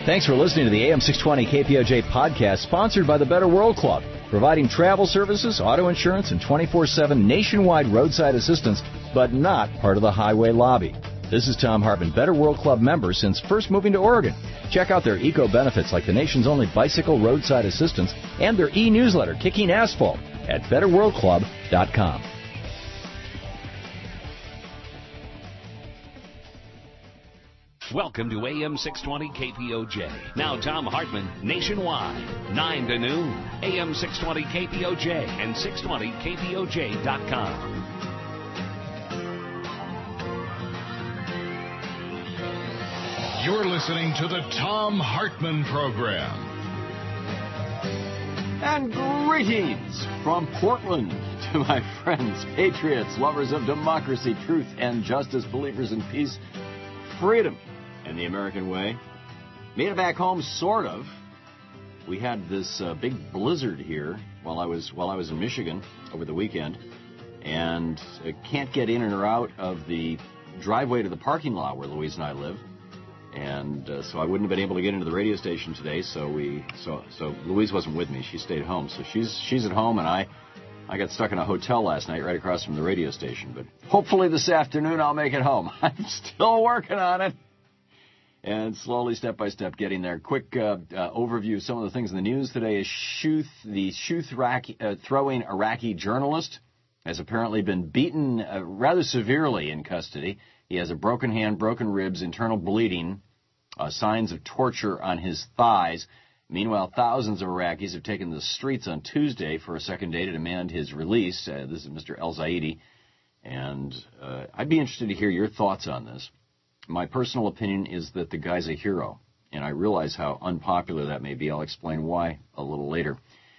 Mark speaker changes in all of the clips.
Speaker 1: Thanks for listening to the AM 620 KPOJ podcast, sponsored by the Better World Club, providing travel services, auto insurance, and 24/7 nationwide roadside assistance, but not part of the highway lobby. This is Tom Hartman, Better World Club member since first moving to Oregon. Check out their eco-benefits like the nation's only bicycle roadside assistance and their e-newsletter, Kicking Asphalt, at betterworldclub.com.
Speaker 2: Welcome to AM 620 KPOJ. Now Tom Hartman nationwide, 9 to noon, AM 620 KPOJ and 620KPOJ.com.
Speaker 3: You're listening to the Tom Hartman Program.
Speaker 4: And greetings from Portland to my friends, patriots, lovers of democracy, truth, and justice, believers in peace, freedom, and the American way. Made it back home, sort of. We had this big blizzard here while I was in Michigan over the weekend, and can't get in or out of the driveway to the parking lot where Louise and I live, and so I wouldn't have been able to get into the radio station today. So Louise wasn't with me; she stayed home. So she's at home, and I got stuck in a hotel last night right across from the radio station. But hopefully this afternoon I'll make it home. I'm still working on it. And slowly, step by step, getting there. Quick overview of some of the things in the news today is the shoe-throwing Iraqi journalist has apparently been beaten rather severely in custody. He has a broken hand, broken ribs, internal bleeding, signs of torture on his thighs. Meanwhile, thousands of Iraqis have taken the streets on Tuesday for a second day to demand his release. This is Mr. El-Zaidi. And I'd be interested to hear your thoughts on this. My personal opinion is that the guy's a hero, and I realize how unpopular that may be. I'll explain why a little later.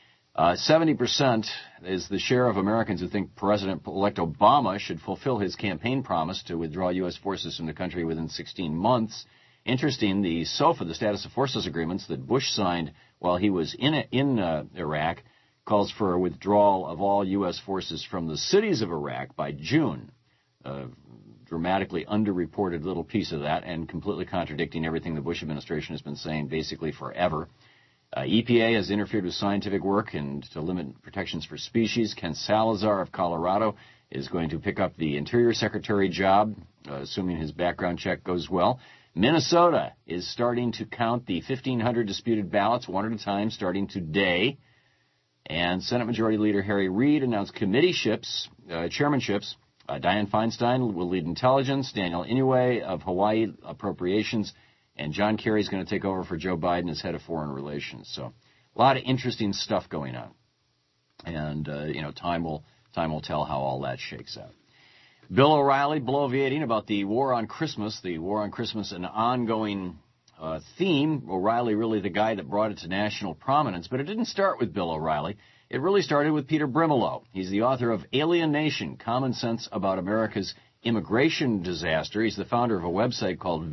Speaker 4: 70% is the share of Americans who think President-elect Obama should fulfill his campaign promise to withdraw U.S. forces from the country within 16 months. Interesting, the SOFA, the Status of Forces Agreements that Bush signed while he was in Iraq, calls for a withdrawal of all U.S. forces from the cities of Iraq by June. Dramatically underreported little piece of that and completely contradicting everything the Bush administration has been saying basically forever. EPA has interfered with scientific work and to limit protections for species. Ken Salazar of Colorado is going to pick up the Interior Secretary job, assuming his background check goes well. Minnesota is starting to count the 1,500 disputed ballots one at a time starting today. And Senate Majority Leader Harry Reid announced chairmanships. Dianne Feinstein will lead Intelligence, Daniel Inouye of Hawaii Appropriations, and John Kerry is going to take over for Joe Biden as head of Foreign Relations. So a lot of interesting stuff going on. And, time will tell how all that shakes out. Bill O'Reilly bloviating about the war on Christmas, an ongoing theme. O'Reilly really the guy that brought it to national prominence, but it didn't start with Bill O'Reilly. It really started with Peter Brimelow. He's the author of Alien Nation, Common Sense About America's Immigration Disaster. He's the founder of a website called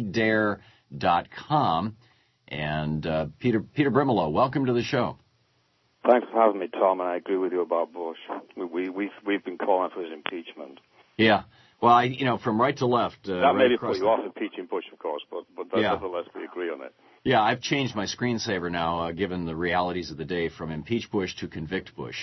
Speaker 4: vdare.com. And Peter Brimelow, welcome to the show.
Speaker 5: Thanks for having me, Tom, and I agree with you about Bush. We've been calling for his impeachment.
Speaker 4: Yeah. Well, from right to left.
Speaker 5: That maybe put you off impeaching Bush, of course, but nevertheless we agree on it.
Speaker 4: Yeah, I've changed my screensaver now, given the realities of the day, from impeach Bush to convict Bush.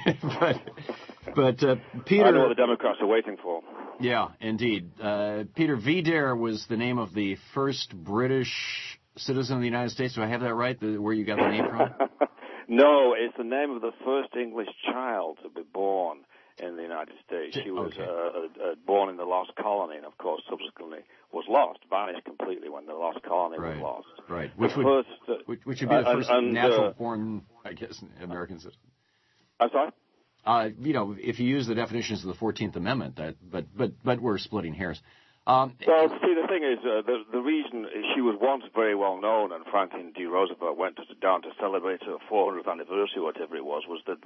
Speaker 4: but Peter,
Speaker 5: I know what the Democrats are waiting for.
Speaker 4: Yeah, indeed. Peter, VDare was the name of the first British citizen of the United States. Do I have that right? Where you got the name from?
Speaker 5: No, it's the name of the first English child to be born in the United States. She was born in the Lost Colony, and of course subsequently was lost, vanished completely when the Lost Colony was lost. Right. Which would be the first natural-born, I guess, American citizen. I'm sorry?
Speaker 4: If you use the definitions of the 14th Amendment, but we're splitting hairs.
Speaker 5: Well, see, the thing is, the reason she was once very well known, and Franklin D. Roosevelt went down to celebrate her 400th anniversary, whatever it was that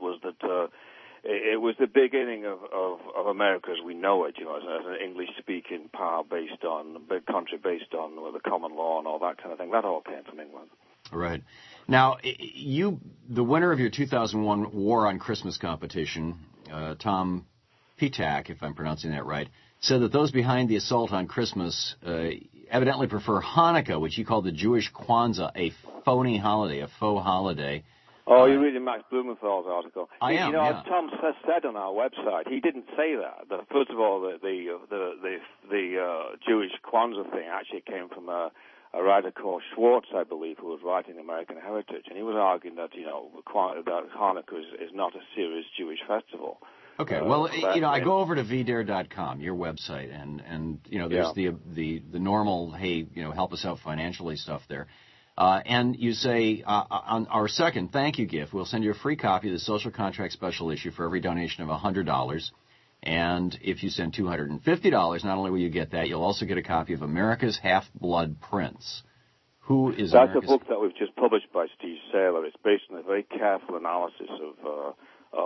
Speaker 5: it was the beginning of America as we know it, as an English-speaking power based on, a big country based on the common law and all that kind of thing. That all came from England.
Speaker 4: Right. Now, the winner of your 2001 War on Christmas competition, Tom Pitak, if I'm pronouncing that right, said that those behind the assault on Christmas evidently prefer Hanukkah, which you call the Jewish Kwanzaa, a phony holiday, a faux holiday.
Speaker 5: Oh, you're reading Max Blumenthal's article.
Speaker 4: I am.
Speaker 5: As Tom said on our website, he didn't say that. First of all, the Jewish Kwanzaa thing actually came from a writer called Schwartz, I believe, who was writing American Heritage, and he was arguing that that Hanukkah is not a serious Jewish festival.
Speaker 4: Okay, well, I go over to vdare.com, your website, and there's the normal, hey, help us out financially stuff there. And you say, on our second thank you gift, we'll send you a free copy of the Social Contract Special Issue for every donation of $100. And if you send $250, not only will you get that, you'll also get a copy of America's Half-Blood Prince. Who is
Speaker 5: That's a book that we've just published by Steve Saylor. It's based on a very careful analysis of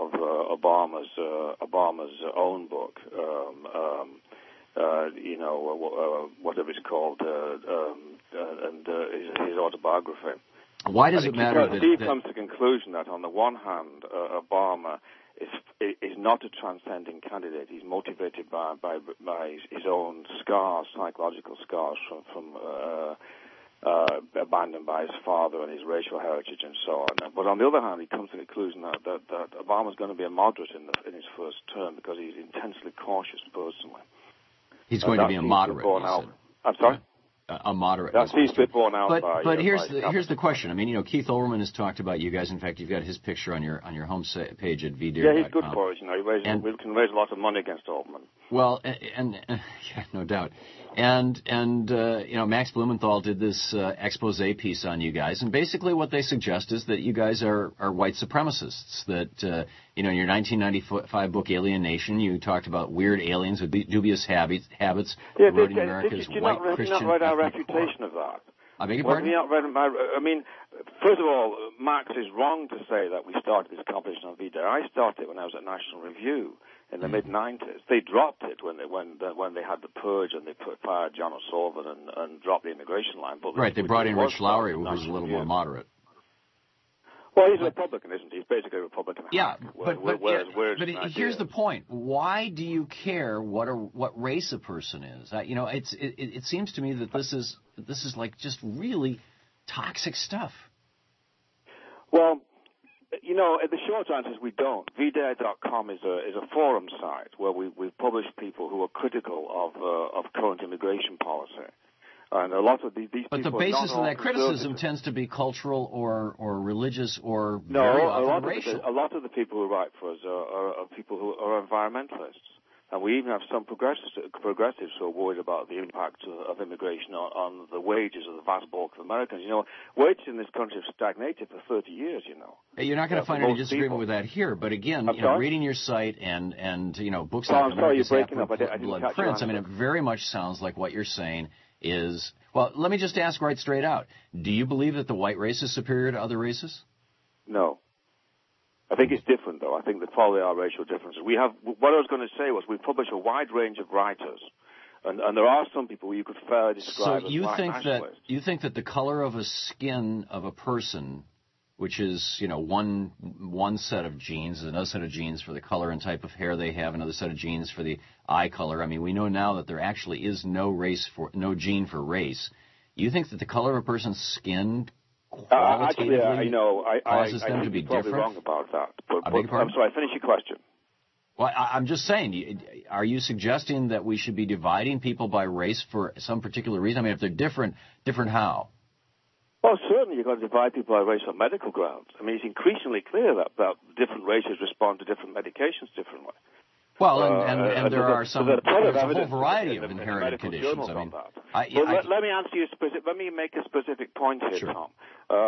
Speaker 5: Obama's own book, whatever it's called, and his autobiography.
Speaker 4: Why does it matter that
Speaker 5: Steve comes to the conclusion that on the one hand, Obama is not a transcending candidate. He's motivated by his own scars, psychological scars from abandoned by his father and his racial heritage and so on. But on the other hand, he comes to the conclusion that Obama's going to be a moderate in his first term because he's intensely cautious personally.
Speaker 4: He's going to be a moderate.
Speaker 5: I'm sorry?
Speaker 4: A moderate.
Speaker 5: That seems to be borne out by...
Speaker 4: But here's the question. I mean, Keith Olbermann has talked about you guys. In fact, you've got his picture on your home page at vdare.com.
Speaker 5: Yeah, he's good for us. We can raise a lot of money against Olbermann.
Speaker 4: Well, and yeah, no doubt. And Max Blumenthal did this expose piece on you guys, and basically what they suggest is that you guys are white supremacists. That in your 1995 book Alien Nation, you talked about weird aliens with dubious habits eroding America's white Christian.
Speaker 5: Did you not read our refutation of that?
Speaker 4: I beg your pardon?
Speaker 5: First of all, Max is wrong to say that we started this competition on VDare. I started it when I was at National Review in the mid-'90s. They dropped it when they had the purge and they fired John O'Sullivan and dropped the immigration line. But
Speaker 4: right, they brought in Rich Lowry, who was a little more moderate.
Speaker 5: Well, he's a Republican, isn't he? He's basically a Republican.
Speaker 4: Yeah, but here's the point. Why do you care what race a person is? It seems to me that this is like just really toxic stuff.
Speaker 5: Well, the short answer is we don't. VDare.com is a forum site where we publish people who are critical of current immigration policy. And a lot of these people.
Speaker 4: But the basis of that criticism tends to be cultural or religious or racial.
Speaker 5: A lot of the people who write for us are people who are environmentalists. And we even have some progressives who are worried about the impact of immigration on the wages of the vast bulk of Americans. Wages in this country have stagnated for 30 years,
Speaker 4: You're not going to find any disagreement with that here. But again, reading your site and books like America's Half-Blood Prince, it very much sounds like what you're saying is, well, let me just ask right straight out. Do you believe that the white race is superior to other races?
Speaker 5: No. I think it's different, though. I think there probably are racial differences. What I was going to say was we publish a wide range of writers, and there are some people you could fairly describe as white nationalists.
Speaker 4: You think that the color of a skin of a person, which is, one set of genes, another set of genes for the color and type of hair they have, another set of genes for the eye color. I mean, we know now that there actually is no gene for race. You think that the color of a person's skin qualitatively causes them to be different?
Speaker 5: Probably wrong about that.
Speaker 4: I'm
Speaker 5: sorry, finish your question.
Speaker 4: Well, I'm just saying, are you suggesting that we should be dividing people by race for some particular reason? I mean, if they're different how?
Speaker 5: Well, certainly you've got to divide people by race on medical grounds. I mean, it's increasingly clear that different races respond to different medications differently.
Speaker 4: Well, and there are some. There's a whole variety of inherited conditions.
Speaker 5: Let me answer you let me make a specific point here,
Speaker 4: sure.
Speaker 5: Tom.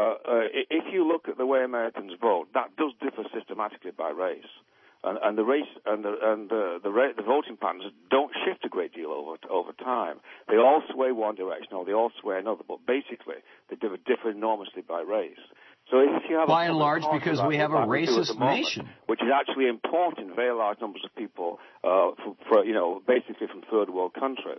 Speaker 5: If you look at the way Americans vote, that does differ systematically by race, and the race and the voting patterns don't shift a great deal over time. They all sway one direction or they all sway another, but basically they differ enormously by race. So if you have
Speaker 4: by and large, because we have a racist nation,
Speaker 5: which is actually importing very large numbers of people, basically from third world countries,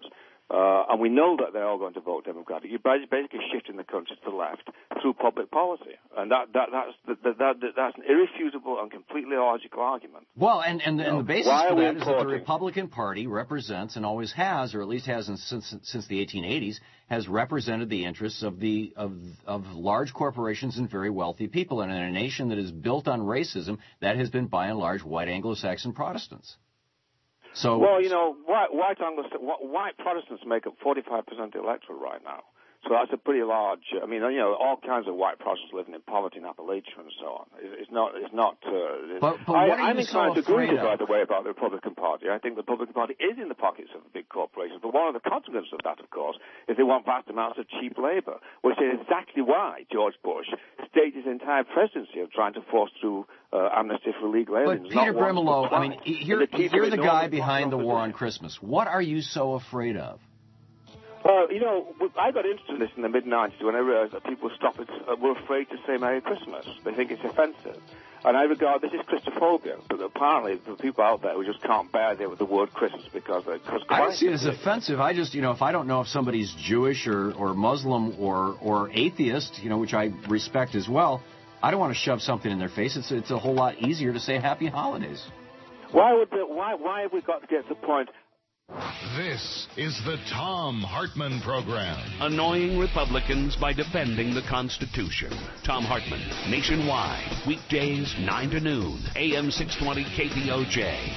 Speaker 5: and we know that they're all going to vote Democratic. You're basically shifting the country to the left through public policy, and that's an irrefutable and completely logical argument.
Speaker 4: Well, and the basis for that is that the Republican Party represents, and always has, or at least has since the 1880s, has represented the interests of large corporations and very wealthy people, and in a nation that is built on racism, that has been by and large white Anglo-Saxon Protestants. So,
Speaker 5: well, white Protestants make up 45% of the electorate right now. So that's a pretty large. I mean, all kinds of white Protestants living in poverty in Appalachia and so on. It's not.
Speaker 4: But I'm
Speaker 5: inclined to agree, by the way, about the Republican Party. I think the Republican Party is in the pockets of the big corporations. But one of the consequences of that, of course, is they want vast amounts of cheap labor, which is exactly why George Bush staged his entire presidency of trying to force through amnesty for illegal aliens.
Speaker 4: But Peter Brimelow, I mean, you're the guy behind the war on Christmas. What are you so afraid of?
Speaker 5: Well, I got interested in this in the mid-'90s when I realized that people were afraid to say Merry Christmas. They think it's offensive. And I regard this as Christophobia, but apparently there are people out there who just can't bear the word Christmas because
Speaker 4: I don't see it as offensive. I just, if I don't know if somebody's Jewish or Muslim or atheist, which I respect as well, I don't want to shove something in their face. It's a whole lot easier to say Happy Holidays.
Speaker 5: Why have we got to get to the point?
Speaker 3: This is the Thom Hartmann Program.
Speaker 2: Annoying Republicans by defending the Constitution. Thom Hartmann, nationwide, weekdays 9 to noon, AM 620 KPOJ.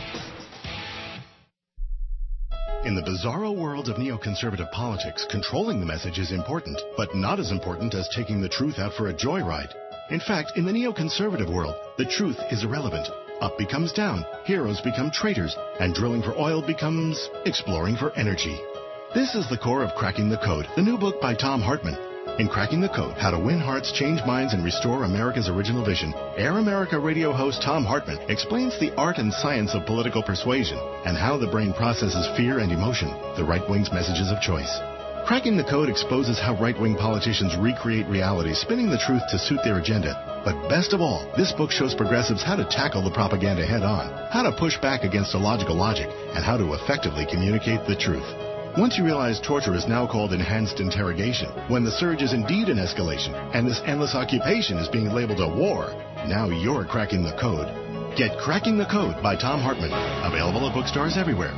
Speaker 6: In the bizarro world of neoconservative politics, controlling the message is important, but not as important as taking the truth out for a joyride. In fact, in the neoconservative world, the truth is irrelevant. Up becomes down, heroes become traitors, and drilling for oil becomes exploring for energy. This is the core of Cracking the Code, the new book by Thom Hartmann. In Cracking the Code, How to Win Hearts, Change Minds, and Restore America's Original Vision, Air America radio host Thom Hartmann explains the art and science of political persuasion and how the brain processes fear and emotion, the right wing's messages of choice. Cracking the Code exposes how right-wing politicians recreate reality, spinning the truth to suit their agenda. But best of all, this book shows progressives how to tackle the propaganda head-on, how to push back against illogical logic, and how to effectively communicate the truth. Once you realize torture is now called enhanced interrogation, when the surge is indeed an escalation, and this endless occupation is being labeled a war, now you're cracking the code. Get Cracking the Code by Thom Hartmann, available at bookstores everywhere.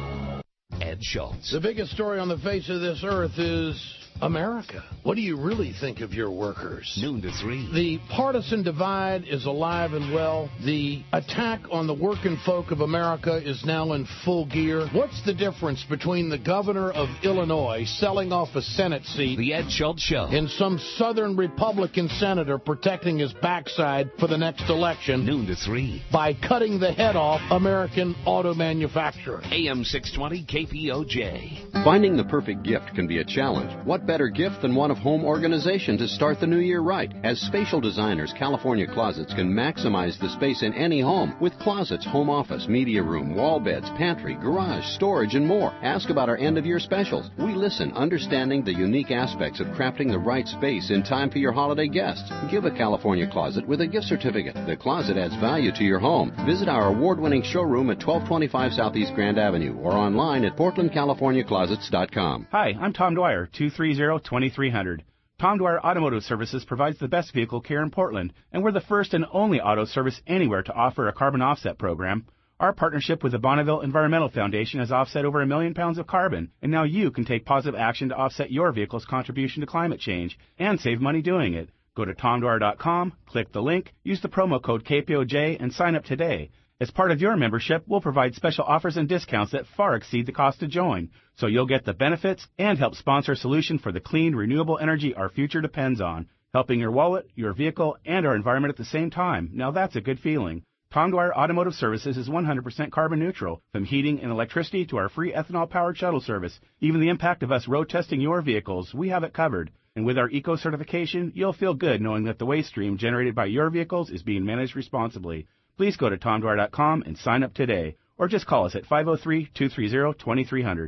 Speaker 2: Ed Schultz.
Speaker 7: The biggest story on the face of this earth is America. What do you really think of your workers?
Speaker 2: Noon to 3.
Speaker 7: The partisan divide is alive and well. The attack on the working folk of America is now in full gear. What's the difference between the governor of Illinois selling off a Senate seat,
Speaker 2: The Ed Schultz Show,
Speaker 7: and some Southern Republican senator protecting his backside for the next election?
Speaker 2: Noon to 3.
Speaker 7: By cutting the head off American auto manufacturers.
Speaker 2: AM 620 KPOJ.
Speaker 8: Finding the perfect gift can be a challenge. What better gift than one of home organization to start the new year right? As spatial designers, California Closets can maximize the space in any home with closets, home office, media room, wall beds, pantry, garage, storage, and more. Ask about our end-of-year specials. We listen, understanding the unique aspects of crafting the right space in time for your holiday guests. Give a California Closet with a gift certificate. The closet adds value to your home. Visit our award-winning showroom at 1225 Southeast Grand Avenue or online at PortlandCaliforniaClosets.com.
Speaker 9: Hi, I'm Tom Dwyer, 230-2300. Tom Dwyer Automotive Services provides the best vehicle care in Portland, and we're the first and only auto service anywhere to offer a carbon offset program. Our partnership with the Bonneville Environmental Foundation has offset over 1 million pounds of carbon, and now you can take positive action to offset your vehicle's contribution to climate change and save money doing it. Go to TomDwyer.com, click the link, use the promo code KPOJ, and sign up today. As part of your membership, we'll provide special offers and discounts that far exceed the cost to join, so you'll get the benefits and help sponsor a solution for the clean, renewable energy our future depends on, helping your wallet, your vehicle, and our environment at the same time. Now that's a good feeling. Tom Dwyer Automotive Services is 100% carbon neutral, from heating and electricity to our free ethanol-powered shuttle service. Even the impact of us road testing your vehicles, we have it covered. And with our eco certification, you'll feel good knowing that the waste stream generated by your vehicles is being managed responsibly. Please go to TomDwyer.com and sign up today, or just call us at 503-230-2300.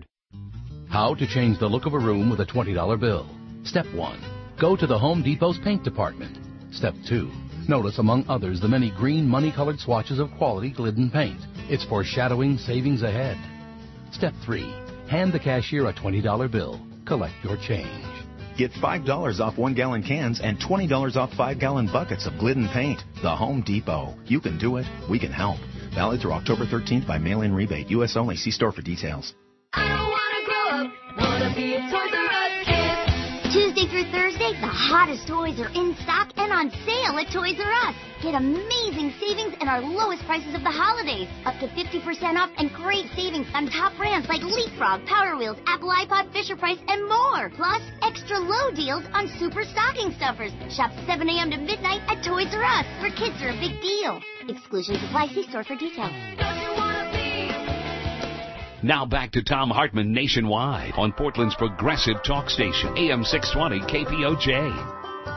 Speaker 10: How to change the look of a room with a $20 bill. Step 1. Go to the Home Depot's paint department. Step 2. Notice, among others, the many green money-colored swatches of quality Glidden paint. It's foreshadowing savings ahead. Step 3. Hand the cashier a $20 bill. Collect your change.
Speaker 11: Get $5 off 1-gallon cans and $20 off 5-gallon buckets of Glidden paint. The Home Depot. You can do it. We can help. Valid through October 13th by mail-in rebate. U.S. only. See store for details.
Speaker 12: I don't want to grow up. Want to be a Toys R Us kid. Tuesday through Thursday, the hottest toys are in stock and on sale at Toys R Us. Get amazing savings and our lowest prices of the holidays. Up to 50% off and great savings on top brands like Leapfrog, Power Wheels, Apple iPod, Fisher-Price, and more. Plus, extra low deals on super stocking stuffers. Shop 7 a.m. to midnight at Toys R Us, where kids are a big deal. Exclusions apply. See store for details.
Speaker 2: Now back to Thom Hartmann Nationwide on Portland's Progressive Talk Station, AM 620 KPOJ.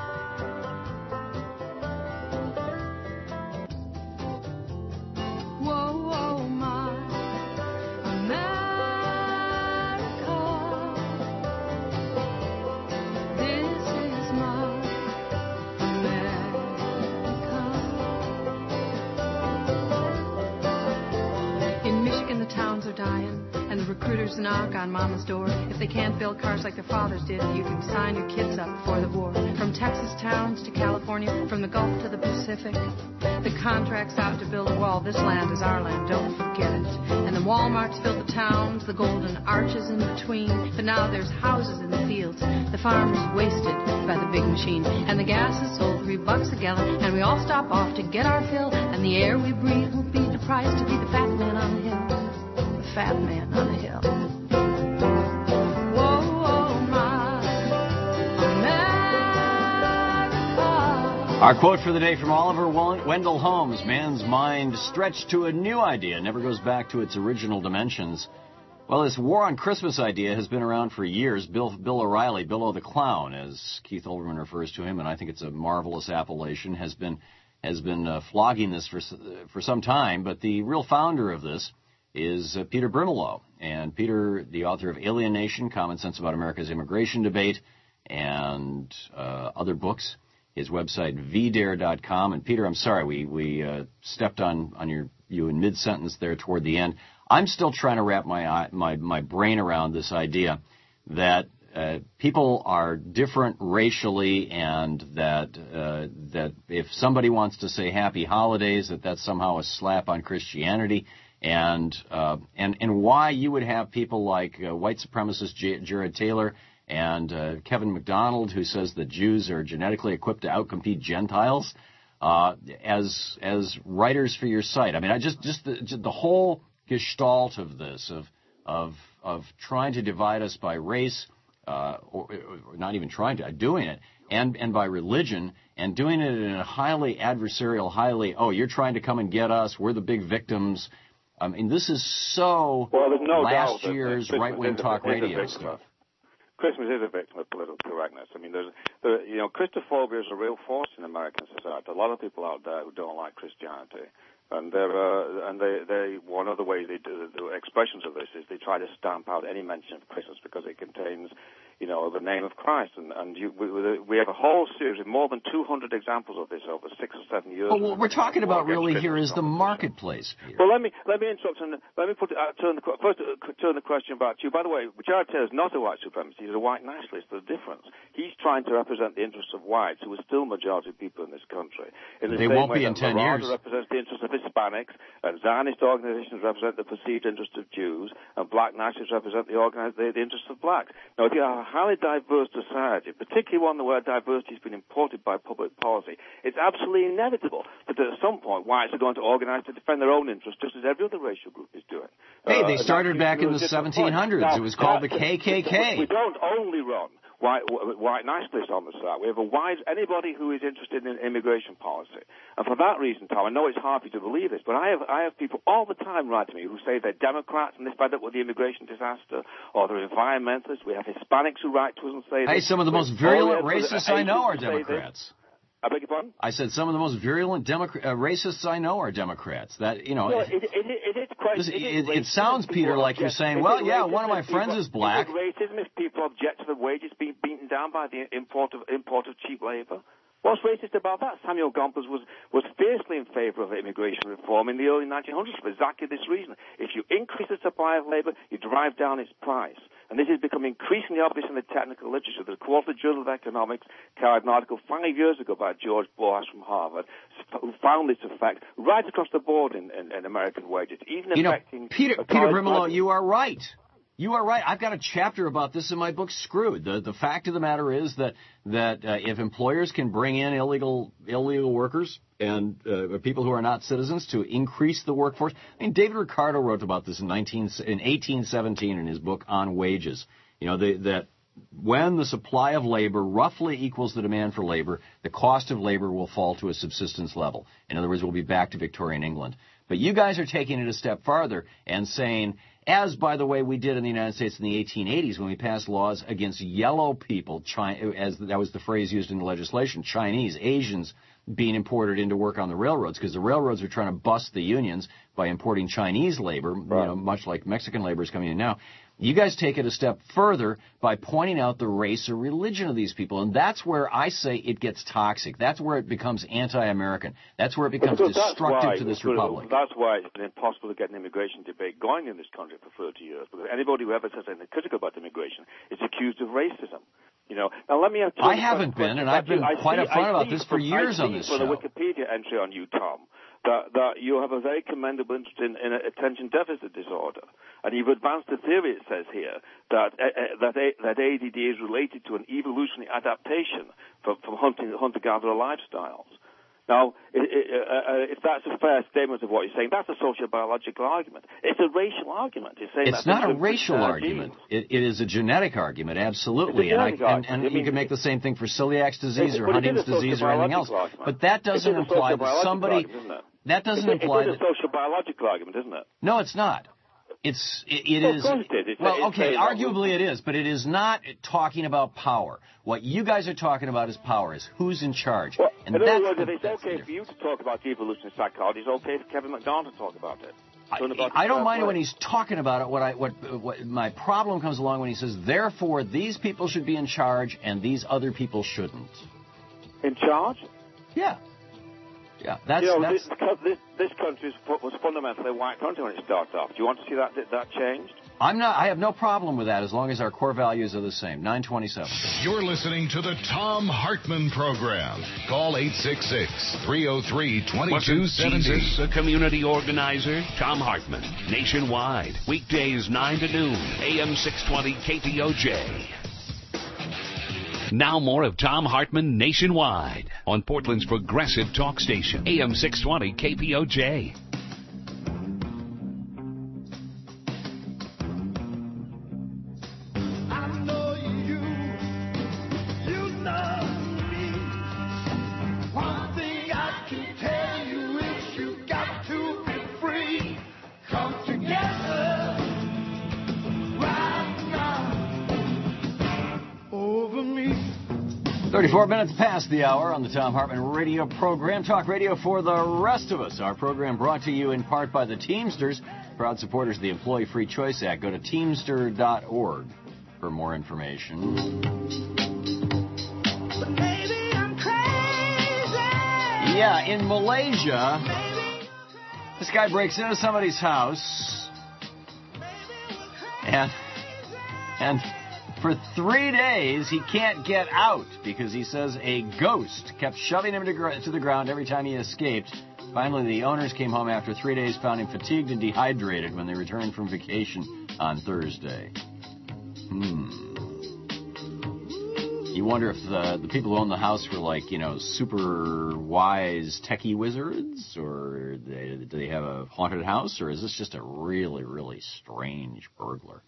Speaker 13: Knock on Mama's door. If they can't build cars like their fathers did, you can sign your kids up for the war. From Texas towns to California, from the Gulf to the Pacific, the contract's out to build a wall. This land is our land, don't forget it. And the Walmarts fill the towns, the golden arches in between. But now there's houses in the fields, the farmers wasted by the big machine. And the gas is sold $3 a gallon, and we all stop off to get our fill. And the air we breathe will be the price to be the fat man on the hill. The fat man on the hill.
Speaker 4: Our quote for the day from Oliver Wendell Holmes: man's mind stretched to a new idea never goes back to its original dimensions. Well, this war on Christmas idea has been around for years. Bill O'Reilly, Billo the Clown, as Keith Olbermann refers to him, and I think it's a marvelous appellation, has been flogging this for some time. But the real founder of this is Peter Brimelow. And Peter, the author of Alien Nation, Common Sense About America's Immigration Debate, and other books. His website, vdare.com. And Peter, I'm sorry, we stepped on you in mid-sentence there toward the end. I'm still trying to wrap my brain around this idea that people are different racially, and that if somebody wants to say Happy Holidays, that's somehow a slap on Christianity, and why you would have people like white supremacist Jared Taylor and Kevin McDonald, who says that Jews are genetically equipped to outcompete Gentiles, as writers for your site. I mean, just the whole gestalt of this, of trying to divide us by race, or not even trying to, doing it, and by religion, and doing it in a highly adversarial, you're trying to come and get us, we're the big victims. I mean, this is so last year's right-wing talk radio stuff.
Speaker 5: Christmas is a victim of political correctness. I mean, Christophobia is a real force in American society. A lot of people out there who don't like Christianity, and they one of the ways they do the expressions of this is they try to stamp out any mention of Christmas because it contains, the name of Christ. And we have a whole series of more than 200 examples of this over 6 or 7 years.
Speaker 4: Well, what we're talking about really here is the marketplace. Peter.
Speaker 5: Well, let me interrupt and let me turn the question back to you. By the way, Jared Taylor is not a white supremacist; he's a white nationalist. There's a difference. He's trying to represent the interests of whites, who are still majority of people in this country.
Speaker 4: They won't be in 10 years.
Speaker 5: Represents the interests of Hispanics, and Zionist organizations represent the perceived interests of Jews, and black nationalists represent the interests of blacks. Now, if you have a highly diverse society, particularly one where diversity has been imported by public policy, it's absolutely inevitable that at some point whites are going to organize to defend their own interests, just as every other racial group is doing.
Speaker 4: Hey, they started back in the 1700s. Now, it was called the KKK.
Speaker 5: We don't only run white nationalists on the side. We have anybody who is interested in immigration policy. And for that reason, Tom, I know it's hard for you to believe this, but I have people all the time write to me who say they're Democrats and they're fed up with the immigration disaster, or they're environmentalists. We have Hispanics who write to us and say
Speaker 4: Hey, some of the most virulent racists I know are Democrats.
Speaker 5: I beg your pardon?
Speaker 4: I said some of the most virulent racists I know are Democrats. It sounds, Peter, like you're saying, well, yeah, one of my friends is black.
Speaker 5: Is it racism if people object to the wages being beaten down by the import of cheap labor? What's racist about that? Samuel Gompers was fiercely in favor of immigration reform in the early 1900s for exactly this reason. If you increase the supply of labor, you drive down its price. And this has become increasingly obvious in the technical literature. The Quarterly Journal of Economics carried an article 5 years ago by George Borjas from Harvard, who found this effect right across the board in American wages, even affecting...
Speaker 4: Peter Brimelow, you are right. You are right. I've got a chapter about this in my book, Screwed. The fact of the matter is that if employers can bring in illegal workers and people who are not citizens to increase the workforce. I mean, David Ricardo wrote about this in 1817 in his book On Wages. You know, that when the supply of labor roughly equals the demand for labor, the cost of labor will fall to a subsistence level. In other words, we'll be back to Victorian England. But you guys are taking it a step farther and saying, as, by the way, we did in the United States in the 1880s when we passed laws against yellow people, as that was the phrase used in the legislation, Chinese, Asians being imported into work on the railroads, because the railroads were trying to bust the unions by importing Chinese labor, right. You know, much like Mexican labor is coming in now. You guys take it a step further by pointing out the race or religion of these people, and that's where I say it gets toxic. That's where it becomes anti-American. That's where it becomes destructive to this republic.
Speaker 5: That's why it's been impossible to get an immigration debate going in this country for 30 years, because anybody who ever says anything critical about immigration is accused of racism. You know, now let me have
Speaker 4: I haven't been, and I've been quite upfront about this for years on this show.
Speaker 5: I see from the Wikipedia entry on you, Tom, that you have a very commendable interest in attention deficit disorder. And you've advanced the theory, it says here, that ADD is related to an evolutionary adaptation from hunter-gatherer lifestyles. Now, if that's a fair statement of what you're saying, that's a sociobiological argument. It's a racial argument.
Speaker 4: It's not a racial argument. It is a genetic argument, absolutely. And you can make the same thing for celiac disease or Huntington's disease or anything else. But that doesn't imply that somebody... That doesn't imply that...
Speaker 5: It's a sociobiological argument, isn't it?
Speaker 4: No, it's not. It is. Well, okay, arguably it is, but it is not talking about power. What you guys are talking about is power, is who's in charge.
Speaker 5: Well, in other words, it's okay for you to talk about evolutionary psychology. It's okay for Kevin McDonald to talk about it.
Speaker 4: I don't mind it when he's talking about it. What my problem comes along when he says, therefore, these people should be in charge and these other people shouldn't.
Speaker 5: In charge?
Speaker 4: Yeah. Yeah,
Speaker 5: this country was fundamentally a white country when it started off. Do you want to see that changed?
Speaker 4: I have no problem with that as long as our core values are the same. 927.
Speaker 3: You're listening to the Tom Hartman Program. Call 866-303-2270.
Speaker 2: Wasn't Jesus a community organizer? Tom Hartman, nationwide. Weekdays 9 to noon, AM 620 KPOJ. Now more of Tom Hartman Nationwide on Portland's progressive talk station, AM 620 KPOJ.
Speaker 4: Over 34 minutes past the hour on the Tom Hartman radio program. Talk radio for the rest of us. Our program brought to you in part by the Teamsters, proud supporters of the Employee Free Choice Act. Go to teamster.org for more information. Yeah, in Malaysia, this guy breaks into somebody's house and for 3 days, he can't get out because he says a ghost kept shoving him to the ground every time he escaped. Finally, the owners came home after 3 days, found him fatigued and dehydrated when they returned from vacation on Thursday. You wonder if the people who own the house were like, super wise techie wizards, or do they have a haunted house, or is this just a really, really strange burglar?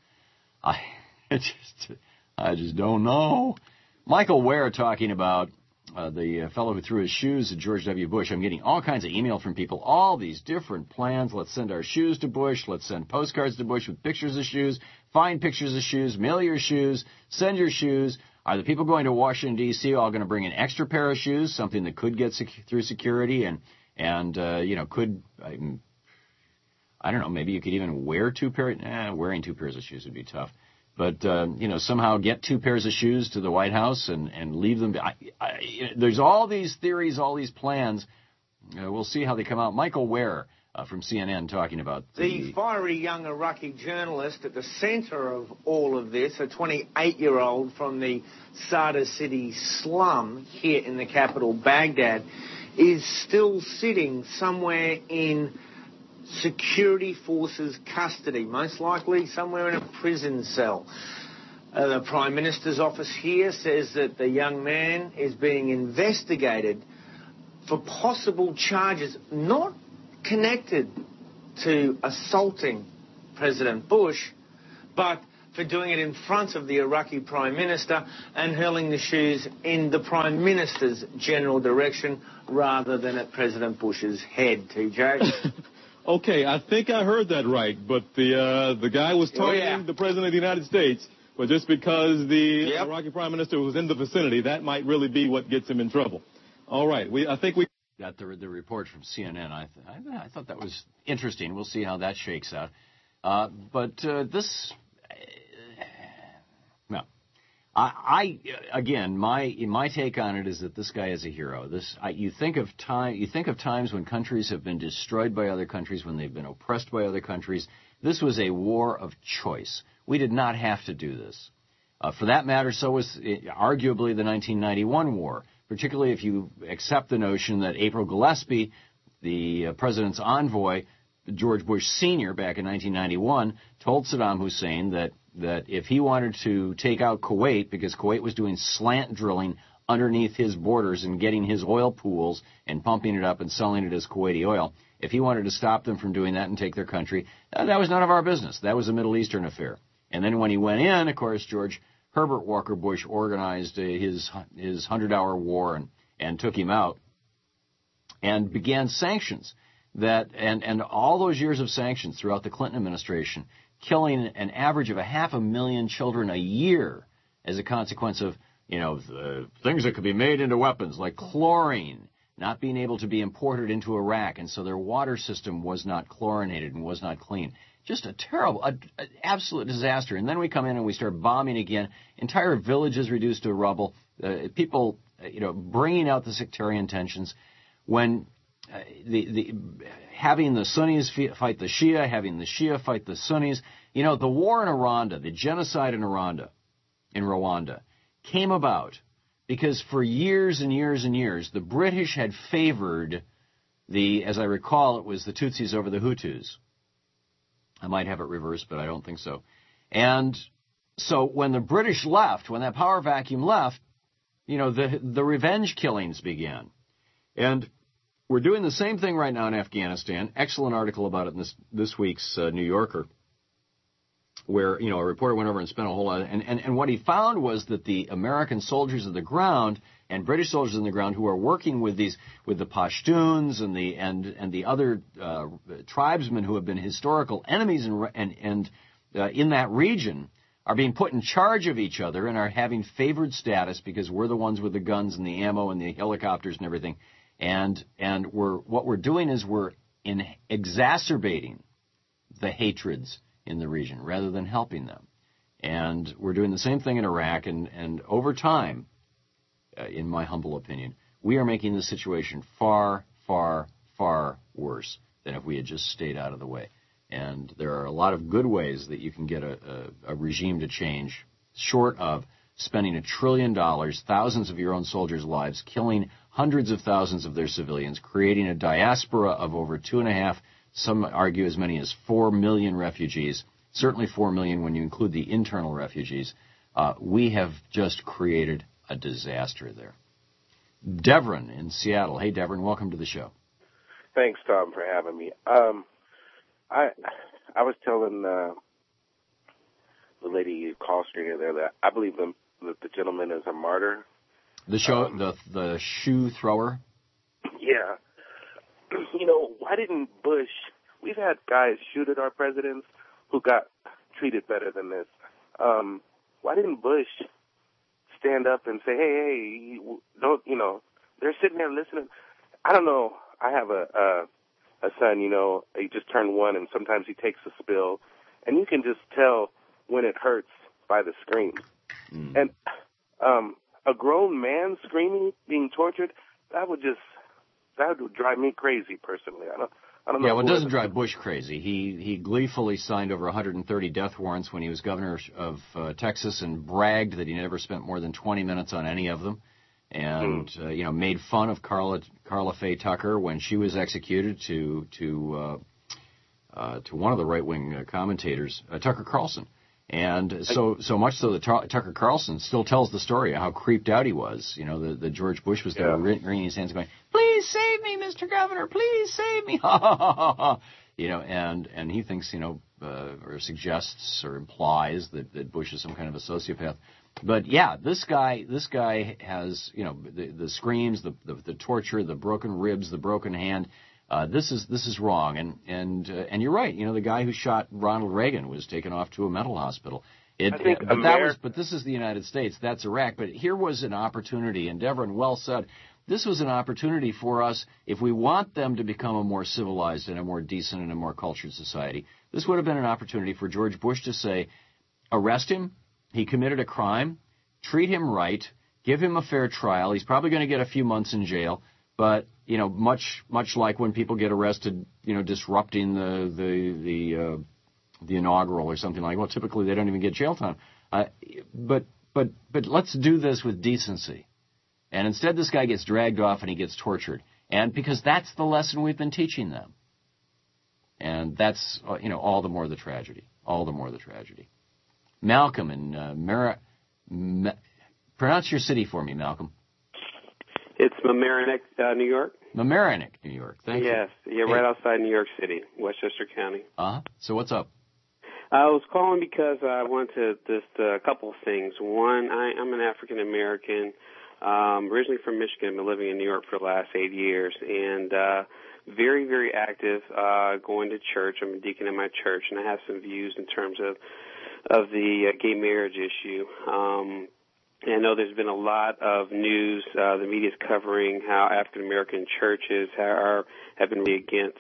Speaker 4: I just don't know. Michael Ware talking about the fellow who threw his shoes at George W. Bush. I'm getting all kinds of email from people, all these different plans. Let's send our shoes to Bush. Let's send postcards to Bush with pictures of shoes. Find pictures of shoes. Mail your shoes. Send your shoes. Are the people going to Washington, D.C. all going to bring an extra pair of shoes, something that could get through security and could... I don't know, maybe you could even wear two pairs. Wearing two pairs of shoes would be tough. But, somehow get 2 pairs of shoes to the White House and leave them. There's all these theories, all these plans. We'll see how they come out. Michael Ware from CNN talking about
Speaker 14: the fiery young Iraqi journalist at the center of all of this, a 28-year-old from the Sadr City slum here in the capital, Baghdad, is still sitting somewhere in security forces custody, most likely somewhere in a prison cell. The Prime Minister's office here says that the young man is being investigated for possible charges not connected to assaulting President Bush, but for doing it in front of the Iraqi Prime Minister and hurling the shoes in the Prime Minister's general direction rather than at President Bush's head, TJ.
Speaker 15: Okay, I think I heard that right, but the guy was targeting the President of the United States, but just because the Iraqi Prime Minister was in the vicinity, that might really be what gets him in trouble. All right, I think we
Speaker 4: got the report from CNN. I thought that was interesting. We'll see how that shakes out. My take on it is that this guy is a hero. You think of times when countries have been destroyed by other countries, when they've been oppressed by other countries. This was a war of choice. We did not have to do this. For that matter, so was arguably the 1991 war, particularly if you accept the notion that April Gillespie, the president's envoy, George Bush Sr., back in 1991, told Saddam Hussein that if he wanted to take out Kuwait, because Kuwait was doing slant drilling underneath his borders and getting his oil pools and pumping it up and selling it as Kuwaiti oil, if he wanted to stop them from doing that and take their country, that was none of our business. That was a Middle Eastern affair. And then when he went in, of course, George Herbert Walker Bush organized his 100-hour war and took him out and began sanctions and all those years of sanctions throughout the Clinton administration, killing an average of 500,000 children a year as a consequence of, things that could be made into weapons like chlorine not being able to be imported into Iraq, and so their water system was not chlorinated and was not clean. Just a terrible, absolute disaster. And then we come in and we start bombing again. Entire villages reduced to rubble. People, bringing out the sectarian tensions. When having the Sunnis fight the Shia, having the Shia fight the Sunnis. The war in Rwanda, the genocide in Rwanda, came about because for years and years and years, the British had favored as I recall, it was the Tutsis over the Hutus. I might have it reversed, but I don't think so. And so when the British left, when that power vacuum left, the revenge killings began. And we're doing the same thing right now in Afghanistan. Excellent article about it in this week's New Yorker, where, a reporter went over and spent a whole lot. And what he found was that the American soldiers on the ground and British soldiers on the ground who are working with the Pashtuns and the other tribesmen who have been historical enemies in that region are being put in charge of each other and are having favored status because we're the ones with the guns and the ammo and the helicopters and everything. And what we're doing is we're exacerbating the hatreds in the region rather than helping them. And we're doing the same thing in Iraq, and over time, in my humble opinion, we are making the situation far, far, far worse than if we had just stayed out of the way. And there are a lot of good ways that you can get a regime to change, short of spending $1 trillion, thousands of your own soldiers' lives, killing hundreds of thousands of their civilians, creating a diaspora of over 2.5, some argue as many as 4 million refugees, certainly 4 million when you include the internal refugees. We have just created a disaster there. Devin in Seattle. Hey, Devin, welcome to the show.
Speaker 16: Thanks, Tom, for having me. I was telling the lady call screener there that I believe that the gentleman is a martyr.
Speaker 4: The shoe thrower?
Speaker 16: Yeah. Why didn't Bush... We've had guys shoot at our presidents who got treated better than this. Why didn't Bush stand up and say, hey, don't, they're sitting there listening. I don't know. I have a son, he just turned 1, and sometimes he takes a spill, and you can just tell when it hurts by the screams. And a grown man screaming, being tortured, that would drive me crazy personally. I don't know.
Speaker 4: Yeah, well, it doesn't drive Bush crazy. He gleefully signed over 130 death warrants when he was governor of Texas and bragged that he never spent more than 20 minutes on any of them. And made fun of Carla Faye Tucker when she was executed to one of the right-wing commentators, Tucker Carlson. And so much so that Tucker Carlson still tells the story of how creeped out he was. You know, that George Bush was there wringing his hands going, "Please save me, Mr. Governor, please save me." You know, and he thinks, or suggests or implies that Bush is some kind of a sociopath. But yeah, this guy has, the screams, the torture, the broken ribs, the broken hand. This is wrong, and you're right. The guy who shot Ronald Reagan was taken off to a mental hospital. But this is the United States. That's Iraq. But here was an opportunity, and Devron well said. This was an opportunity for us, if we want them to become a more civilized and a more decent and a more cultured society. This would have been an opportunity for George Bush to say, arrest him. He committed a crime. Treat him right. Give him a fair trial. He's probably going to get a few months in jail. But, much like when people get arrested, disrupting the inaugural or something like, well, typically they don't even get jail time. But let's do this with decency. And instead this guy gets dragged off and he gets tortured. And because that's the lesson we've been teaching them. And that's, all the more the tragedy. All the more the tragedy. Malcolm in pronounce your city for me, Malcolm.
Speaker 17: It's Mamaroneck, New York.
Speaker 4: Mamaroneck, New York. Thank you.
Speaker 17: Yes, right outside New York City, Westchester County.
Speaker 4: So what's up?
Speaker 17: I was calling because I wanted to just a couple of things. One, I'm an African American, originally from Michigan, been living in New York for the last 8 years, and very, very active, going to church. I'm a deacon in my church, and I have some views in terms of the gay marriage issue. And I know there's been a lot of news. The media's covering how African American churches have been really against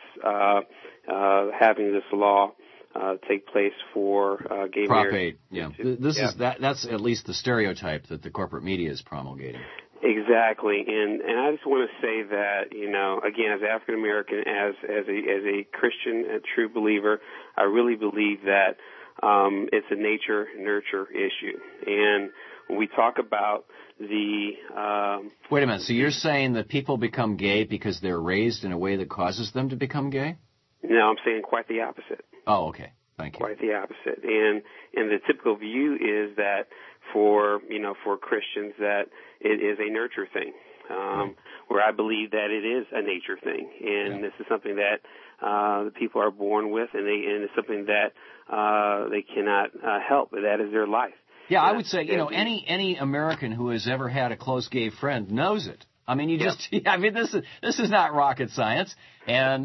Speaker 17: having this law take place for gay
Speaker 4: Prop
Speaker 17: marriage.
Speaker 4: 8, yeah. That's at least the stereotype that the corporate media is promulgating.
Speaker 17: Exactly, and I just want to say that, again, as African American, as a Christian, a true believer, I really believe that it's a nature nurture issue. And when we talk about the
Speaker 4: wait a minute, so you're saying that people become gay because they're raised in a way that causes them to become gay?
Speaker 17: No, I'm saying quite the opposite.
Speaker 4: Oh, okay. Thank you.
Speaker 17: Quite the opposite. And the typical view is that for Christians that it is a nurture thing, where I believe that it is a nature thing, and this is something that the people are born with, and it's something that they cannot help. That is their life. Yeah,
Speaker 4: I would say, any American who has ever had a close gay friend knows it. I mean, this is not rocket science. And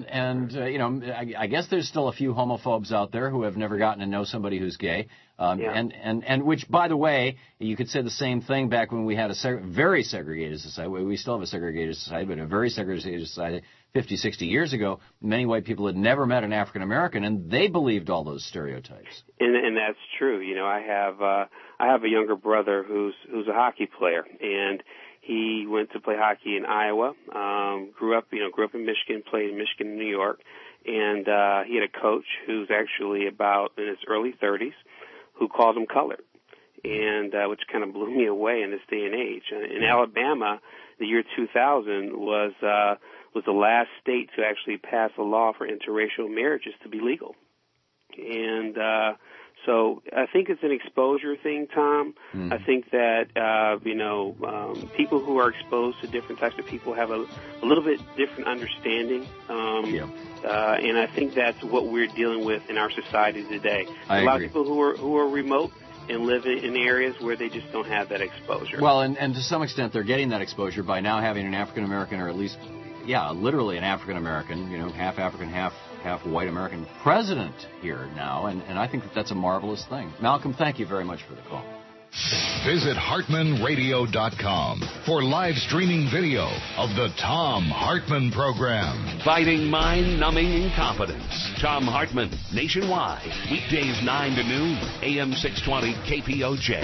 Speaker 4: I guess there's still a few homophobes out there who have never gotten to know somebody who's gay. And which, by the way, you could say the same thing back when we had a very segregated society. We still have a segregated society, but a very segregated society 50, 60 years ago. Many white people had never met an African American, and they believed all those stereotypes.
Speaker 17: And that's true. I have a younger brother who's a hockey player, and he went to play hockey in Iowa. Grew up in Michigan, played in Michigan and New York, and he had a coach who's actually about in his early 30s, who called him colored, and which kind of blew me away in this day and age. In Alabama, the year 2000 was the last state to actually pass a law for interracial marriages to be legal, and so I think it's an exposure thing, Tom. I think that people who are exposed to different types of people have a little bit different understanding. And I think that's what we're dealing with in our society today.
Speaker 4: I
Speaker 17: agree.
Speaker 4: Lot
Speaker 17: of people who are remote and live in areas where they just don't have that exposure.
Speaker 4: Well, and to some extent they're getting that exposure by now having an African American, or at least, literally an African American, half African, half white American president here now, and I think that's a marvelous thing. Malcolm, thank you very much for the call.
Speaker 3: Visit HartmanRadio.com for live streaming video of the Thom Hartmann Program.
Speaker 2: Fighting mind-numbing incompetence. Thom Hartmann, nationwide. Weekdays 9 to noon. AM 620 KPOJ.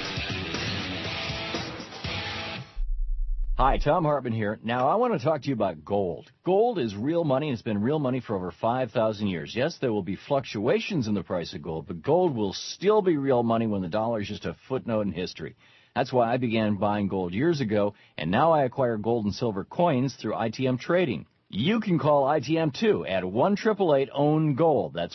Speaker 1: Hi, Thom Hartmann here. Now, I want to talk to you about gold. Gold is real money, and it's been real money for over 5,000 years. Yes, there will be fluctuations in the price of gold, but gold will still be real money when the dollar is just a footnote in history. That's why I began buying gold years ago, and now I acquire gold and silver coins through ITM Trading. You can call ITM too at 1-888-OWN-GOLD. That's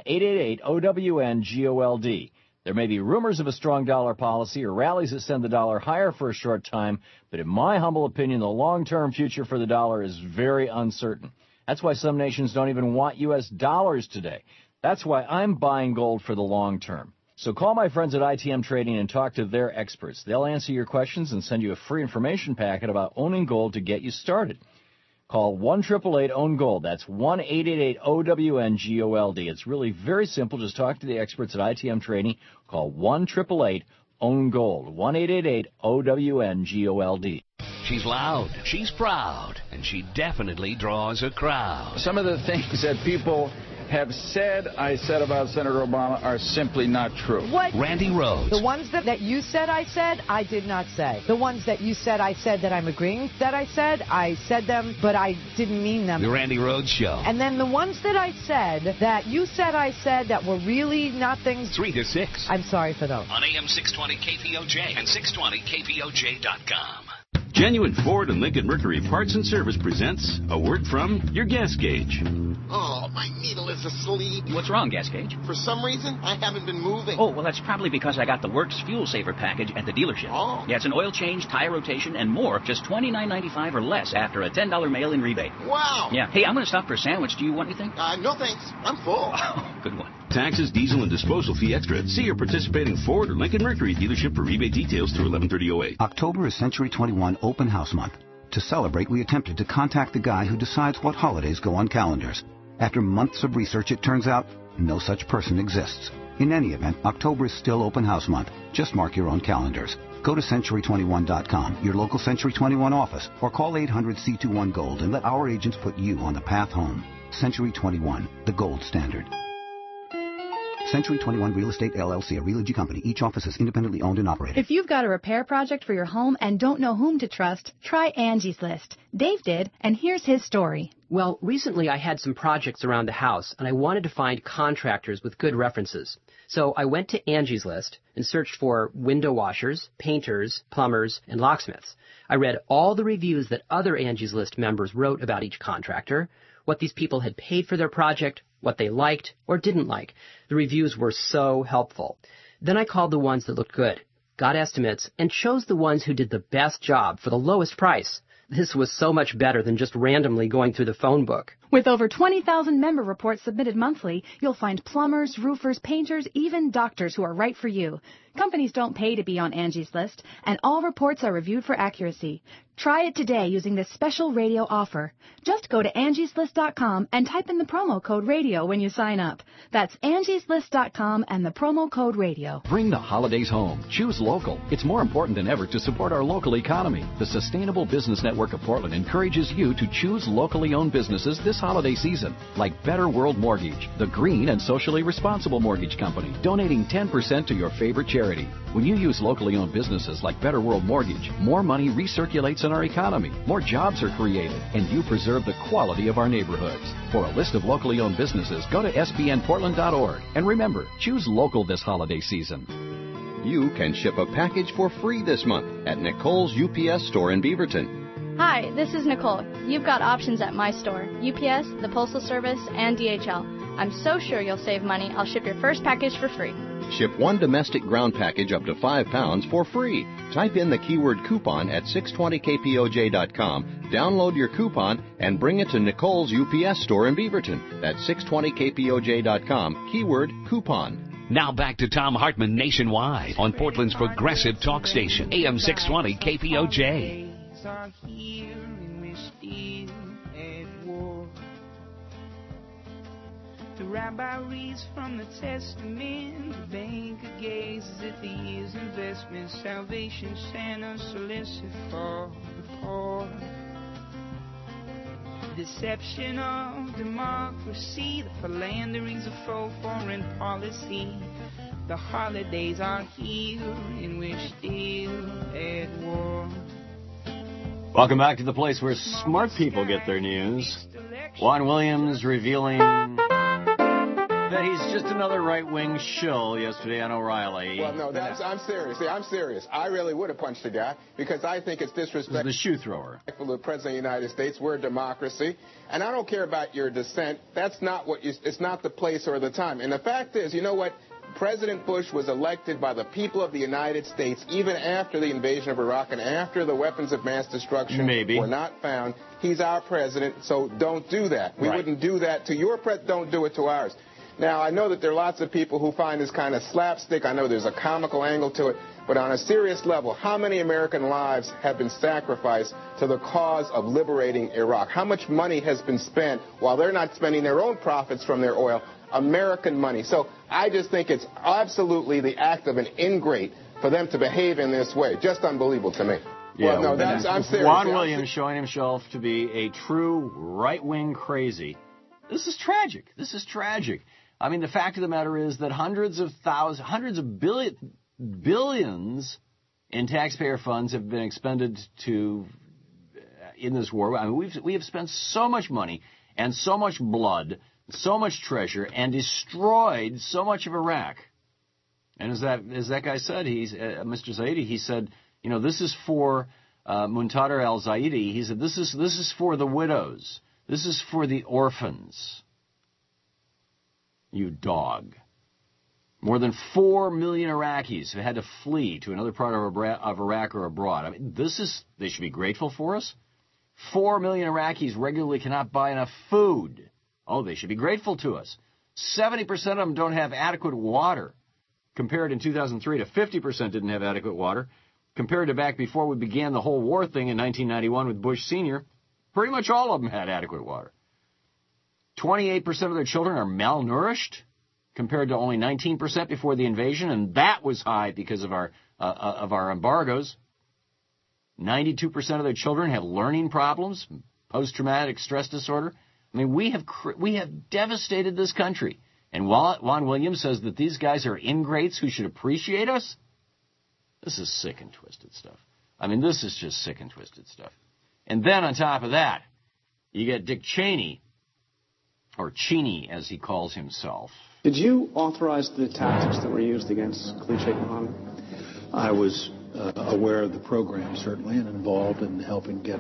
Speaker 1: 1-888-OWN-GOLD. There may be rumors of a strong dollar policy or rallies that send the dollar higher for a short time, but in my humble opinion, the long-term future for the dollar is very uncertain. That's why some nations don't even want U.S. dollars today. That's why I'm buying gold for the long term. So call my friends at ITM Trading and talk to their experts. They'll answer your questions and send you a free information packet about owning gold to get you started. Call 1-888-OWN-GOLD. That's 1-888-OWN-GOLD. It's really very simple. Just talk to the experts at ITM Trading. Call 1-888-OWN-GOLD. 1-888-OWN-GOLD.
Speaker 2: She's loud, she's proud, and she definitely draws a crowd.
Speaker 18: Some of the things that people have said about Senator Obama are simply not true.
Speaker 19: What?
Speaker 2: Randy Rhodes.
Speaker 19: The ones that you said I said, I did not say. The ones that you said I said that I'm agreeing that I said them, but I didn't mean them.
Speaker 2: The Randy Rhodes Show.
Speaker 19: And then the ones that I said that you said I said that were really not things.
Speaker 2: 3 to 6.
Speaker 19: I'm sorry for those.
Speaker 2: On AM 620 KPOJ and 620KPOJ.com.
Speaker 20: Genuine Ford and Lincoln Mercury Parts and Service presents a word from your gas gauge.
Speaker 21: Oh, my needle is asleep.
Speaker 22: What's wrong, gas gauge?
Speaker 21: For some reason, I haven't been moving.
Speaker 22: Oh, well, that's probably because I got the Works Fuel Saver package at the dealership.
Speaker 21: Oh.
Speaker 22: Yeah, it's an oil change, tire rotation, and more. Just $29.95 or less after a $10 mail-in rebate.
Speaker 21: Wow.
Speaker 22: Yeah. Hey, I'm going to stop for a sandwich. Do you want anything?
Speaker 21: No, thanks. I'm full.
Speaker 22: Oh, good one.
Speaker 20: Taxes, diesel, and disposal fee extra. See your participating Ford or Lincoln Mercury dealership for rebate details through 11/30/08.
Speaker 23: October is Century 21 Open House Month. To celebrate, we attempted to contact the guy who decides what holidays go on calendars. After months of research, it turns out no such person exists. In any event, October is still Open House Month. Just mark your own calendars. Go to Century21.com, your local Century 21 office, or call 800-C21-GOLD and let our agents put you on the path home. Century 21, the gold standard. Century 21 Real Estate LLC, a Realogy company. Each office is independently owned and operated.
Speaker 24: If you've got a repair project for your home and don't know whom to trust, try Angie's List. Dave did, and here's his story.
Speaker 25: Well, recently I had some projects around the house, and I wanted to find contractors with good references. So I went to Angie's List and searched for window washers, painters, plumbers, and locksmiths. I read all the reviews that other Angie's List members wrote about each contractor, what these people had paid for their project, what they liked or didn't like. The reviews were so helpful. Then I called the ones that looked good, got estimates, and chose the ones who did the best job for the lowest price. This was so much better than just randomly going through the phone book.
Speaker 24: With over 20,000 member reports submitted monthly, you'll find plumbers, roofers, painters, even doctors who are right for you. Companies don't pay to be on Angie's List, and all reports are reviewed for accuracy. Try it today using this special radio offer. Just go to angieslist.com and type in the promo code radio when you sign up. That's angieslist.com and the promo code radio.
Speaker 1: Bring the holidays home. Choose local. It's more important than ever to support our local economy. The Sustainable Business Network of Portland encourages you to choose locally owned businesses this holiday season, like Better World Mortgage, the green and socially responsible mortgage company, donating 10% to your favorite charity. When you use locally owned businesses like Better World Mortgage, more money recirculates in our economy, more jobs are created, and you preserve the quality of our neighborhoods. For a list of locally owned businesses, go to sbnportland.org. And remember, choose local this holiday season.
Speaker 8: You can ship a package for free this month at Nicole's UPS store in Beaverton.
Speaker 26: Hi, this is Nicole. You've got options at my store, UPS, the Postal Service, and DHL. I'm so sure you'll save money. I'll ship your first package for free.
Speaker 8: Ship one domestic ground package up to 5 pounds for free. Type in the keyword coupon at 620kpoj.com, download your coupon, and bring it to Nicole's UPS store in Beaverton. That's 620kpoj.com, keyword coupon.
Speaker 2: Now back to Thom Hartmann nationwide on Portland's progressive talk station, AM 620 KPOJ.
Speaker 27: Are here and we're still at war.
Speaker 6: The rabbi reads from the Testament. The banker gazes at the year's investment. Salvation Santa solicit for the poor. Deception of democracy, the philanderings of faux foreign policy. The holidays are here and we're still at war.
Speaker 4: Welcome back to the place where smart people get their news. Juan Williams revealing that he's just another right-wing shill yesterday on O'Reilly.
Speaker 7: Well, no, I'm serious. See, I'm serious. I really would have punched the guy because I think it's disrespectful.
Speaker 4: The shoe thrower.
Speaker 7: For the President of the United States, we're a democracy. And I don't care about your dissent. That's not it's not the place or the time. And the fact is, you know what? President Bush was elected by the people of the United States even after the invasion of Iraq and after the weapons of mass destruction were not found. He's our president, so don't do that. We wouldn't do that to your president. Don't do it to ours. Now, I know that there are lots of people who find this kind of slapstick. I know there's a comical angle to it. But on a serious level, how many American lives have been sacrificed to the cause of liberating Iraq? How much money has been spent while they're not spending their own profits from their oil? American money. So I just think it's absolutely the act of an ingrate for them to behave in this way. Just unbelievable to me.
Speaker 4: Yeah,
Speaker 7: well, no, I'm serious.
Speaker 4: Juan Williams showing himself to be a true right-wing crazy. This is tragic. This is tragic. I mean, the fact of the matter is that hundreds of billions in taxpayer funds have been expended in this war. I mean, we have spent so much money and so much blood, so much treasure, and destroyed so much of Iraq. And as that guy said, Mr. Zaidi, he said, you know, this is for Muntadar al-Zaidi. He said, this is for the widows. This is for the orphans. You dog. More than 4 million Iraqis have had to flee to another part of Iraq or abroad. I mean, they should be grateful for us. 4 million Iraqis regularly cannot buy enough food. Oh, they should be grateful to us. 70% of them don't have adequate water. Compared in 2003 to 50% didn't have adequate water. Compared to back before we began the whole war thing in 1991 with Bush Sr., pretty much all of them had adequate water. 28% of their children are malnourished, compared to only 19% before the invasion, and that was high because of our embargoes. 92% of their children have learning problems, post-traumatic stress disorder. I mean, we have devastated this country. And Juan Williams says that these guys are ingrates who should appreciate us. This is sick and twisted stuff. I mean, this is just sick and twisted stuff. And then on top of that, you get Dick Cheney, or Cheney as he calls himself.
Speaker 9: Did you authorize the tactics that were used against Khalid Sheikh Mohammed?
Speaker 10: I was aware of the program, certainly, and involved in helping get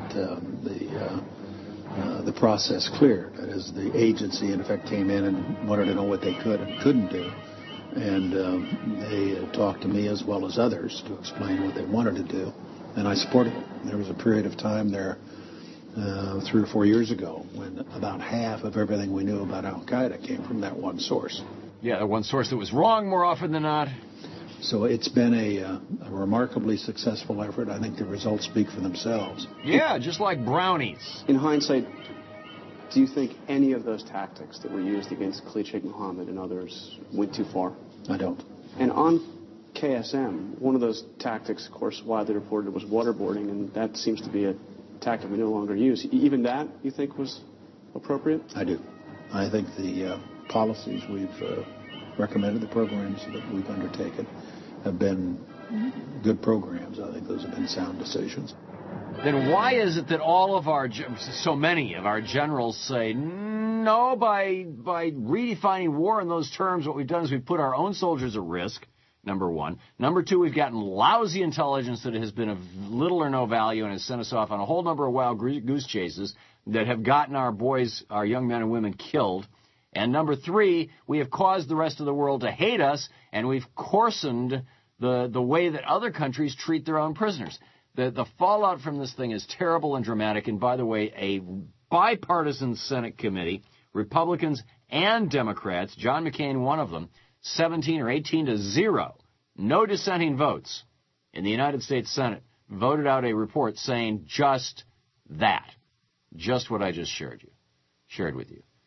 Speaker 10: the process cleared. That is, the agency, in effect, came in and wanted to know what they could and couldn't do. And they talked to me as well as others to explain what they wanted to do, and I supported it. There was a period of time there 3 or 4 years ago when about half of everything we knew about al-Qaeda came from that one source.
Speaker 4: Yeah, the one source that was wrong more often than not.
Speaker 10: So it's been a remarkably successful effort. I think the results speak for themselves.
Speaker 4: Yeah, just like brownies.
Speaker 9: In hindsight, do you think any of those tactics that were used against Khalid Sheikh Mohammed and others went too far?
Speaker 10: I don't.
Speaker 9: And on KSM, one of those tactics, of course, widely reported was waterboarding, and that seems to be a tactic we no longer use. Even that, you think, was appropriate?
Speaker 10: I do. I think the policies we've recommended, the programs that we've undertaken, have been good programs. I think those have been sound decisions.
Speaker 4: Then why is it that so many of our generals say, no, by redefining war in those terms, what we've done is we've put our own soldiers at risk, number one. Number two, we've gotten lousy intelligence that has been of little or no value and has sent us off on a whole number of wild goose chases that have gotten our boys, our young men and women killed. And number three, we have caused the rest of the world to hate us, and we've coarsened the way that other countries treat their own prisoners. The fallout from this thing is terrible and dramatic. And by the way, a bipartisan Senate committee, Republicans and Democrats, John McCain, one of them, 17 or 18-0, no dissenting votes in the United States Senate, voted out a report saying just that, just what I just shared with you.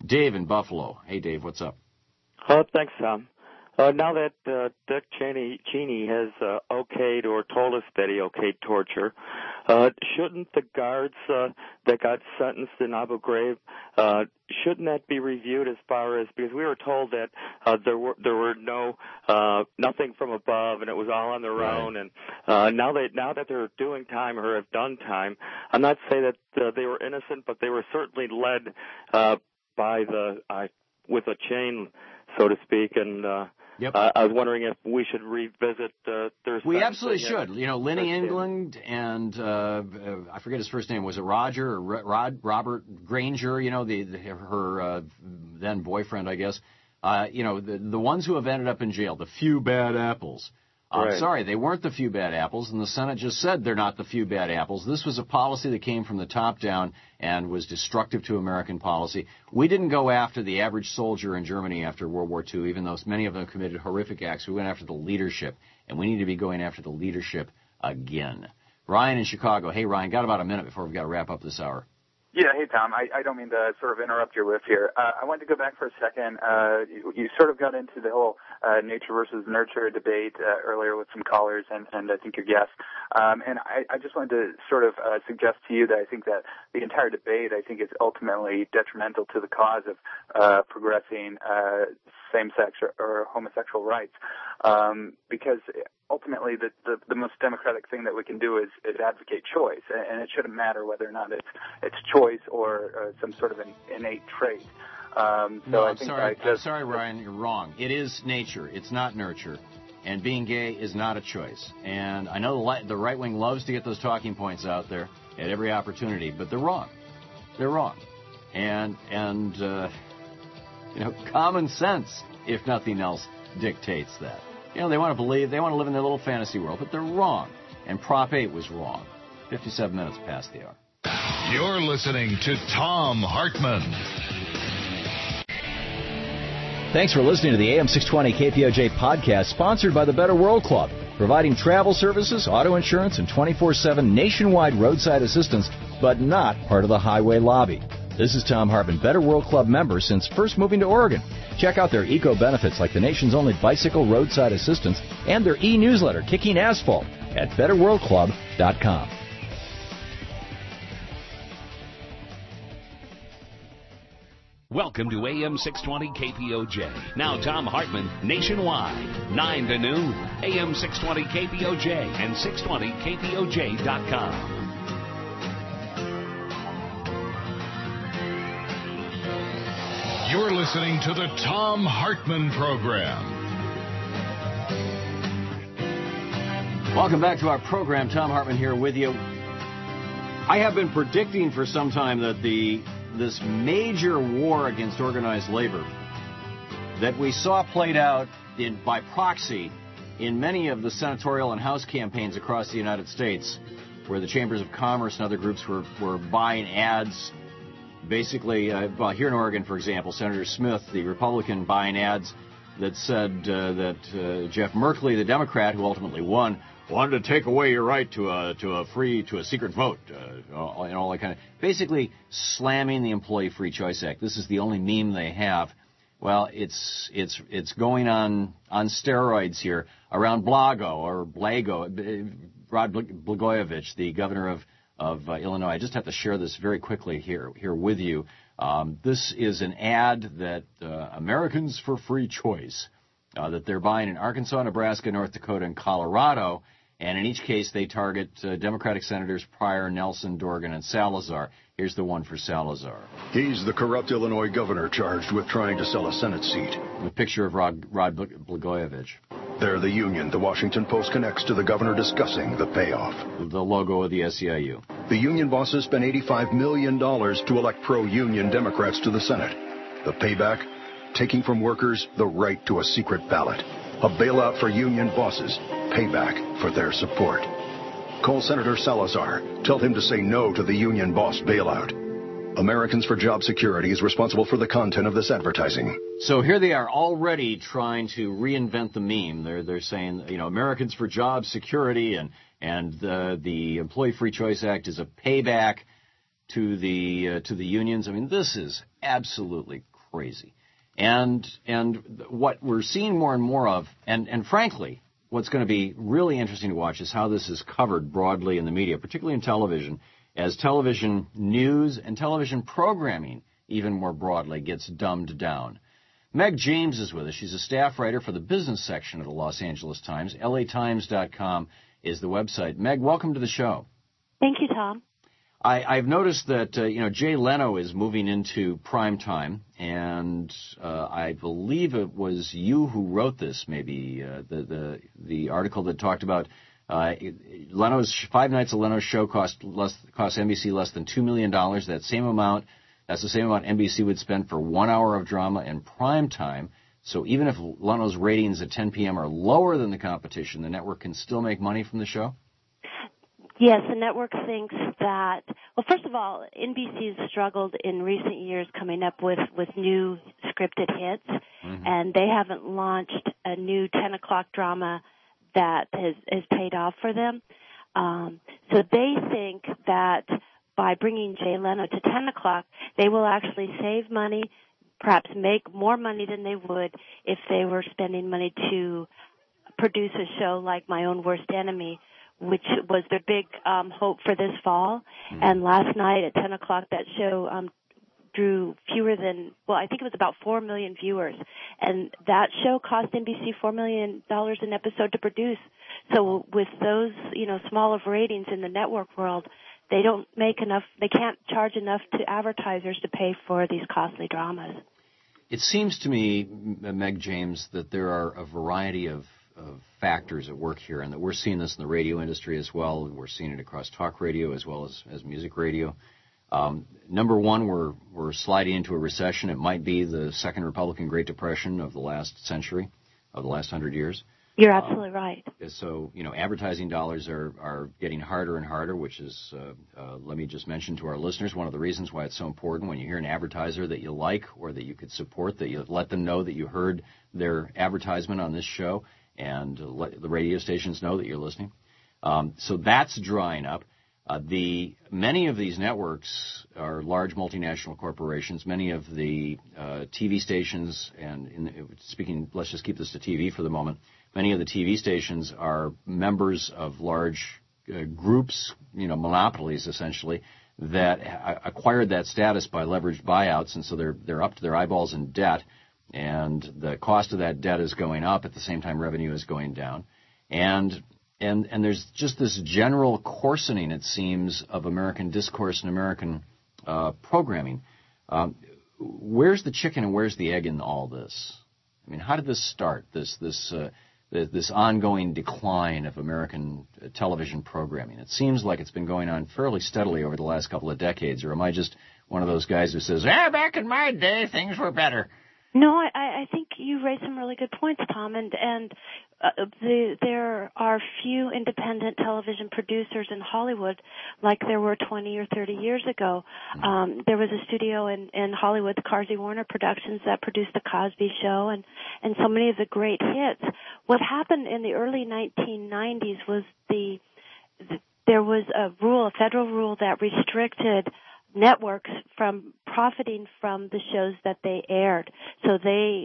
Speaker 4: Dave in Buffalo. Hey, Dave, what's up?
Speaker 5: Thanks, Tom. Now that Dick Cheney has okayed or told us that he okayed torture, shouldn't the guards that got sentenced in Abu Ghraib, shouldn't that be reviewed as far as, because we were told that there were nothing from above and it was all on their own, and now that they're doing time or have done time, I'm not saying that they were innocent, but they were certainly led with a chain, so to speak, and I was wondering if we should revisit their.
Speaker 4: We absolutely should. You know, Lenny England and I forget his first name. Was it Roger or Robert Granger? You know, her then boyfriend, I guess. You know, the ones who have ended up in jail, the few bad apples. I'm sorry, they weren't the few bad apples, and the Senate just said they're not the few bad apples. This was a policy that came from the top down and was destructive to American policy. We didn't go after the average soldier in Germany after World War II, even though many of them committed horrific acts. We went after the leadership, and we need to be going after the leadership again. Ryan in Chicago. Hey, Ryan, got about a minute before we've got to wrap up this hour.
Speaker 11: Yeah, hey, Tom. I don't mean to sort of interrupt your riff here. I wanted to go back for a second. You sort of got into the whole nature versus nurture debate earlier with some callers and I think your guests. And I just wanted to sort of suggest to you that I think that the entire debate, I think, is ultimately detrimental to the cause of progressing same-sex or homosexual rights. Because ultimately the most democratic thing that we can do is advocate choice, and it shouldn't matter whether or not it's choice or some sort of an innate trait. I'm sorry, Ryan, you're wrong. It is nature. It's not nurture. And being gay is not a choice. And I know the right wing loves to get those talking points out there at every opportunity, but they're wrong. They're wrong. And you know, common sense, if nothing else, dictates that. You know, they want to live in their little fantasy world, but they're wrong. And Prop 8 was wrong. 57 minutes past the hour.
Speaker 3: You're listening to Thom Hartmann.
Speaker 1: Thanks for listening to the AM 620 KPOJ podcast, sponsored by the Better World Club, providing travel services, auto insurance, and 24/7 nationwide roadside assistance, but not part of the highway lobby. This is Thom Hartmann, Better World Club member since first moving to Oregon. Check out their eco-benefits like the nation's only bicycle roadside assistance and their e-newsletter, Kicking Asphalt, at betterworldclub.com.
Speaker 2: Welcome to AM 620 KPOJ. Now Thom Hartmann nationwide, 9 to noon. AM 620 KPOJ and 620kpoj.com.
Speaker 3: You're listening to the Thom Hartmann Program.
Speaker 4: Welcome back to our program. Thom Hartmann here with you. I have been predicting for some time that this major war against organized labor that we saw played out by proxy in many of the senatorial and House campaigns across the United States, where the chambers of commerce and other groups were buying ads. Basically, here in Oregon, for example, Senator Smith, the Republican, buying ads that said that Jeff Merkley, the Democrat, who ultimately won, wanted to take away your right to a secret vote, and all that kind of, basically slamming the Employee Free Choice Act. This is the only meme they have. Well, it's going on steroids here around Blago, Rod Blagojevich, the governor of Illinois. I just have to share this very quickly here with you. This is an ad that Americans for Free Choice, that they're buying in Arkansas, Nebraska, North Dakota, and Colorado. And in each case, they target Democratic Senators Pryor, Nelson, Dorgan, and Salazar. Here's the one for Salazar.
Speaker 12: He's the corrupt Illinois governor charged with trying to sell a Senate seat.
Speaker 4: A picture of Rod Blagojevich.
Speaker 12: They're the union the Washington Post connects to the governor discussing the payoff.
Speaker 4: The logo of the SEIU.
Speaker 12: The union bosses spent $85 million to elect pro-union Democrats to the Senate. The payback? Taking from workers the right to a secret ballot. A bailout for union bosses. Payback for their support. Call Senator Salazar. Tell him to say no to the union boss bailout. Americans for Job Security is responsible for the content of this advertising.
Speaker 4: So here they are already trying to reinvent the meme. They're saying, you know, Americans for Job Security and the Employee Free Choice Act is a payback to the unions. I mean, this is absolutely crazy. And what we're seeing more and more of, and frankly, what's going to be really interesting to watch is how this is covered broadly in the media, particularly in television, as television news and television programming even more broadly gets dumbed down. Meg James is with us. She's a staff writer for the business section of the Los Angeles Times. LATimes.com is the website. Meg, welcome to the show.
Speaker 13: Thank you, Tom.
Speaker 4: I've noticed that Jay Leno is moving into prime time, and I believe it was you who wrote this. Maybe the article that talked about Leno's 5 nights of Leno's show cost NBC less than $2 million. That's the same amount NBC would spend for 1 hour of drama in prime time. So even if Leno's ratings at 10 p.m. are lower than the competition, the network can still make money from the show?
Speaker 13: Yes, the network thinks that, well, first of all, NBC's struggled in recent years coming up with new scripted hits, and they haven't launched a new 10 o'clock drama that has paid off for them. So they think that by bringing Jay Leno to 10 o'clock, they will actually save money, perhaps make more money than they would if they were spending money to produce a show like My Own Worst Enemy, which was their big hope for this fall. And last night at 10 o'clock, that show drew fewer than, I think it was about 4 million viewers. And that show cost NBC $4 million an episode to produce. So with those, small of ratings in the network world, they don't make enough, they can't charge enough to advertisers to pay for these costly dramas.
Speaker 4: It seems to me, Meg James, that there are a variety of factors at work here, and that we're seeing this in the radio industry as well. We're seeing it across talk radio as well as music radio. Number one, we're sliding into a recession. It might be the second Republican Great Depression of the last century, of the last 100 years.
Speaker 13: You're absolutely right.
Speaker 4: So, advertising dollars are getting harder and harder, which is, let me just mention to our listeners, one of the reasons why it's so important when you hear an advertiser that you like or that you could support, that you let them know that you heard their advertisement on this show, and let the radio stations know that you're listening. So that's drying up. Many of these networks are large multinational corporations. Many of the TV stations, speaking, let's just keep this to TV for the moment, many of the TV stations are members of large groups, monopolies essentially, that acquired that status by leveraged buyouts, and so they're up to their eyeballs in debt. And the cost of that debt is going up at the same time revenue is going down. And there's just this general coarsening, it seems, of American discourse and American programming. Where's the chicken and where's the egg in all this? I mean, how did this start, this ongoing decline of American television programming? It seems like it's been going on fairly steadily over the last couple of decades, or am I just one of those guys who says, back in my day, things were better?
Speaker 13: No, I think you raised some really good points, Tom, and there are few independent television producers in Hollywood like there were 20 or 30 years ago. There was a studio in Hollywood, the Carsey Warner Productions, that produced The Cosby Show and so many of the great hits. What happened in the early 1990s was there was a federal rule that restricted networks from profiting from the shows that they aired. So they,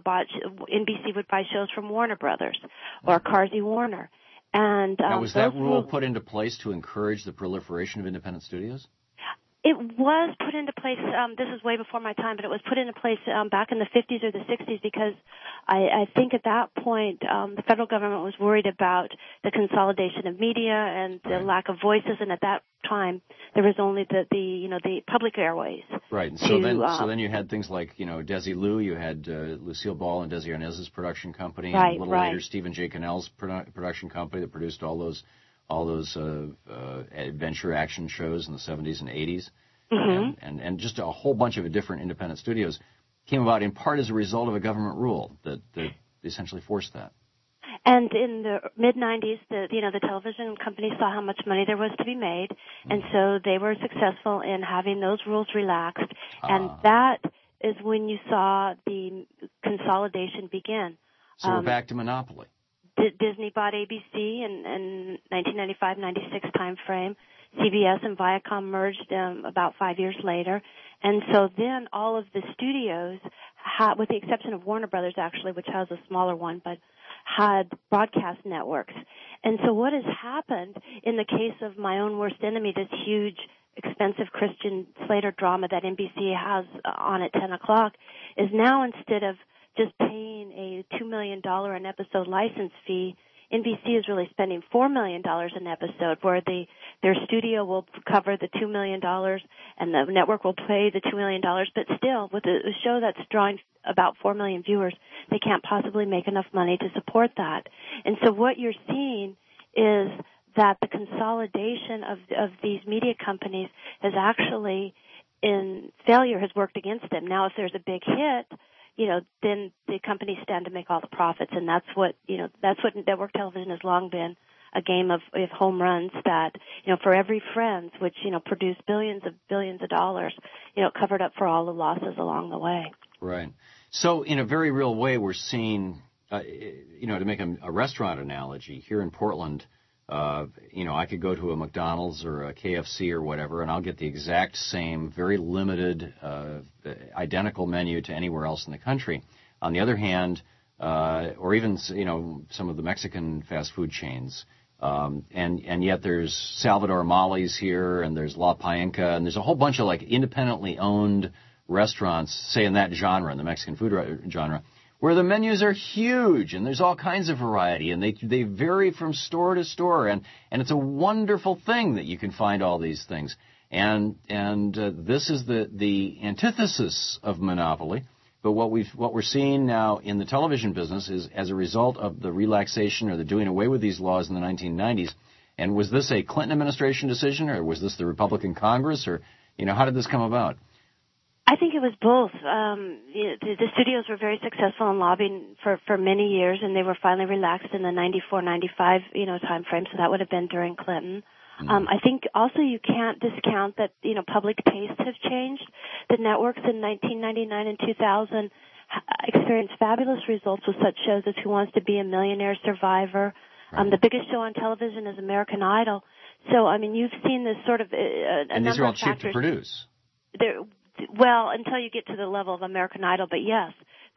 Speaker 13: NBC would buy shows from Warner Brothers or Carsey Warner. And
Speaker 4: now, was that rule put into place to encourage the proliferation of independent studios?
Speaker 13: It was put into place, this is way before my time, but it was put into place back in the 50s or the 60s because I think at that point the federal government was worried about the consolidation of media and the lack of voices, and at that time there was only the public airways.
Speaker 4: Right, and so then you had things like, Desi Lu, you had Lucille Ball and Desi Arnaz's production company, and a little later Stephen J. Cannell's production company that produced all those adventure action shows in the 70s and 80s, and just a whole bunch of different independent studios came about in part as a result of a government rule that essentially forced that.
Speaker 13: And in the mid-'90s, the television companies saw how much money there was to be made, and so they were successful in having those rules relaxed, and that is when you saw the consolidation begin.
Speaker 4: So we're back to monopoly.
Speaker 13: Disney bought ABC in 1995-96 time frame. CBS and Viacom merged about 5 years later. And so then all of the studios, with the exception of Warner Brothers, actually, which has a smaller one, but had broadcast networks. And so what has happened in the case of My Own Worst Enemy, this huge, expensive Christian Slater drama that NBC has on at 10 o'clock, is now instead of just paying a $2 million an episode license fee, NBC is really spending $4 million an episode, where their studio will cover the $2 million and the network will pay the $2 million. But still, with a show that's drawing about 4 million viewers, they can't possibly make enough money to support that. And so what you're seeing is that the consolidation of these media companies has actually, in failure, has worked against them. Now, if there's a big hit, then the companies stand to make all the profits, and that's what network television has long been, a game of home runs that, for every Friends, which, produced billions of dollars, covered up for all the losses along the way.
Speaker 4: Right. So in a very real way, we're seeing, to make a restaurant analogy, here in Portland, I could go to a McDonald's or a KFC or whatever, and I'll get the exact same, very limited, identical menu to anywhere else in the country. On the other hand, or even, some of the Mexican fast food chains, and yet there's Salvador Amali's here, and there's La Paenca, and there's a whole bunch of, independently owned restaurants, say in that genre, in the Mexican food genre, where the menus are huge and there's all kinds of variety, and they vary from store to store, and it's a wonderful thing that you can find all these things. And this is the antithesis of monopoly. But what we're seeing now in the television business is, as a result of the relaxation or the doing away with these laws in the 1990s. And was this a Clinton administration decision, or was this the Republican Congress, or how did this come about?
Speaker 13: I think it was both. The studios were very successful in lobbying for many years, and they were finally relaxed in the 94, 95, time frame. So that would have been during Clinton. I think also you can't discount that, public tastes have changed. The networks in 1999 and 2000 experienced fabulous results with such shows as Who Wants to Be a Millionaire, Survivor. Right. The biggest show on television is American Idol. So, you've seen this sort of
Speaker 4: and these are all cheap to produce.
Speaker 13: Well, until you get to the level of American Idol, but yes,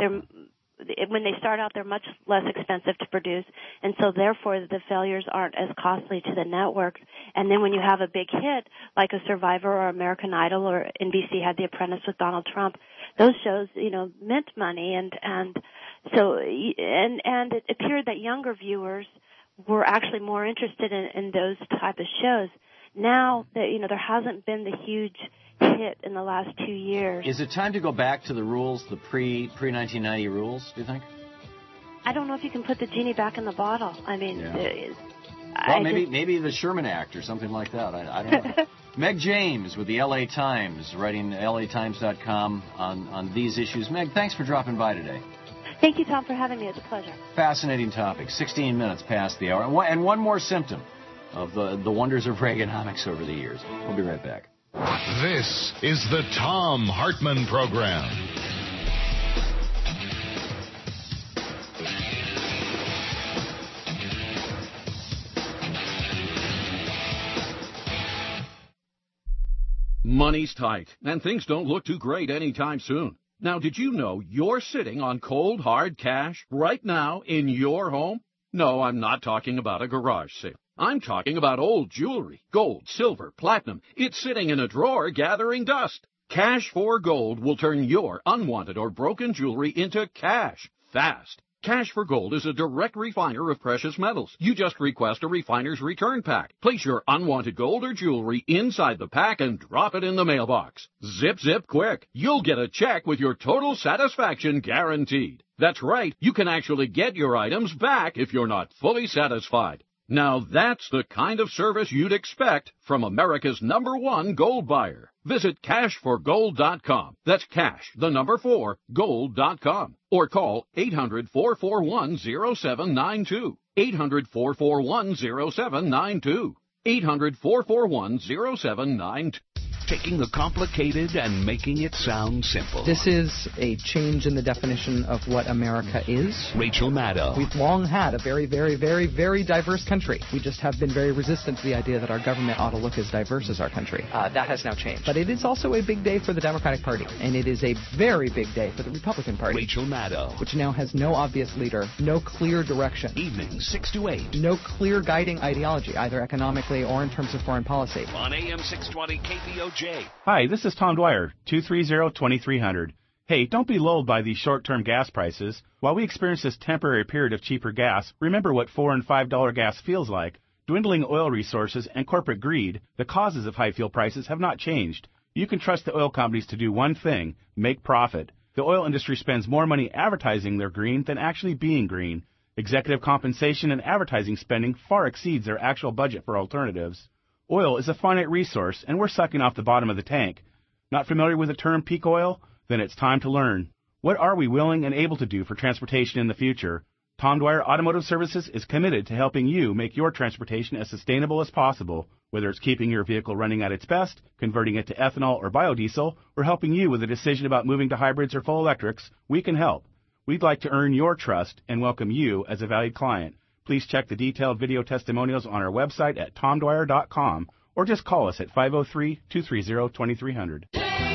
Speaker 13: when they start out, they're much less expensive to produce, and so therefore the failures aren't as costly to the networks. And then when you have a big hit like a Survivor or American Idol, or NBC had The Apprentice with Donald Trump, those shows, meant money, and so it appeared that younger viewers were actually more interested in those type of shows. Now that there hasn't been the huge hit in the last 2 years.
Speaker 4: Is it time to go back to the rules, the pre-1990 rules, do you think?
Speaker 13: I don't know if you can put the genie back in the bottle.
Speaker 4: Maybe the Sherman Act or something like that. I don't know. Meg James with the LA Times, writing LATimes.com on these issues. Meg, thanks for dropping by today.
Speaker 13: Thank you, Tom, for having me. It's a pleasure.
Speaker 4: Fascinating topic. 16 minutes past the hour. And one more symptom of the wonders of Reaganomics over the years. We'll be right back.
Speaker 3: This is the Thom Hartmann Program.
Speaker 14: Money's tight, and things don't look too great anytime soon. Now, did you know you're sitting on cold, hard cash right now in your home? No, I'm not talking about a garage sale. I'm talking about old jewelry, gold, silver, platinum. It's sitting in a drawer gathering dust. Cash for Gold will turn your unwanted or broken jewelry into cash fast. Cash for Gold is a direct refiner of precious metals. You just request a refiner's return pack. Place your unwanted gold or jewelry inside the pack and drop it in the mailbox. Zip, zip, quick. You'll get a check with your total satisfaction guaranteed. That's right. You can actually get your items back if you're not fully satisfied. Now that's the kind of service you'd expect from America's #1 gold buyer. Visit cashforgold.com. That's cash, the number 4, gold.com. Or call 800-441-0792. 800-441-0792. 800-441-0792.
Speaker 2: taking the complicated and making it sound simple.
Speaker 15: This is a change in the definition of what America is.
Speaker 2: Rachel Maddow.
Speaker 15: We've long had a very, very, very, very diverse country. We just have been very resistant to the idea that our government ought to look as diverse as our country. That has now changed. But it is also a big day for the Democratic Party, and it is a very big day for the Republican Party.
Speaker 2: Rachel Maddow.
Speaker 15: Which now has no obvious leader, no clear direction.
Speaker 2: Evenings 6 to 8.
Speaker 15: No clear guiding ideology, either economically or in terms of foreign policy.
Speaker 2: On AM 620 KPOJ.
Speaker 16: Hi, this is Tom Dwyer, 230-2300. Hey, don't be lulled by these short-term gas prices. While we experience this temporary period of cheaper gas, remember what $4 and $5 gas feels like. Dwindling oil resources and corporate greed, the causes of high fuel prices, have not changed. You can trust the oil companies to do one thing, make profit. The oil industry spends more money advertising they're green than actually being green. Executive compensation and advertising spending far exceeds their actual budget for alternatives. Oil is a finite resource, and we're sucking off the bottom of the tank. Not familiar with the term peak oil? Then it's time to learn. What are we willing and able to do for transportation in the future? Tom Dwyer Automotive Services is committed to helping you make your transportation as sustainable as possible, whether it's keeping your vehicle running at its best, converting it to ethanol or biodiesel, or helping you with a decision about moving to hybrids or full electrics. We can help. We'd like to earn your trust and welcome you as a valued client. Please check the detailed video testimonials on our website at tomdwyer.com or just call us at 503-230-2300.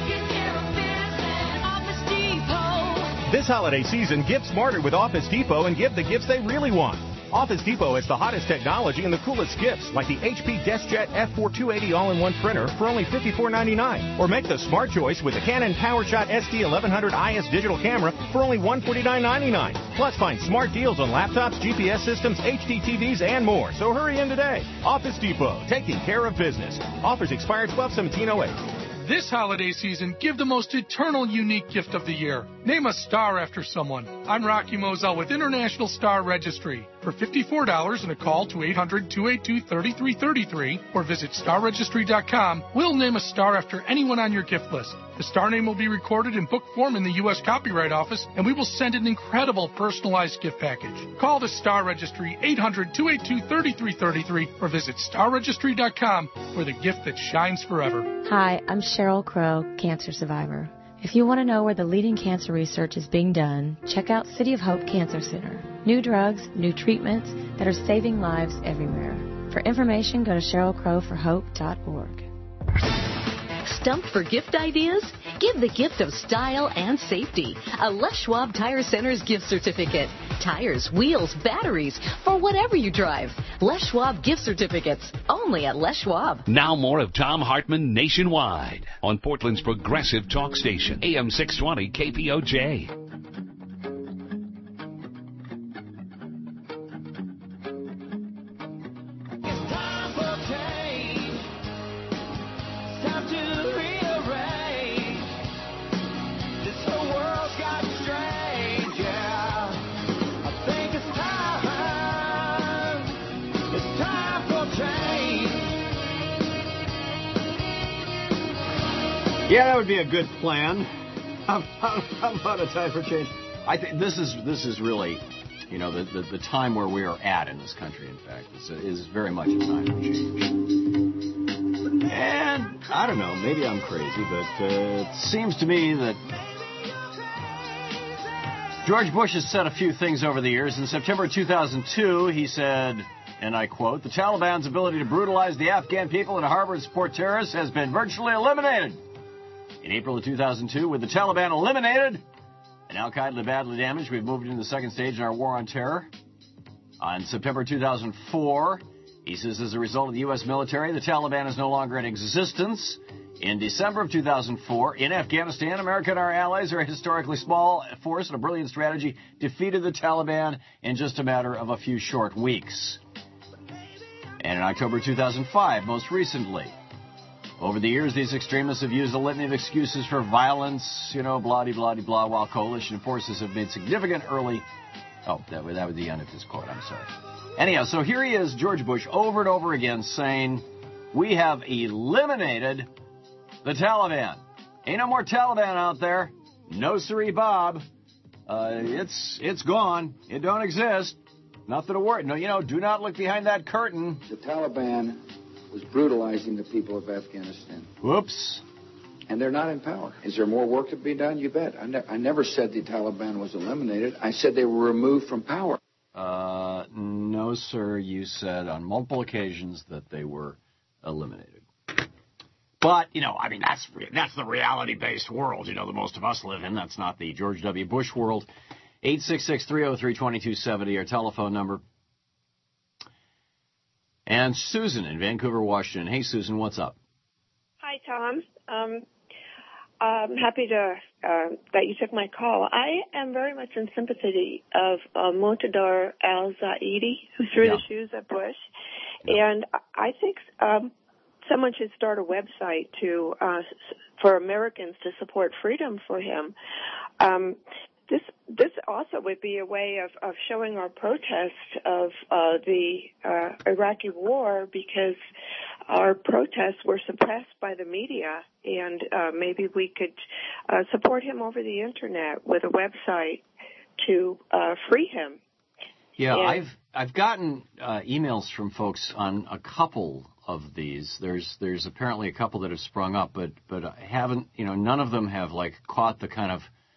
Speaker 17: This holiday season, get smarter with Office Depot and give the gifts they really want. Office Depot has the hottest technology and the coolest gifts, like the HP DeskJet F4280 all-in-one printer for only $54.99. Or make the smart choice with the Canon PowerShot SD1100 IS digital camera for only $149.99. Plus, find smart deals on laptops, GPS systems, HD TVs, and more. So hurry in today. Office Depot, taking care of business. Offers expire 12/17/08.
Speaker 18: This holiday season, give the most eternal, unique gift of the year. Name a star after someone. I'm Rocky Moselle with International Star Registry. For $54 and a call to 800-282-3333 or visit starregistry.com, we'll name a star after anyone on your gift list. The star name will be recorded in book form in the U.S. Copyright Office, and we will send an incredible personalized gift package. Call the Star Registry, 800-282-3333 or visit starregistry.com for the gift that shines forever.
Speaker 19: Hi, I'm Cheryl Crow, cancer survivor. If you want to know where the leading cancer research is being done, check out City of Hope Cancer Center. New drugs, new treatments that are saving lives everywhere. For information, go to CherylCrowForHope.org.
Speaker 21: Stumped for gift ideas? Give the gift of style and safety. A Les Schwab Tire Center's gift certificate. Tires, wheels, batteries, for whatever you drive. Les Schwab gift certificates. Only at Les Schwab.
Speaker 2: Now more of Tom Hartman nationwide on Portland's progressive talk station, AM 620 KPOJ.
Speaker 4: Yeah, that would be a good plan. How about a time for change? I think this is really, you know, the time where we are at in this country. In fact, is very much a time for change. And I don't know, maybe I'm crazy, but it seems to me that George Bush has said a few things over the years. In September 2002, he said, and I quote, "The Taliban's ability to brutalize the Afghan people and harbor and support terrorists has been virtually eliminated." In April of 2002, with the Taliban eliminated and al-Qaeda badly damaged, we've moved into the second stage in our war on terror. On September 2004, he says, as a result of the U.S. military, the Taliban is no longer in existence. In December of 2004, in Afghanistan, America and our allies, are a historically small force and a brilliant strategy, defeated the Taliban in just a matter of a few short weeks. And in October 2005, most recently, over the years, these extremists have used a litany of excuses for violence, you know, blah-de-blah-de-blah, while coalition forces have made significant early... Oh, that was the end of his quote, I'm sorry. Anyhow, so here he is, George Bush, over and over again saying, we have eliminated the Taliban. Ain't no more Taliban out there. No siree, Bob. It's gone. It don't exist. Nothing to worry. No, you know, do not look behind that curtain.
Speaker 10: The Taliban
Speaker 20: was brutalizing the people of Afghanistan.
Speaker 4: Whoops.
Speaker 20: And they're not in power. Is there more work to be done? You bet. I never said the Taliban was eliminated. I said they were removed from power.
Speaker 4: No, sir. You said on multiple occasions that they were eliminated. But, I mean, that's the reality-based world, that most of us live in. That's not the George W. Bush world. 866-303-2270, our telephone number. And Susan in Vancouver, Washington. Hey, Susan, what's up?
Speaker 22: Hi, Tom. I'm happy to that you took my call. I am very much in sympathy of Muqtada al-Zaidi, who threw the shoes at Bush. Yeah. And I think someone should start a website for Americans to support freedom for him. This also would be a way of showing our protest of the Iraqi war, because our protests were suppressed by the media, and maybe we could support him over the internet with a website to free him.
Speaker 4: Yeah, and I've gotten emails from folks on a couple of these. There's apparently a couple that have sprung up, but I haven't. None of them have caught the kind of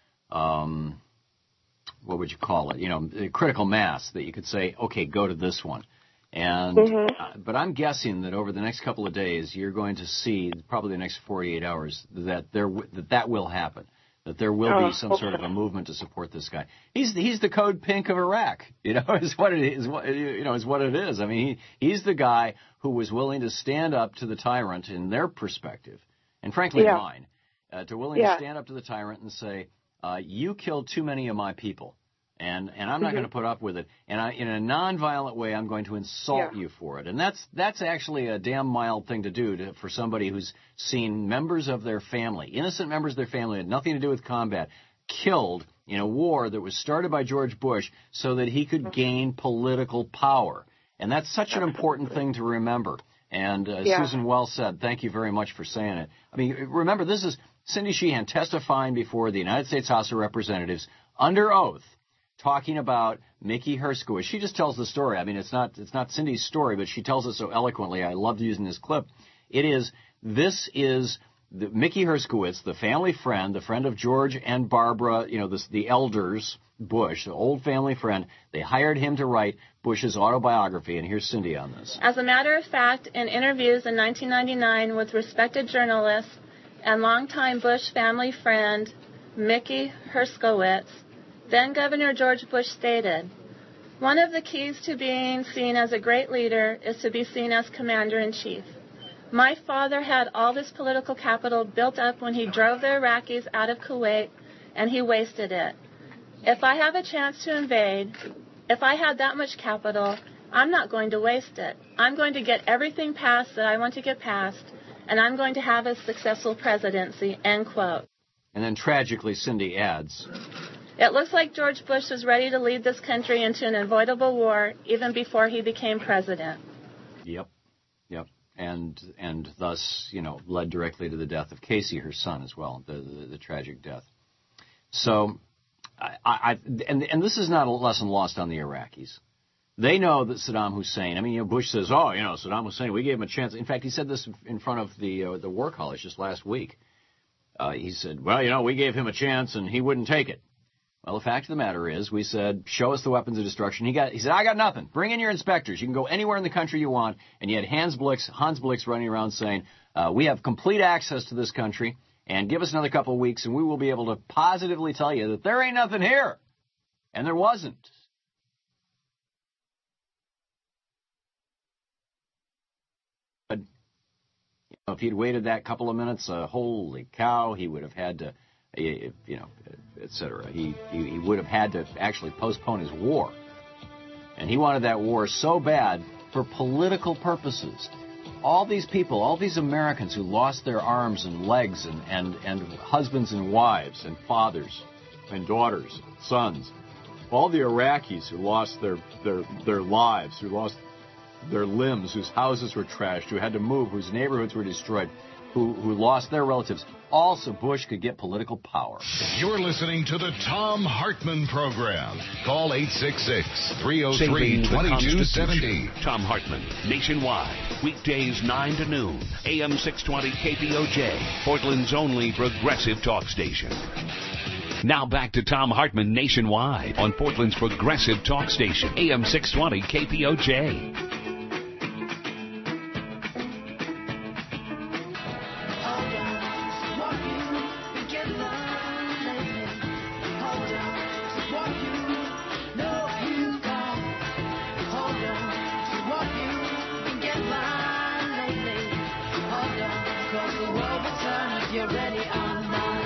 Speaker 4: what would you call it? Critical mass that you could say, okay, go to this one. And but I'm guessing that over the next couple of days, you're going to see, probably the next 48 hours, that that will happen. That there will be some sort of a movement to support this guy. He's the Code Pink of Iraq. Is what it is. Is what it is. I mean, he's the guy who was willing to stand up to the tyrant in their perspective, and frankly mine, to stand up to the tyrant and say, you killed too many of my people, and I'm not going to put up with it. And in a nonviolent way, I'm going to insult you for it. And that's actually a damn mild thing to do for somebody who's seen members of their family, innocent members of their family, had nothing to do with combat, killed in a war that was started by George Bush so that he could gain political power. And that's such an important thing to remember. And Susan well said, thank you very much for saying it. I mean, remember, this is Cindy Sheehan testifying before the United States House of Representatives under oath, talking about Mickey Herskowitz. She just tells the story. I mean, it's not Cindy's story, but she tells it so eloquently. I loved using this clip. This is Mickey Herskowitz, the family friend, the friend of George and Barbara, the elders, Bush, the old family friend. They hired him to write Bush's autobiography, and here's Cindy on this.
Speaker 23: As a matter of fact, in interviews in 1999 with respected journalists and longtime Bush family friend Mickey Herskowitz, then Governor George Bush stated, "One of the keys to being seen as a great leader is to be seen as commander-in-chief. My father had all this political capital built up when he drove the Iraqis out of Kuwait, and he wasted it. If I have a chance to invade, if I had that much capital, I'm not going to waste it. I'm going to get everything passed that I want to get passed, and I'm going to have a successful presidency," end quote.
Speaker 4: And then tragically, Cindy adds,
Speaker 23: "It looks like George Bush was ready to lead this country into an avoidable war even before he became president."
Speaker 4: Yep. And thus, led directly to the death of Casey, her son, as well, the tragic death. So, and this is not a lesson lost on the Iraqis. They know that Saddam Hussein, Bush says, Saddam Hussein, we gave him a chance. In fact, he said this in front of the War College just last week. He said, we gave him a chance and he wouldn't take it. Well, the fact of the matter is, we said, show us the weapons of destruction. He said, I got nothing. Bring in your inspectors. You can go anywhere in the country you want. And you had Hans Blix running around saying, we have complete access to this country, and give us another couple of weeks, and we will be able to positively tell you that there ain't nothing here. And there wasn't. But if he'd waited that couple of minutes, holy cow, he would have had to, et cetera. He would have had to actually postpone his war. And he wanted that war so bad for political purposes. All these people, all these Americans who lost their arms and legs and husbands and wives and fathers and daughters, sons, all the Iraqis who lost their lives, who lost their limbs, whose houses were trashed, who had to move, whose neighborhoods were destroyed, who lost their relatives, all so Bush could get political power.
Speaker 3: You're listening to the Thom Hartmann Program. Call 866-303-2270.
Speaker 2: Thom Hartmann, nationwide. Weekdays 9 to noon. AM 620 KPOJ. Portland's only progressive talk station. Now back to Thom Hartmann nationwide on Portland's progressive talk station. AM 620 KPOJ.
Speaker 22: Ready or not.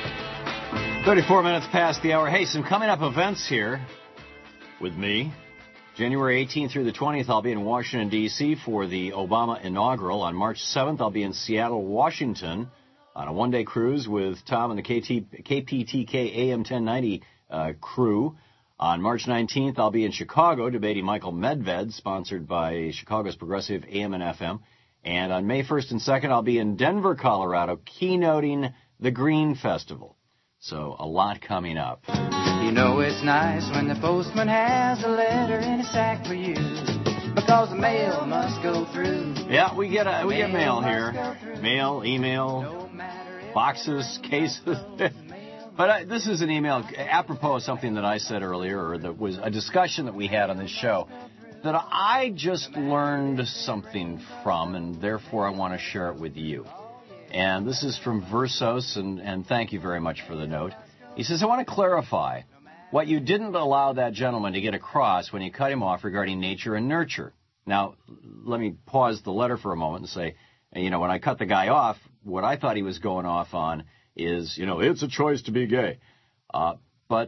Speaker 4: 34 minutes past the hour. Hey, some coming up events here with me. January 18th through the 20th, I'll be in Washington, D.C. for the Obama inaugural. On March 7th, I'll be in Seattle, Washington on a one-day cruise with Tom and the KPTK AM 1090 crew. On March 19th, I'll be in Chicago debating Michael Medved, sponsored by Chicago's Progressive AM and FM. And on May 1st and 2nd, I'll be in Denver, Colorado, keynoting the Green Festival. So a lot coming up.
Speaker 6: You know it's nice when the postman has a letter in a sack for you, because the mail must go through.
Speaker 4: Yeah, we get mail here. Mail, email, boxes, cases. But this is an email apropos of something that I said earlier, or that was a discussion that we had on this show, that I just learned something from, and therefore I want to share it with you. And this is from Versos, and thank you very much for the note. He says, I want to clarify what you didn't allow that gentleman to get across when you cut him off regarding nature and nurture. Now, let me pause the letter for a moment and say, when I cut the guy off, what I thought he was going off on is, it's a choice to be gay. But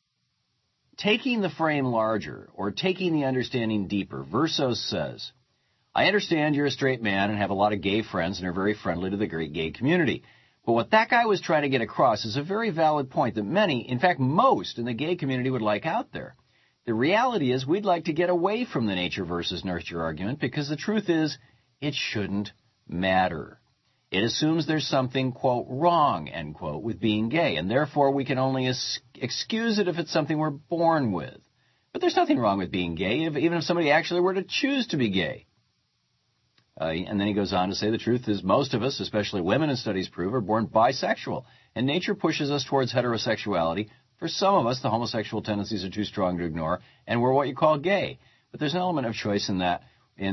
Speaker 4: taking the frame larger, or taking the understanding deeper, Versos says, I understand you're a straight man and have a lot of gay friends and are very friendly to the gay community. But what that guy was trying to get across is a very valid point that many, in fact most, in the gay community would like out there. The reality is we'd like to get away from the nature versus nurture argument, because the truth is it shouldn't matter. It assumes there's something, quote, wrong, end quote, with being gay, and therefore we can only excuse it if it's something we're born with. But there's nothing wrong with being gay, even if somebody actually were to choose to be gay. And then he goes on to say the truth is most of us, especially women as studies prove, are born bisexual. And nature pushes us towards heterosexuality. For some of us, the homosexual tendencies are too strong to ignore, and we're what you call gay. But there's an element of choice in that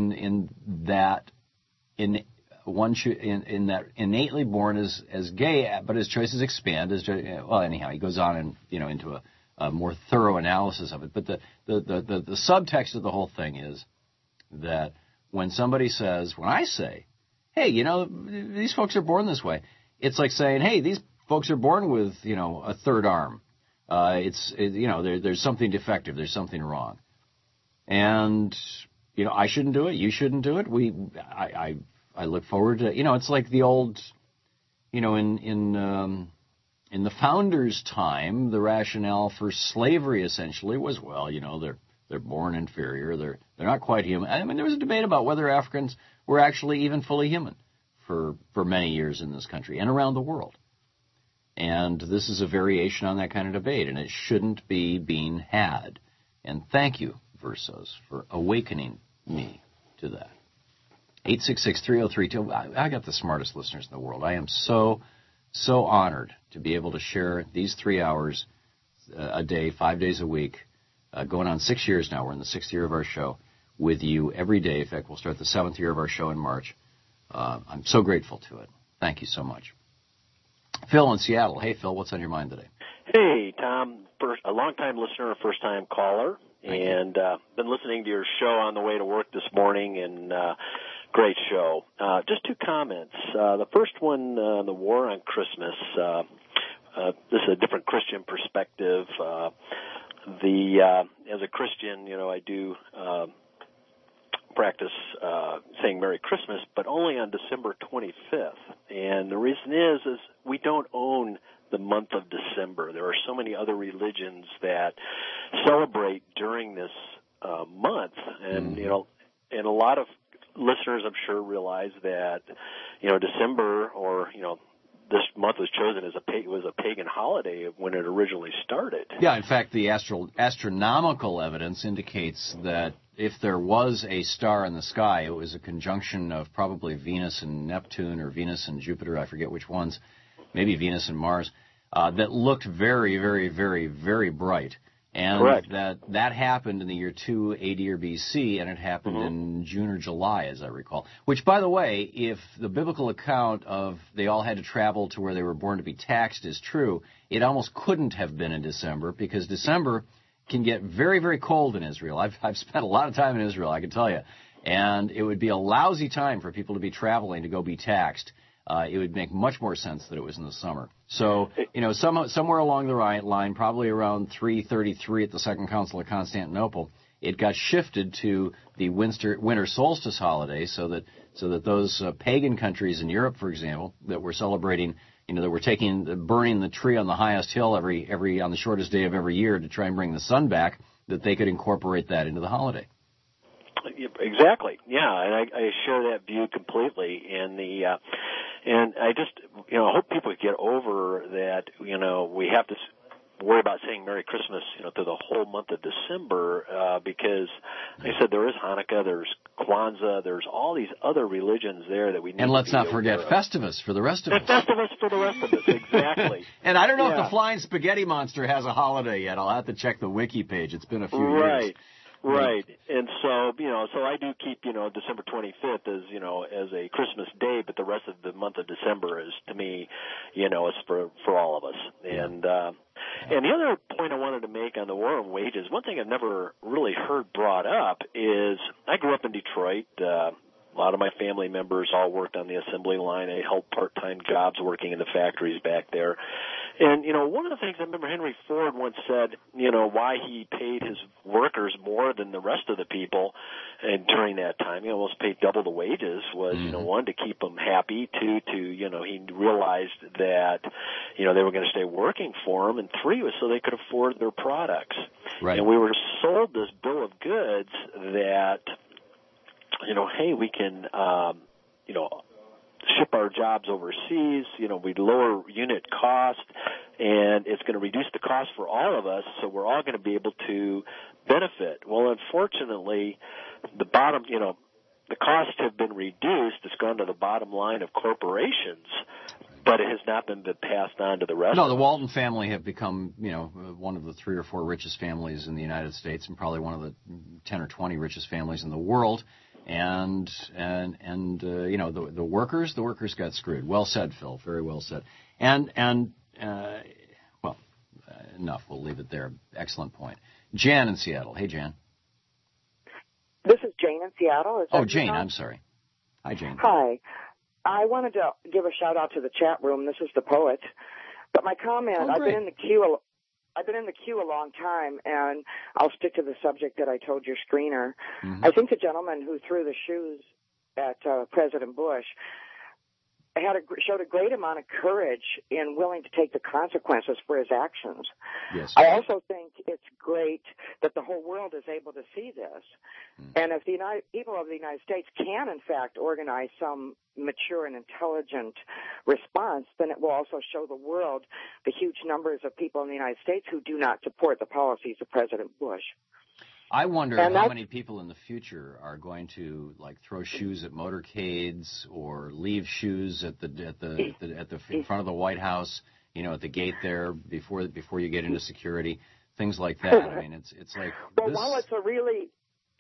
Speaker 4: that innately born as gay, but his choices expand. Anyhow, he goes on and into a more thorough analysis of it. But the subtext of the whole thing is that when I say, hey, these folks are born this way, it's like saying, hey, these folks are born with, a third arm. There's something defective. There's something wrong. And, I shouldn't do it. You shouldn't do it. I look forward to, it's like the old, in the founders' time, the rationale for slavery essentially was, they're born inferior. They're not quite human. I mean, there was a debate about whether Africans were actually even fully human for many years in this country and around the world. And this is a variation on that kind of debate, and it shouldn't be being had. And thank you, Versos, for awakening me to that. 866-303-2. I got the smartest listeners in the world. I am so honored to be able to share these 3 hours a day, 5 days a week, going on 6 years now. We're in the 6th year of our show with you every day. In fact, we'll start the 7th year of our show in March. I'm so grateful to it. Thank you so much. Phil in Seattle. Hey, Phil, what's on your mind today?
Speaker 7: Hey, Tom. A long-time listener, a first-time caller, and been listening to your show on the way to work this morning, and great show. Just 2 comments. The first one, the war on Christmas. This is a different Christian perspective. As a Christian, I do practice saying Merry Christmas, but only on December 25th. And the reason is we don't own the month of December. There are so many other religions that celebrate during this month, and and a lot of listeners, I'm sure, realize that, December or, this month was chosen as a pagan holiday when it originally started.
Speaker 1: Yeah, in fact, the astronomical evidence indicates that if there was a star in the sky, it was a conjunction of probably Venus and Neptune or Venus and Jupiter, I forget which ones, maybe Venus and Mars, that looked very, very, very, very bright. And
Speaker 7: correct.
Speaker 1: that happened in the year 2 AD or BC, and it happened in June or July, as I recall. Which, by the way, if the biblical account of they all had to travel to where they were born to be taxed is true, it almost couldn't have been in December, because December can get very, very cold in Israel. I've spent a lot of time in Israel, I can tell you. And it would be a lousy time for people to be traveling to go be taxed. It would make much more sense that it was in the summer. So, somewhere along the line, probably around 333 at the Second Council of Constantinople, it got shifted to the winter solstice holiday, so that those pagan countries in Europe, for example, that were celebrating, that were burning the tree on the highest hill every on the shortest day of every year to try and bring the sun back, that they could incorporate that into the holiday.
Speaker 7: Exactly. Yeah, and I share that view completely. And I just, hope people get over that, we have to worry about saying Merry Christmas, through the whole month of December, because, like I said, there is Hanukkah, there's Kwanzaa, there's all these other religions there that we need.
Speaker 1: And let's not forget Festivus for the rest of us.
Speaker 7: Festivus for the rest of us, exactly.
Speaker 1: And I don't know if the Flying Spaghetti Monster has a holiday yet. I'll have to check the wiki page. It's been a few years.
Speaker 7: Right. And so, so I do keep, December 25th as a Christmas day, but the rest of the month of December is, to me, it's for all of us. And the other point I wanted to make on the war on wages, one thing I've never really heard brought up is I grew up in Detroit. A lot of my family members all worked on the assembly line. I held part-time jobs working in the factories back there. And, one of the things I remember Henry Ford once said, why he paid his workers more than the rest of the people and during that time, almost paid double the wages was, one, to keep them happy, two, he realized that, they were going to stay working for him, and three was so they could afford their products.
Speaker 1: Right.
Speaker 7: And we were sold this bill of goods that, hey, we can, ship our jobs overseas, we'd lower unit cost, and it's going to reduce the cost for all of us, so we're all going to be able to benefit. Well, unfortunately, the costs have been reduced. It's gone to the bottom line of corporations, but it has not been passed on to the rest of us.
Speaker 1: No, the Walton family have become, one of the 3 or 4 richest families in the United States, and probably one of the 10 or 20 richest families in the world. And the workers got screwed. Well said, Phil. Very well said. Enough. We'll leave it there. Excellent point. Jan in Seattle. Hey, Jan.
Speaker 5: This is Jane in Seattle.
Speaker 1: Jane. I'm sorry. Hi, Jane.
Speaker 5: Hi. I wanted to give a shout out to the chat room. This is the poet. But my comment, I've been in the queue a long time, and I'll stick to the subject that I told your screener. Mm-hmm. I think the gentleman who threw the shoes at President Bush showed a great amount of courage in willing to take the consequences for his actions.
Speaker 1: Yes.
Speaker 5: I also think it's great that the whole world is able to see this. And if the people of the United States can, in fact, organize some mature and intelligent response, then it will also show the world the huge numbers of people in the United States who do not support the policies of President Bush.
Speaker 1: I wonder how many people in the future are going to throw shoes at motorcades or leave shoes at the in front of the White House, at the gate there before you get into security, things like that. I mean, it's like.
Speaker 5: Well, while it's a really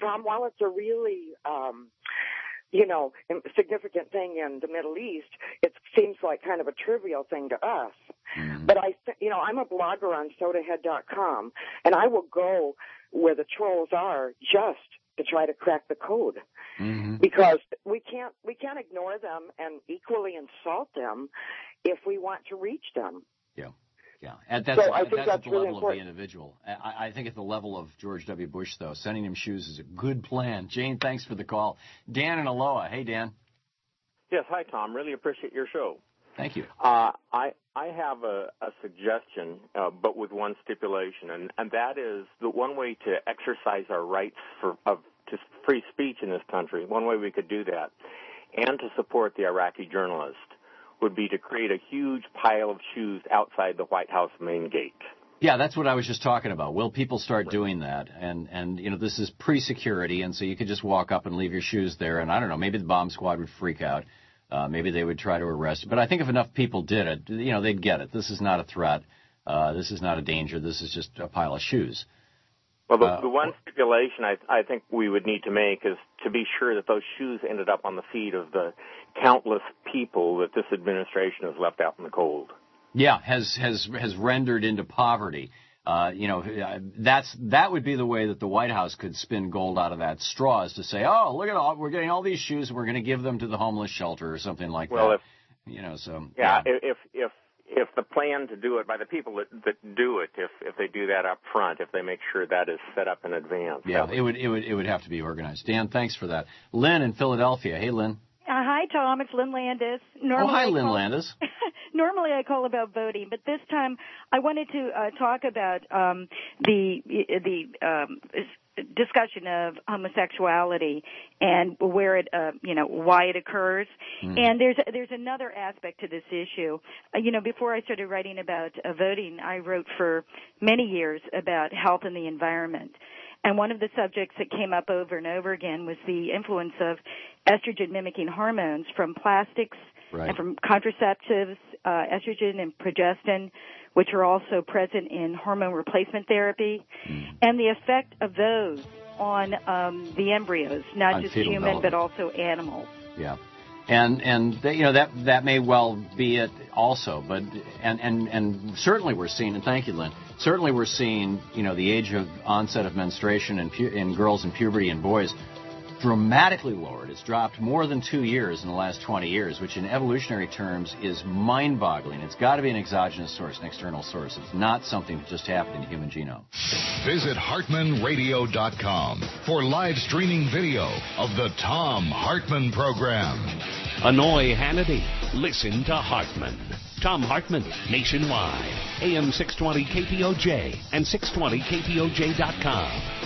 Speaker 5: significant thing in the Middle East, it seems like kind of a trivial thing to us.
Speaker 1: Mm-hmm.
Speaker 5: But I'm a blogger on sodahead.com, and I will go where the trolls are just to try to crack the code.
Speaker 1: Mm-hmm.
Speaker 5: Because we can't ignore them and equally insult them if we want to reach them.
Speaker 1: Yeah. And that's at the
Speaker 5: really
Speaker 1: level of the individual. I think at the level of George W. Bush, though, sending him shoes is a good plan. Jane, thanks for the call. Dan in Aloha. Hey, Dan.
Speaker 8: Yes, hi, Tom. Really appreciate your show.
Speaker 1: Thank you.
Speaker 8: I have a suggestion, but with one stipulation, and that is the one way to exercise our rights of to free speech in this country, one way we could do that, and to support the Iraqi journalist, would be to create a huge pile of shoes outside the White House main gate.
Speaker 1: Yeah, that's what I was just talking about. Will people start doing that? And you know, this is pre-security, and so you could just walk up and leave your shoes there, and I don't know, maybe the bomb squad would freak out. Maybe they would try to arrest it. But I think if enough people did it, you know, they'd get it. This is not a threat. This is not a danger. This is just a pile of shoes.
Speaker 8: Well, the one stipulation I think we would need to make is to be sure that those shoes ended up on the feet of the countless people that this administration has left out in the cold.
Speaker 1: Yeah, has rendered into poverty. You know, that would be the way that the White House could spin gold out of that straw, is to say, oh, look at we're getting all these shoes, we're going to give them to the homeless shelter or something like that. You know, so
Speaker 8: yeah. If the plan to do it by the people that do it, if they do that up front, if they make sure that is set up in advance.
Speaker 1: Yeah, it would have to be organized. Dan, thanks for that. Lynn in Philadelphia. Hey, Lynn.
Speaker 9: Hi, Tom. It's Lynn Landis.
Speaker 1: Hi, Lynn Landis.
Speaker 9: Normally I call about voting, but this time I wanted to talk about the discussion of homosexuality and where it, why it occurs. And there's another aspect to this issue. Before I started writing about voting, I wrote for many years about health and the environment. And one of the subjects that came up over and over again was the influence of estrogen-mimicking hormones from plastics and from contraceptives, estrogen and progestin, which are also present in hormone replacement therapy, and the effect of those on the embryos, not just human but also animals.
Speaker 1: Yeah. And that may well be it also, but and certainly we're seeing, and thank you, Lynn, certainly we're seeing, the age of onset of menstruation in girls in puberty and boys dramatically lowered. It's dropped more than 2 years in the last 20 years, which in evolutionary terms is mind-boggling. It's got to be an exogenous source, an external source. It's not something that just happened in the human genome.
Speaker 3: Visit HartmanRadio.com for live streaming video of the Thom Hartmann Program.
Speaker 2: Annoy Hannity. Listen to Hartman. Thom Hartmann, nationwide. AM 620 KPOJ and 620KPOJ.com.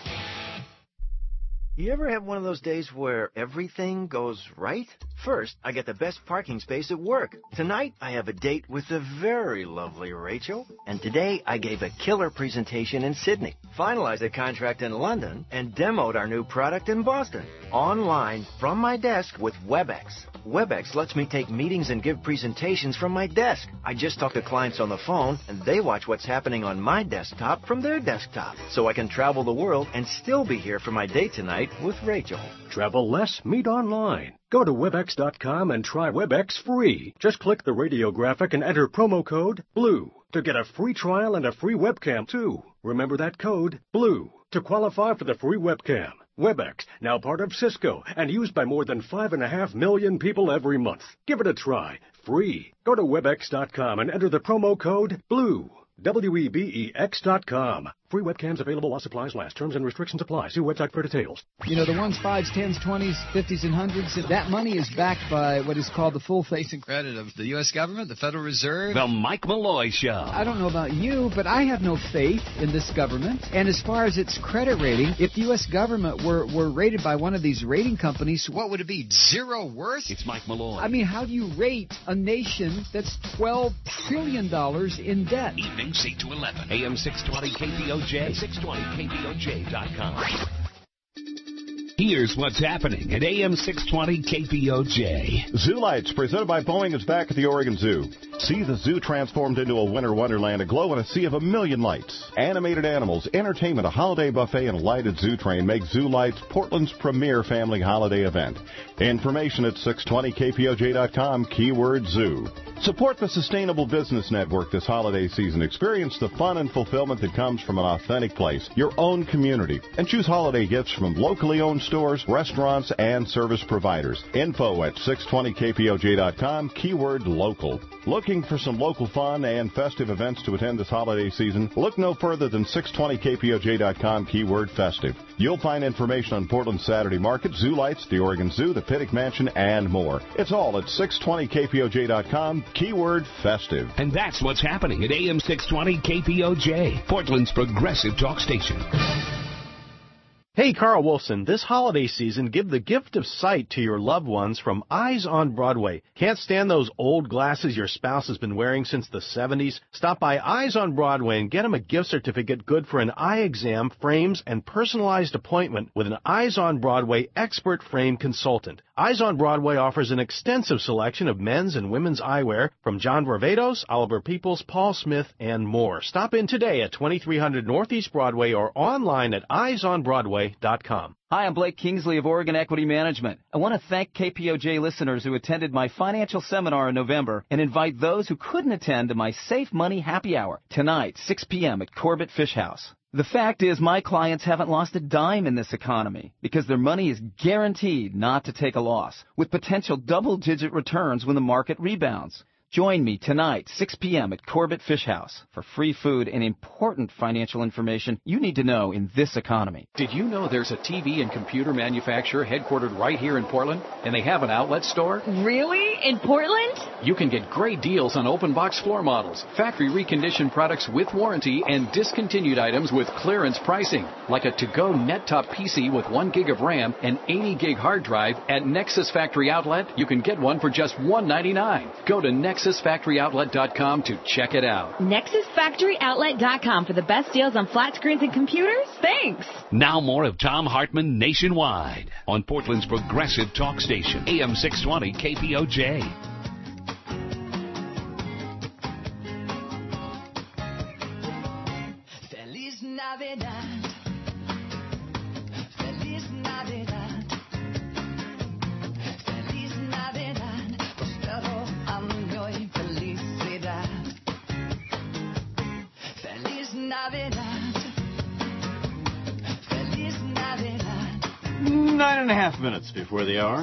Speaker 11: You ever have one of those days where everything goes right? First, I get the best parking space at work. Tonight, I have a date with the very lovely Rachel. And today, I gave a killer presentation in Sydney, finalized a contract in London, and demoed our new product in Boston. Online, from my desk with WebEx. WebEx lets me take meetings and give presentations from my desk. I just talk to clients on the phone, and they watch what's happening on my desktop from their desktop. So I can travel the world and still be here for my date tonight with Rachel.
Speaker 12: Travel less, meet online. Go to Webex.com and try Webex free. Just click the radio graphic and enter promo code BLUE to get a free trial and a free webcam, too. Remember that code, BLUE, to qualify for the free webcam. Webex, now part of Cisco and used by more than 5.5 million people every month. Give it a try. Free. Go to Webex.com and enter the promo code BLUE. Webex.com. Free webcams available while supplies last. Terms and restrictions apply. See website for details.
Speaker 24: The ones 5s, 10s, 20s, 50s, and 100s, that money is backed by what is called the full faith and credit of the U.S. government, the Federal Reserve.
Speaker 2: The Mike Malloy Show.
Speaker 24: I don't know about you, but I have no faith in this government. And as far as its credit rating, if the U.S. government were rated by one of these rating companies, what would it be? Zero worth?
Speaker 2: It's Mike Malloy.
Speaker 24: I mean, how do you rate a nation that's $12 trillion in debt?
Speaker 2: Evenings 8 to 11. AM 620 KPOJ and 620KPOJ.com. Here's what's happening at AM 620 KPOJ.
Speaker 25: Zoo Lights, presented by Boeing, is back at the Oregon Zoo. See the zoo transformed into a winter wonderland, aglow in a sea of a million lights. Animated animals, entertainment, a holiday buffet, and a lighted zoo train make Zoo Lights Portland's premier family holiday event. Information at 620KPOJ.com, keyword zoo. Support the Sustainable Business Network this holiday season. Experience the fun and fulfillment that comes from an authentic place, your own community, and choose holiday gifts from locally owned stores, restaurants, and service providers. Info at 620KPOJ.com, keyword local. Looking for some local fun and festive events to attend this holiday season? Look no further than 620KPOJ.com, keyword festive. You'll find information on Portland's Saturday Market, Zoo Lights, the Oregon Zoo, the Pittock Mansion, and more. It's all at 620KPOJ.com, keyword festive.
Speaker 2: And that's what's happening at AM 620 KPOJ, Portland's progressive talk station.
Speaker 13: Hey, Carl Wolfson, this holiday season, give the gift of sight to your loved ones from Eyes on Broadway. Can't stand those old glasses your spouse has been wearing since the 70s? Stop by Eyes on Broadway and get them a gift certificate good for an eye exam, frames, and personalized appointment with an Eyes on Broadway expert frame consultant. Eyes on Broadway offers an extensive selection of men's and women's eyewear from John Varvatos, Oliver Peoples, Paul Smith, and more. Stop in today at 2300 Northeast Broadway or online at eyesonbroadway.com.
Speaker 14: Hi, I'm Blake Kingsley of Oregon Equity Management. I want to thank KPOJ listeners who attended my financial seminar in November and invite those who couldn't attend to my Safe Money Happy Hour tonight, 6 p.m. at Corbett Fish House. The fact is my clients haven't lost a dime in this economy because their money is guaranteed not to take a loss, with potential double-digit returns when the market rebounds. Join me tonight, 6 p.m. at Corbett Fish House for free food and important financial information you need to know in this economy.
Speaker 15: Did you know there's a TV and computer manufacturer headquartered right here in Portland, and they have an outlet store?
Speaker 16: Really? In Portland?
Speaker 15: You can get great deals on open box floor models, factory reconditioned products with warranty, and discontinued items with clearance pricing, like a to-go net-top PC with 1 gig of RAM and 80 gig hard drive at Nexus Factory Outlet. You can get one for just $199. Go to NexusFactoryOutlet.com to check it out.
Speaker 16: NexusFactoryOutlet.com for the best deals on flat screens and computers? Thanks.
Speaker 2: Now more of Tom Hartman Nationwide on Portland's progressive talk station, AM 620 KPOJ.
Speaker 17: Feliz Navidad. Feliz Navidad. Feliz Navidad. Prospero año y felicidad. Feliz Navidad. Feliz Navidad.
Speaker 4: 9.5 minutes before the hour.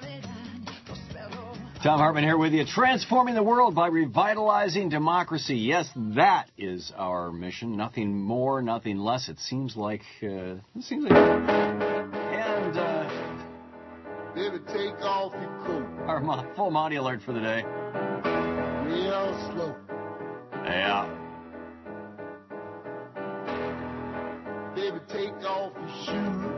Speaker 4: Tom Hartman here with you, transforming the world by revitalizing democracy. Yes, that is our mission. Nothing more, nothing less. It seems like. And
Speaker 26: baby, take off your coat.
Speaker 4: Our full Monty alert for the day.
Speaker 26: Real slow.
Speaker 4: Yeah.
Speaker 26: Baby, take off your shoes.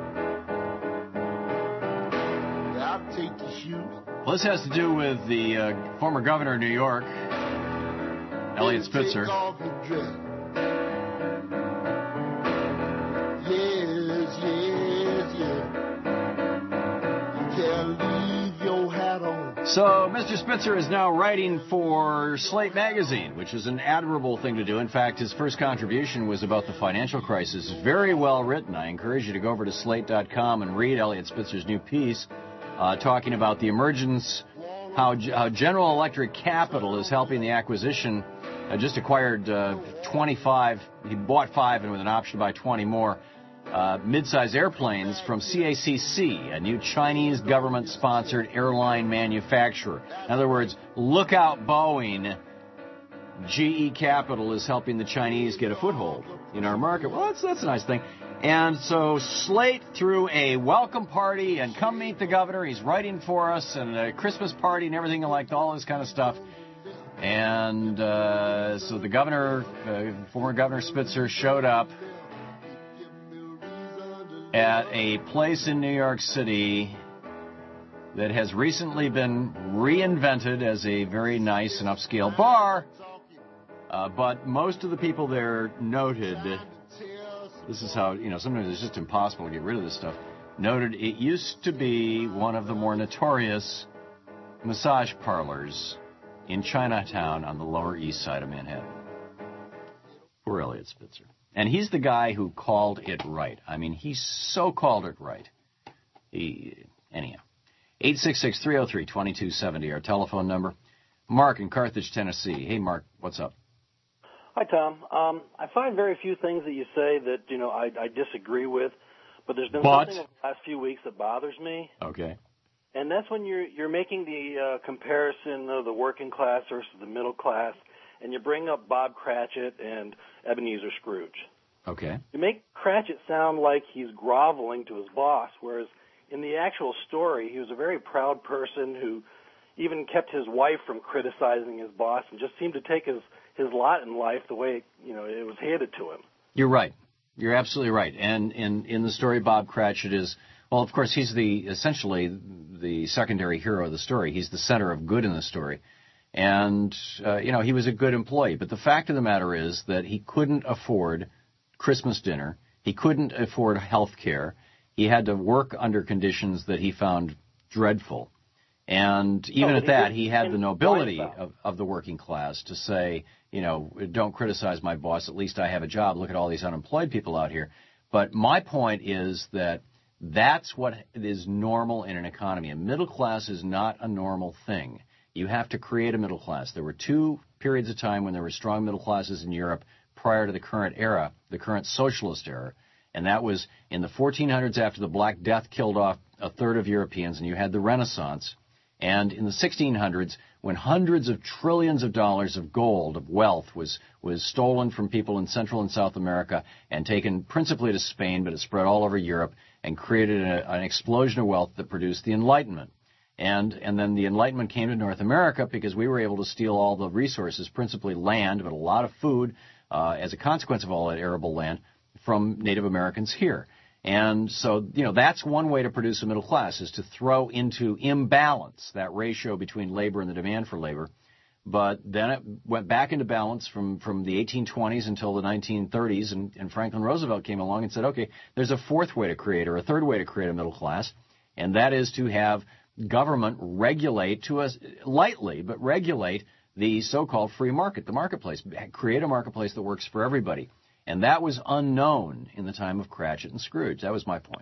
Speaker 26: I'll take your shoes.
Speaker 4: Well, this has to do with the former governor of New York, Eliot Spitzer.
Speaker 26: Take off your dress. Yes, yes, yes. You can't leave your hat on.
Speaker 4: So, Mr. Spitzer is now writing for Slate Magazine, which is an admirable thing to do. In fact, his first contribution was about the financial crisis. Very well written. I encourage you to go over to slate.com and read Eliot Spitzer's new piece. Talking about the emergence, how General Electric Capital is helping the acquisition. Just acquired 25, he bought 5 and with an option to buy 20 more, mid-size airplanes from CACC, a new Chinese government-sponsored airline manufacturer. In other words, look out Boeing, GE Capital is helping the Chinese get a foothold in our market. Well, that's a nice thing. And so Slate threw a welcome party and come meet the governor. He's writing for us and a Christmas party and everything like all this kind of stuff. And so the governor, former Governor Spitzer, showed up at a place in New York City that has recently been reinvented as a very nice and upscale bar. But most of the people there noted... This is how, sometimes it's just impossible to get rid of this stuff. Noted it used to be one of the more notorious massage parlors in Chinatown on the Lower East Side of Manhattan. Poor Eliot Spitzer. And he's the guy who called it right. I mean, he so called it right. Anyhow. 866-303-2270, our telephone number. Mark in Carthage, Tennessee. Hey, Mark, what's up?
Speaker 27: Hi, Tom. I find very few things that you say that, I disagree with, but there's been something in the last few weeks that bothers me.
Speaker 4: Okay.
Speaker 27: And that's when you're making the comparison of the working class versus the middle class, and you bring up Bob Cratchit and Ebenezer Scrooge.
Speaker 4: Okay.
Speaker 27: You make Cratchit sound like he's groveling to his boss, whereas in the actual story, he was a very proud person who even kept his wife from criticizing his boss and just seemed to take his lot in life the way, it was handed to him.
Speaker 4: You're right. You're absolutely right. And in the story, Bob Cratchit is, well, of course, he's essentially the secondary hero of the story. He's the center of good in the story. And, he was a good employee. But the fact of the matter is that he couldn't afford Christmas dinner. He couldn't afford health care. He had to work under conditions that he found dreadful. And even at that, he had the nobility of the working class to say, don't criticize my boss. At least I have a job. Look at all these unemployed people out here. But my point is that that's what is normal in an economy. A middle class is not a normal thing. You have to create a middle class. There were 2 periods of time when there were strong middle classes in Europe prior to the current era, the current socialist era. And that was in the 1400s after the Black Death killed off a third of Europeans, and you had the Renaissance. And in the 1600s, when hundreds of trillions of dollars of gold, of wealth, was stolen from people in Central and South America and taken principally to Spain, but it spread all over Europe and created an explosion of wealth that produced the Enlightenment. And then the Enlightenment came to North America because we were able to steal all the resources, principally land, but a lot of food, as a consequence of all that arable land, from Native Americans here. And so, that's one way to produce a middle class, is to throw into imbalance that ratio between labor and the demand for labor. But then it went back into balance from the 1820s until the 1930s, and Franklin Roosevelt came along and said, okay, there's a fourth way to create, or a third way to create a middle class, and that is to have government regulate, to us lightly, but regulate the so-called free market, the marketplace, create a marketplace that works for everybody. And that was unknown in the time of Cratchit and Scrooge. That was my point.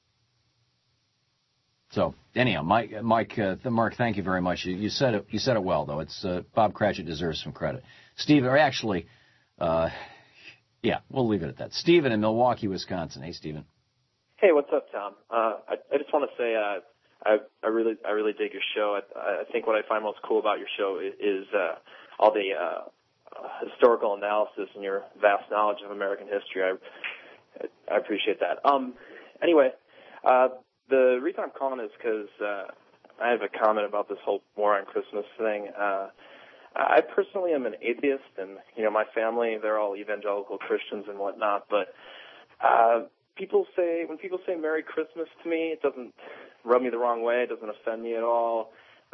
Speaker 4: So, anyhow, Mark, thank you very much. You said it well, though. It's Bob Cratchit deserves some credit. Steve, or actually, we'll leave it at that. Stephen in Milwaukee, Wisconsin. Hey, Stephen.
Speaker 10: Hey, what's up, Tom? I just want to say I really dig your show. I think what I find most cool about your show is all the historical analysis and your vast knowledge of American history. I appreciate that. Anyway, the reason I'm calling is because I have a comment about this whole war on Christmas thing. I personally am an atheist, and my family, they're all evangelical Christians and whatnot. But when people say Merry Christmas to me, it doesn't rub me the wrong way. It doesn't offend me at all.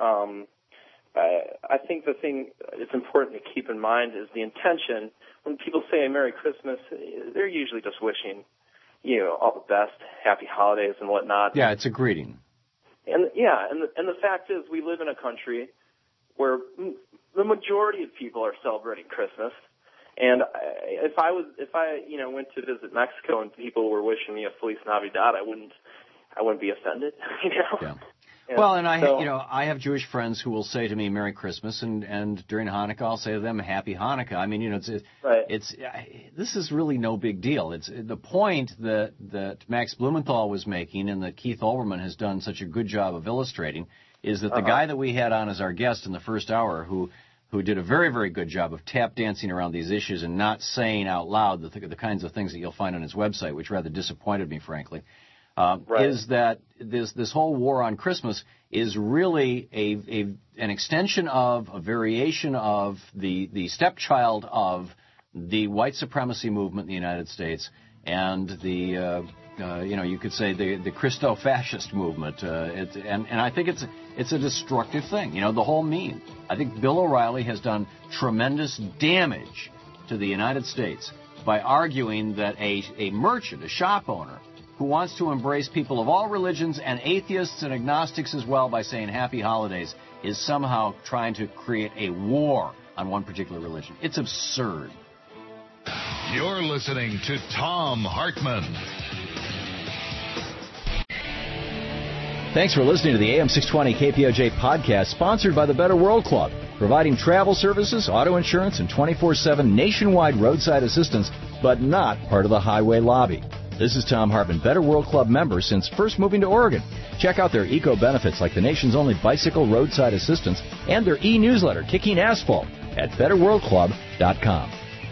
Speaker 10: I think the thing that's important to keep in mind is the intention. When people say a Merry Christmas, they're usually just wishing, all the best, happy holidays and whatnot.
Speaker 4: Yeah, it's a greeting.
Speaker 10: And the fact is, we live in a country where the majority of people are celebrating Christmas. And if I went to visit Mexico and people were wishing me a Feliz Navidad, I wouldn't be offended.
Speaker 4: Yeah. Well, and I have Jewish friends who will say to me Merry Christmas, and during Hanukkah I'll say to them Happy Hanukkah. I mean, this is really no big deal. It's the point that Max Blumenthal was making, and that Keith Olbermann has done such a good job of illustrating, is that the guy that we had on as our guest in the first hour, who did a very, very good job of tap dancing around these issues and not saying out loud the kinds of things that you'll find on his website, which rather disappointed me, frankly. Is that this whole war on Christmas is really an extension of, a variation of the stepchild of the white supremacy movement in the United States and the you could say the Christo-fascist movement. And I think it's a destructive thing. The whole meme. I think Bill O'Reilly has done tremendous damage to the United States by arguing that a merchant, a shop owner, who wants to embrace people of all religions and atheists and agnostics as well by saying happy holidays, is somehow trying to create a war on one particular religion. It's absurd.
Speaker 3: You're listening to Thom Hartmann.
Speaker 1: Thanks for listening to the AM 620 KPOJ podcast, sponsored by the Better World Club, providing travel services, auto insurance, and 24/7 nationwide roadside assistance, but not part of the highway lobby. This is Thom Hartmann, Better World Club member since first moving to Oregon. Check out their eco-benefits like the nation's only bicycle roadside assistance and their e-newsletter, Kicking Asphalt, at betterworldclub.com.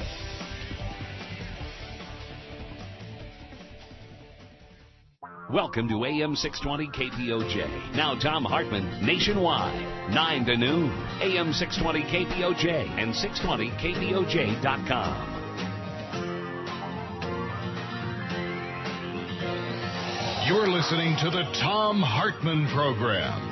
Speaker 2: Welcome to AM 620 KPOJ. Now Thom Hartmann nationwide, 9 to noon. AM 620 KPOJ and 620KPOJ.com.
Speaker 3: You're listening to the Thom Hartmann Program.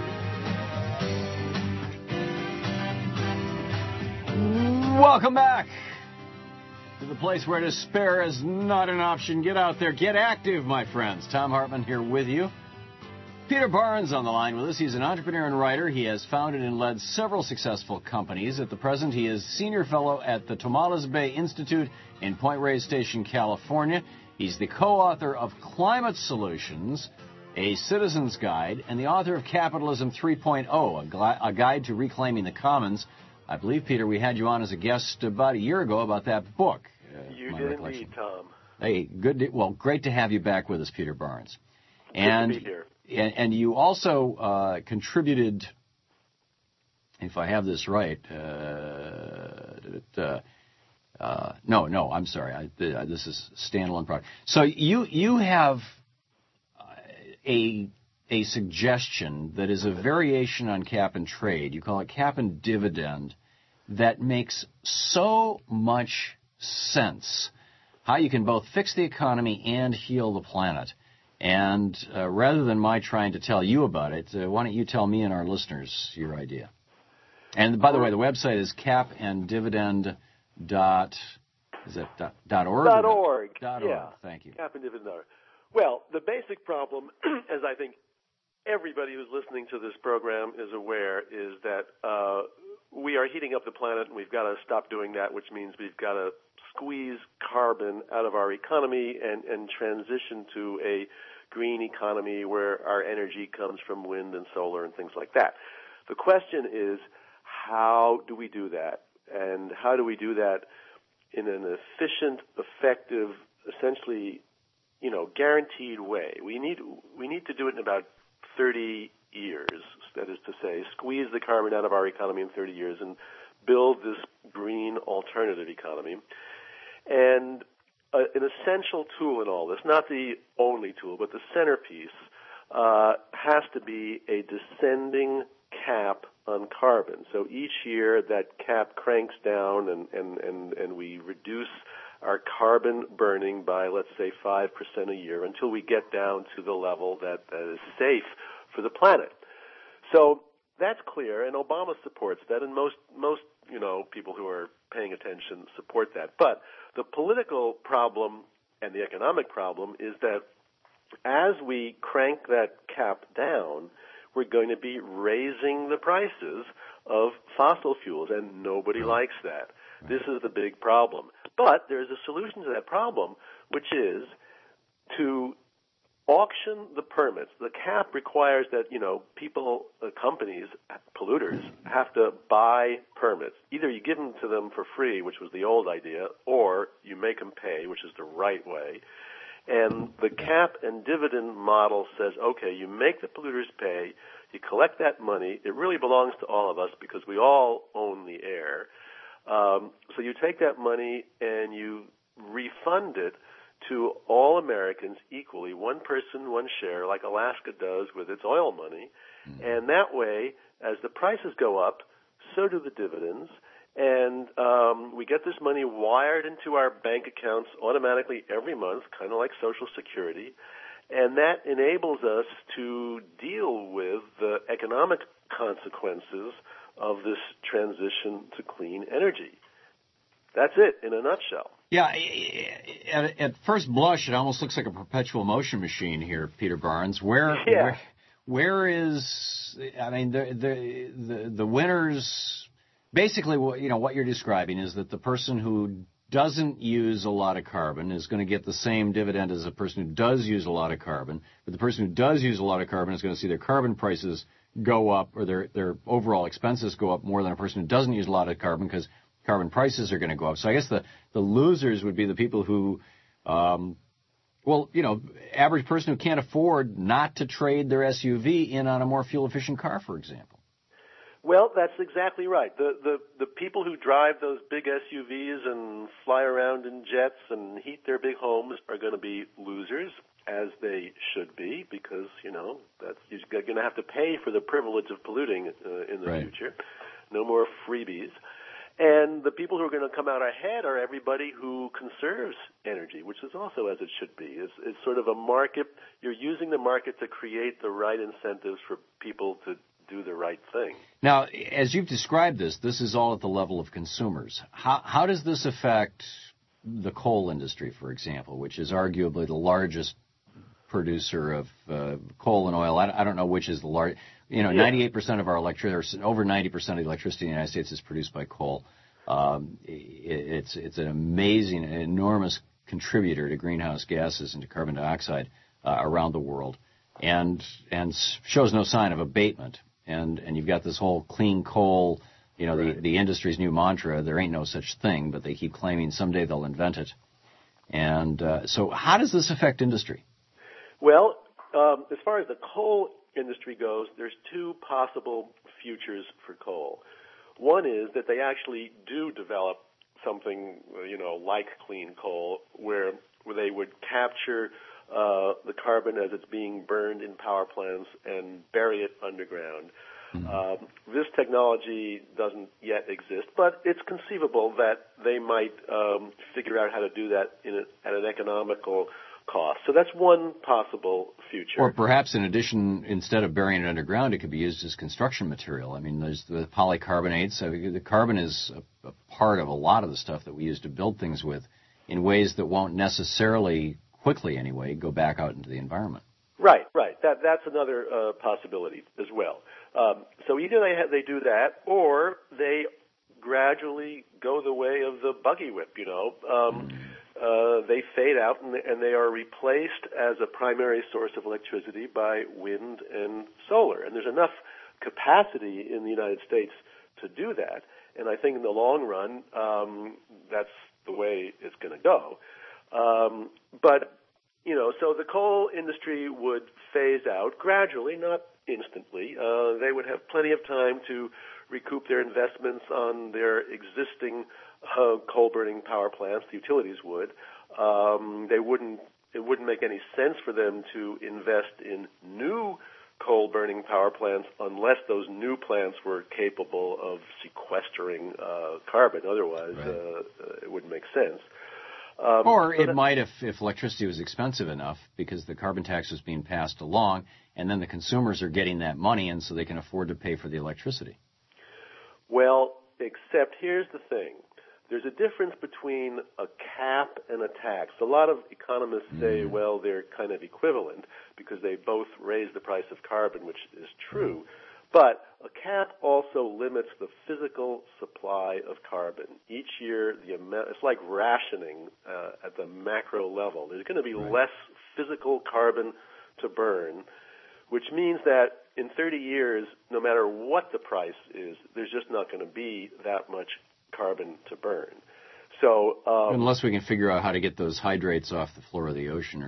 Speaker 4: Welcome back to the place where despair is not an option. Get out there. Get active, my friends. Thom Hartmann here with you. Peter Barnes on the line with us. He's an entrepreneur and writer. He has founded and led several successful companies. At the present, he is senior fellow at the Tomales Bay Institute in Point Reyes Station, California. He's the co-author of Climate Solutions, a Citizen's Guide, and the author of Capitalism 3.0, a guide to reclaiming the commons. I believe, Peter, we had you on as a guest about a year ago about that book.
Speaker 6: You did indeed, Tom.
Speaker 4: Hey, good. Well, great to have you back with us, Peter Barnes.
Speaker 6: Good to be here.
Speaker 4: And you also contributed, if I have this right, no, I'm sorry. This is standalone product. So you have a suggestion that is a variation on cap and trade. You call it cap and dividend, that makes so much sense. How you can both fix the economy and heal the planet. And rather than my trying to tell you about it, why don't you tell me and our listeners your idea? And by the way, the website is capanddividend.org.
Speaker 6: .org.
Speaker 4: .org. Thank you.
Speaker 6: Capanddividend.org. Well, the basic problem, as I think everybody who's listening to this program is aware, is that we are heating up the planet, and we've got to stop doing that, which means we've got to squeeze carbon out of our economy and transition to a green economy where our energy comes from wind and solar and things like that. The question is, how do we do that? And how do we do that in an efficient, effective, essentially, guaranteed way? We need to do it in about 30 years, that is to say, squeeze the carbon out of our economy in 30 years and build this green alternative economy. And an essential tool in all this, not the only tool, but the centerpiece, has to be a descending cap on carbon. So each year that cap cranks down and we reduce our carbon burning by, let's say, 5% a year until we get down to the level that is safe for the planet. So that's clear, and Obama supports that, and most people who are paying attention support that. But the political problem and the economic problem is that as we crank that cap down, we're going to be raising the prices of fossil fuels, and nobody likes that. This is the big problem. But there's a solution to that problem, which is to auction the permits. The cap requires that, people, companies, polluters, have to buy permits. Either you give them to them for free, which was the old idea, or you make them pay, which is the right way. And the cap and dividend model says, okay, you make the polluters pay, you collect that money, it really belongs to all of us because we all own the air. So you take that money and you refund it to all Americans equally, one person, one share, like Alaska does with its oil money. And that way, as the prices go up, so do the dividends. And we get this money wired into our bank accounts automatically every month, kind of like Social Security. And that enables us to deal with the economic consequences of this transition to clean energy. That's it in a nutshell.
Speaker 4: Yeah, at first blush, it almost looks like a perpetual motion machine here, Peter Barnes. Where is? I mean, the winners. Basically, what you're describing is that the person who doesn't use a lot of carbon is going to get the same dividend as a person who does use a lot of carbon. But the person who does use a lot of carbon is going to see their carbon prices go up, or their overall expenses go up more than a person who doesn't use a lot of carbon, because carbon prices are going to go up. So I guess the losers would be the people who, average person who can't afford not to trade their SUV in on a more fuel-efficient car, for example.
Speaker 6: Well, that's exactly right. The people who drive those big SUVs and fly around in jets and heat their big homes are going to be losers, as they should be, because, that's you're going to have to pay for the privilege of polluting in the future. No more freebies. And the people who are going to come out ahead are everybody who conserves energy, which is also as it should be. It's sort of a market. You're using the market to create the right incentives for people to do the right thing.
Speaker 1: Now, as you've described this is all at the level of consumers. How does this affect the coal industry, for example, which is arguably the largest producer of coal and oil? I don't know which is the largest. 98% of our electricity, over 90% of the electricity in the United States is produced by coal. It's an amazing, enormous contributor to greenhouse gases and to carbon dioxide around the world, and shows no sign of abatement. And you've got this whole clean coal, the industry's new mantra. There ain't no such thing, but they keep claiming someday they'll invent it. And so, how does this affect industry?
Speaker 6: Well, as far as the coal industry goes, there's two possible futures for coal. One is that they actually do develop something, like clean coal, where they would capture the carbon as it's being burned in power plants and bury it underground. This technology doesn't yet exist, but it's conceivable that they might figure out how to do that at an economical cost. So that's one possible future.
Speaker 1: Or perhaps in addition, instead of burying it underground, it could be used as construction material. I mean, there's the polycarbonates. The carbon is a part of a lot of the stuff that we use to build things with in ways that won't necessarily, quickly anyway, go back out into the environment.
Speaker 6: Right. That's another possibility as well. So either they do that, or they gradually go the way of the buggy whip, They fade out and they are replaced as a primary source of electricity by wind and solar. And there's enough capacity in the United States to do that. And I think in the long run, that's the way it's going to go. So the coal industry would phase out gradually, not instantly. They would have plenty of time to recoup their investments on their existing coal-burning power plants. The utilities would. It wouldn't make any sense for them to invest in new coal-burning power plants unless those new plants were capable of sequestering carbon. Otherwise, it wouldn't make sense.
Speaker 1: Or it might if electricity was expensive enough because the carbon tax was being passed along, and then the consumers are getting that money, and so they can afford to pay for the electricity.
Speaker 6: Well, except here's the thing. There's a difference between a cap and a tax. A lot of economists say, well, they're kind of equivalent because they both raise the price of carbon, which is true. But a cap also limits the physical supply of carbon. Each year, it's like rationing at the macro level. There's going to be less physical carbon to burn, which means that in 30 years, no matter what the price is, there's just not going to be that much carbon to burn. So
Speaker 1: unless we can figure out how to get those hydrates off the floor of the ocean,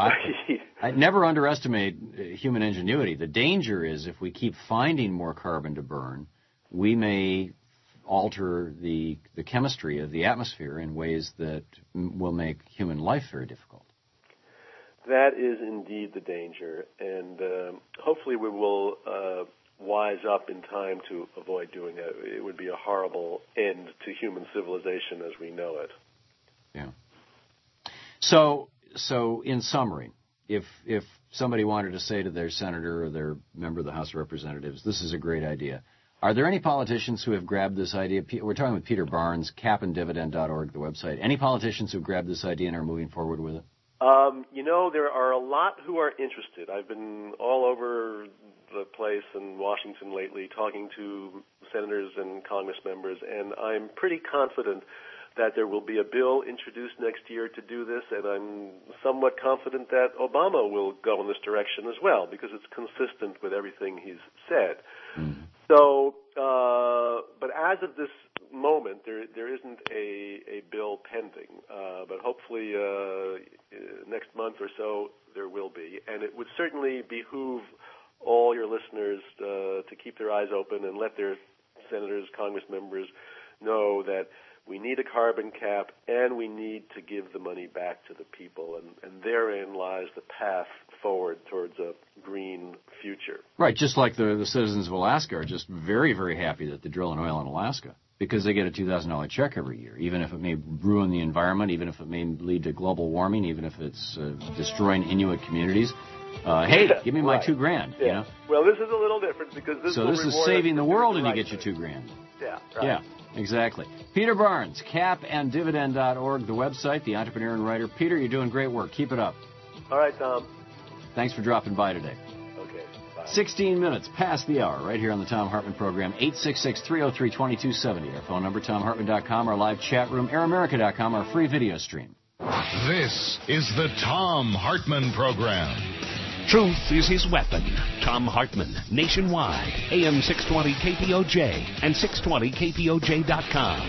Speaker 1: I never underestimate human ingenuity. The danger is if we keep finding more carbon to burn, we may alter the chemistry of the atmosphere in ways that will make human life very difficult.
Speaker 6: That is indeed the danger, and hopefully we will wise up in time to avoid doing that. It would be a horrible end to human civilization as we know it.
Speaker 1: Yeah. So in summary, if somebody wanted to say to their senator or their member of the House of Representatives, this is a great idea, are there any politicians who have grabbed this idea? We're talking with Peter Barnes, capanddividend.org, the website. Any politicians who have grabbed this idea and are moving forward with it?
Speaker 6: There are a lot who are interested. I've been all over the place in Washington lately talking to senators and Congress members, and I'm pretty confident that there will be a bill introduced next year to do this, and I'm somewhat confident that Obama will go in this direction as well, because it's consistent with everything he's said. So, but as of this moment, there isn't a bill pending, but hopefully next month or so there will be, and it would certainly behoove all your listeners to keep their eyes open and let their senators, Congress members know that we need a carbon cap and we need to give the money back to the people, and therein lies the path forward towards a green future.
Speaker 1: Right, just like the citizens of Alaska are just very, very happy that they're drilling oil in Alaska.
Speaker 4: because they get a $2,000 check every year, even if it may ruin the environment, even if it may lead to global warming, even if it's destroying Inuit communities. Hey, give me my $2,000.
Speaker 6: Yeah.
Speaker 4: You know.
Speaker 6: Well, this is a little different because this
Speaker 4: is saving the world, and you get your $2,000.
Speaker 6: Yeah. Right.
Speaker 4: Yeah. Exactly. Peter Barnes, capanddividend.org, the website, the entrepreneur and writer. Peter, you're doing great work. Keep it up.
Speaker 6: All right, Tom.
Speaker 4: Thanks for dropping by today.
Speaker 6: Okay. Bye.
Speaker 4: 16 minutes past the hour, right here on the Tom Hartman program. 866-303-2270. Our phone number, TomHartman.com. Our live chat room, AirAmerica.com. Our free video stream.
Speaker 3: This is the Tom Hartman program.
Speaker 2: Truth is his weapon. Tom Hartman, nationwide, AM 620 KPOJ and 620KPOJ.com.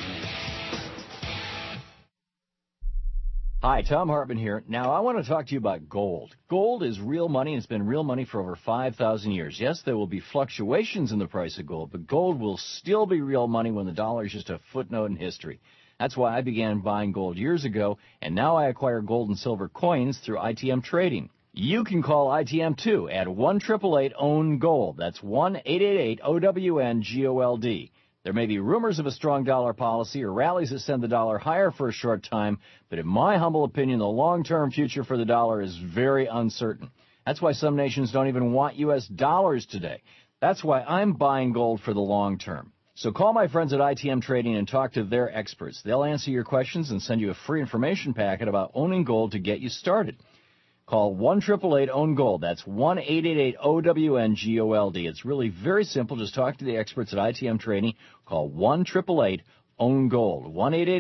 Speaker 1: Hi, Tom Hartman here. Now, I want to talk to you about gold. Gold is real money, and it's been real money for over 5,000 years. Yes, there will be fluctuations in the price of gold, but gold will still be real money when the dollar is just a footnote in history. That's why I began buying gold years ago, and now I acquire gold and silver coins through ITM Trading. You can call ITM too at 1-888-OWN-GOLD. That's 1-888-OWN-GOLD. There may be rumors of a strong dollar policy or rallies that send the dollar higher for a short time, but in my humble opinion, the long-term future for the dollar is very uncertain. That's why some nations don't even want U.S. dollars today. That's why I'm buying gold for the long term. So call my friends at ITM Trading and talk to their experts. They'll answer your questions and send you a free information packet about owning gold to get you started. Call 1-888-OWN-GOLD. That's 1-888-OWN-GOLD. It's really very simple. Just talk to the experts at ITM Trading. Call 1-888-OWN-GOLD.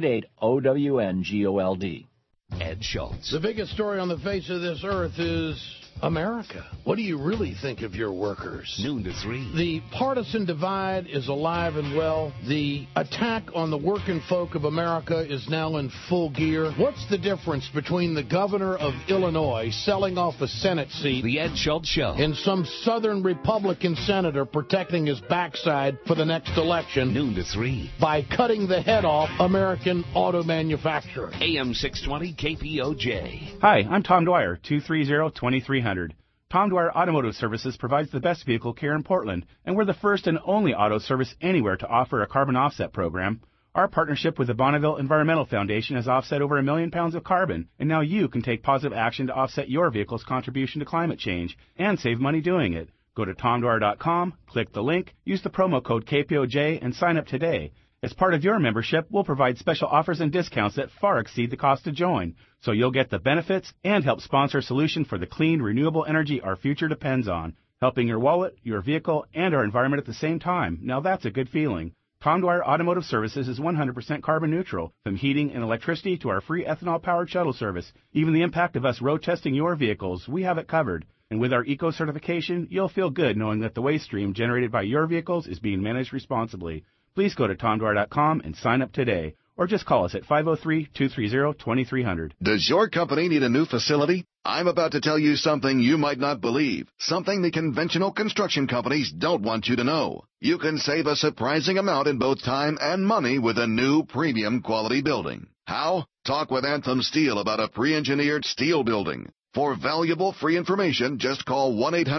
Speaker 1: 1-888-OWN-GOLD.
Speaker 2: Ed Schultz.
Speaker 7: The biggest story on the face of this earth is America. What do you really think of your workers?
Speaker 2: Noon to 3.
Speaker 7: The partisan divide is alive and well. The attack on the working folk of America is now in full gear. What's the difference between the governor of Illinois selling off a Senate seat,
Speaker 2: The Ed Schultz Show,
Speaker 7: and some Southern Republican senator protecting his backside for the next election?
Speaker 2: Noon to 3.
Speaker 7: By cutting the head off American auto manufacturer.
Speaker 2: AM 620 KPOJ.
Speaker 18: Hi, I'm Tom Dwyer, 230-2300. Tom Dwyer Automotive Services provides the best vehicle care in Portland, and we're the first and only auto service anywhere to offer a carbon offset program. Our partnership with the Bonneville Environmental Foundation has offset over 1 million pounds of carbon, and now you can take positive action to offset your vehicle's contribution to climate change and save money doing it. Go to TomDwyer.com, click the link, use the promo code KPOJ, and sign up today. As part of your membership, we'll provide special offers and discounts that far exceed the cost to join, so you'll get the benefits and help sponsor a solution for the clean, renewable energy our future depends on, helping your wallet, your vehicle, and our environment at the same time. Now that's a good feeling. Tom Dwyer Automotive Services is 100% carbon neutral, from heating and electricity to our free ethanol-powered shuttle service. Even the impact of us road testing your vehicles, we have it covered. And with our eco certification, you'll feel good knowing that the waste stream generated by your vehicles is being managed responsibly. Please go to TomDwyer.com and sign up today, or just call us at 503-230-2300.
Speaker 19: Does your company need a new facility? I'm about to tell you something you might not believe, something the conventional construction companies don't want you to know. You can save a surprising amount in both time and money with a new premium quality building. How? Talk with Anthem Steel about a pre-engineered steel building. For valuable free information, just call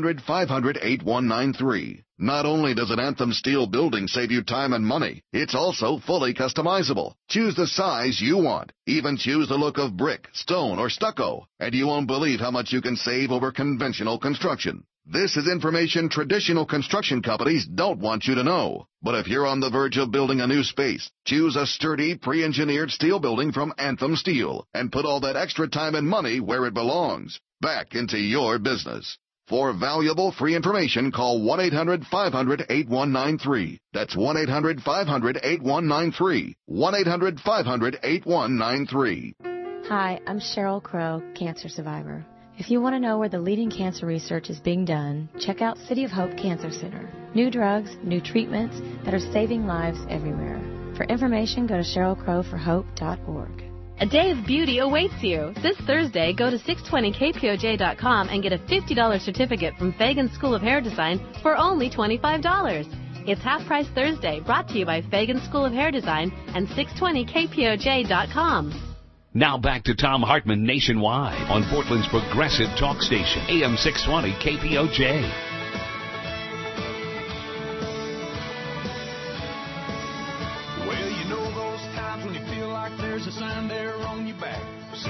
Speaker 19: 1-800-500-8193. Not only does an Anthem Steel building save you time and money, it's also fully customizable. Choose the size you want. Even choose the look of brick, stone, or stucco. And you won't believe how much you can save over conventional construction. This is information traditional construction companies don't want you to know. But if you're on the verge of building a new space, choose a sturdy, pre-engineered steel building from Anthem Steel and put all that extra time and money where it belongs, back into your business. For valuable free information, call 1-800-500-8193. That's 1-800-500-8193. 1-800-500-8193.
Speaker 20: Hi, I'm Cheryl Crow, cancer survivor. If you want to know where the leading cancer research is being done, check out City of Hope Cancer Center. New drugs, new treatments that are saving lives everywhere. For information, go to CherylCrowForHope.org.
Speaker 21: A day of beauty awaits you. This Thursday, go to 620kpoj.com and get a $50 certificate from Fagan School of Hair Design for only $25. It's Half Price Thursday, brought to you by Fagan School of Hair Design and 620kpoj.com.
Speaker 2: Now back to Tom Hartman nationwide on Portland's progressive talk station, AM 620 KPOJ.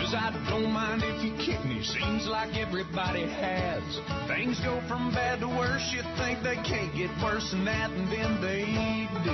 Speaker 5: 'cause I don't mind if you kick me. Seems like everybody has. Things go from bad to worse. You think they can't get worse than that, and then they do.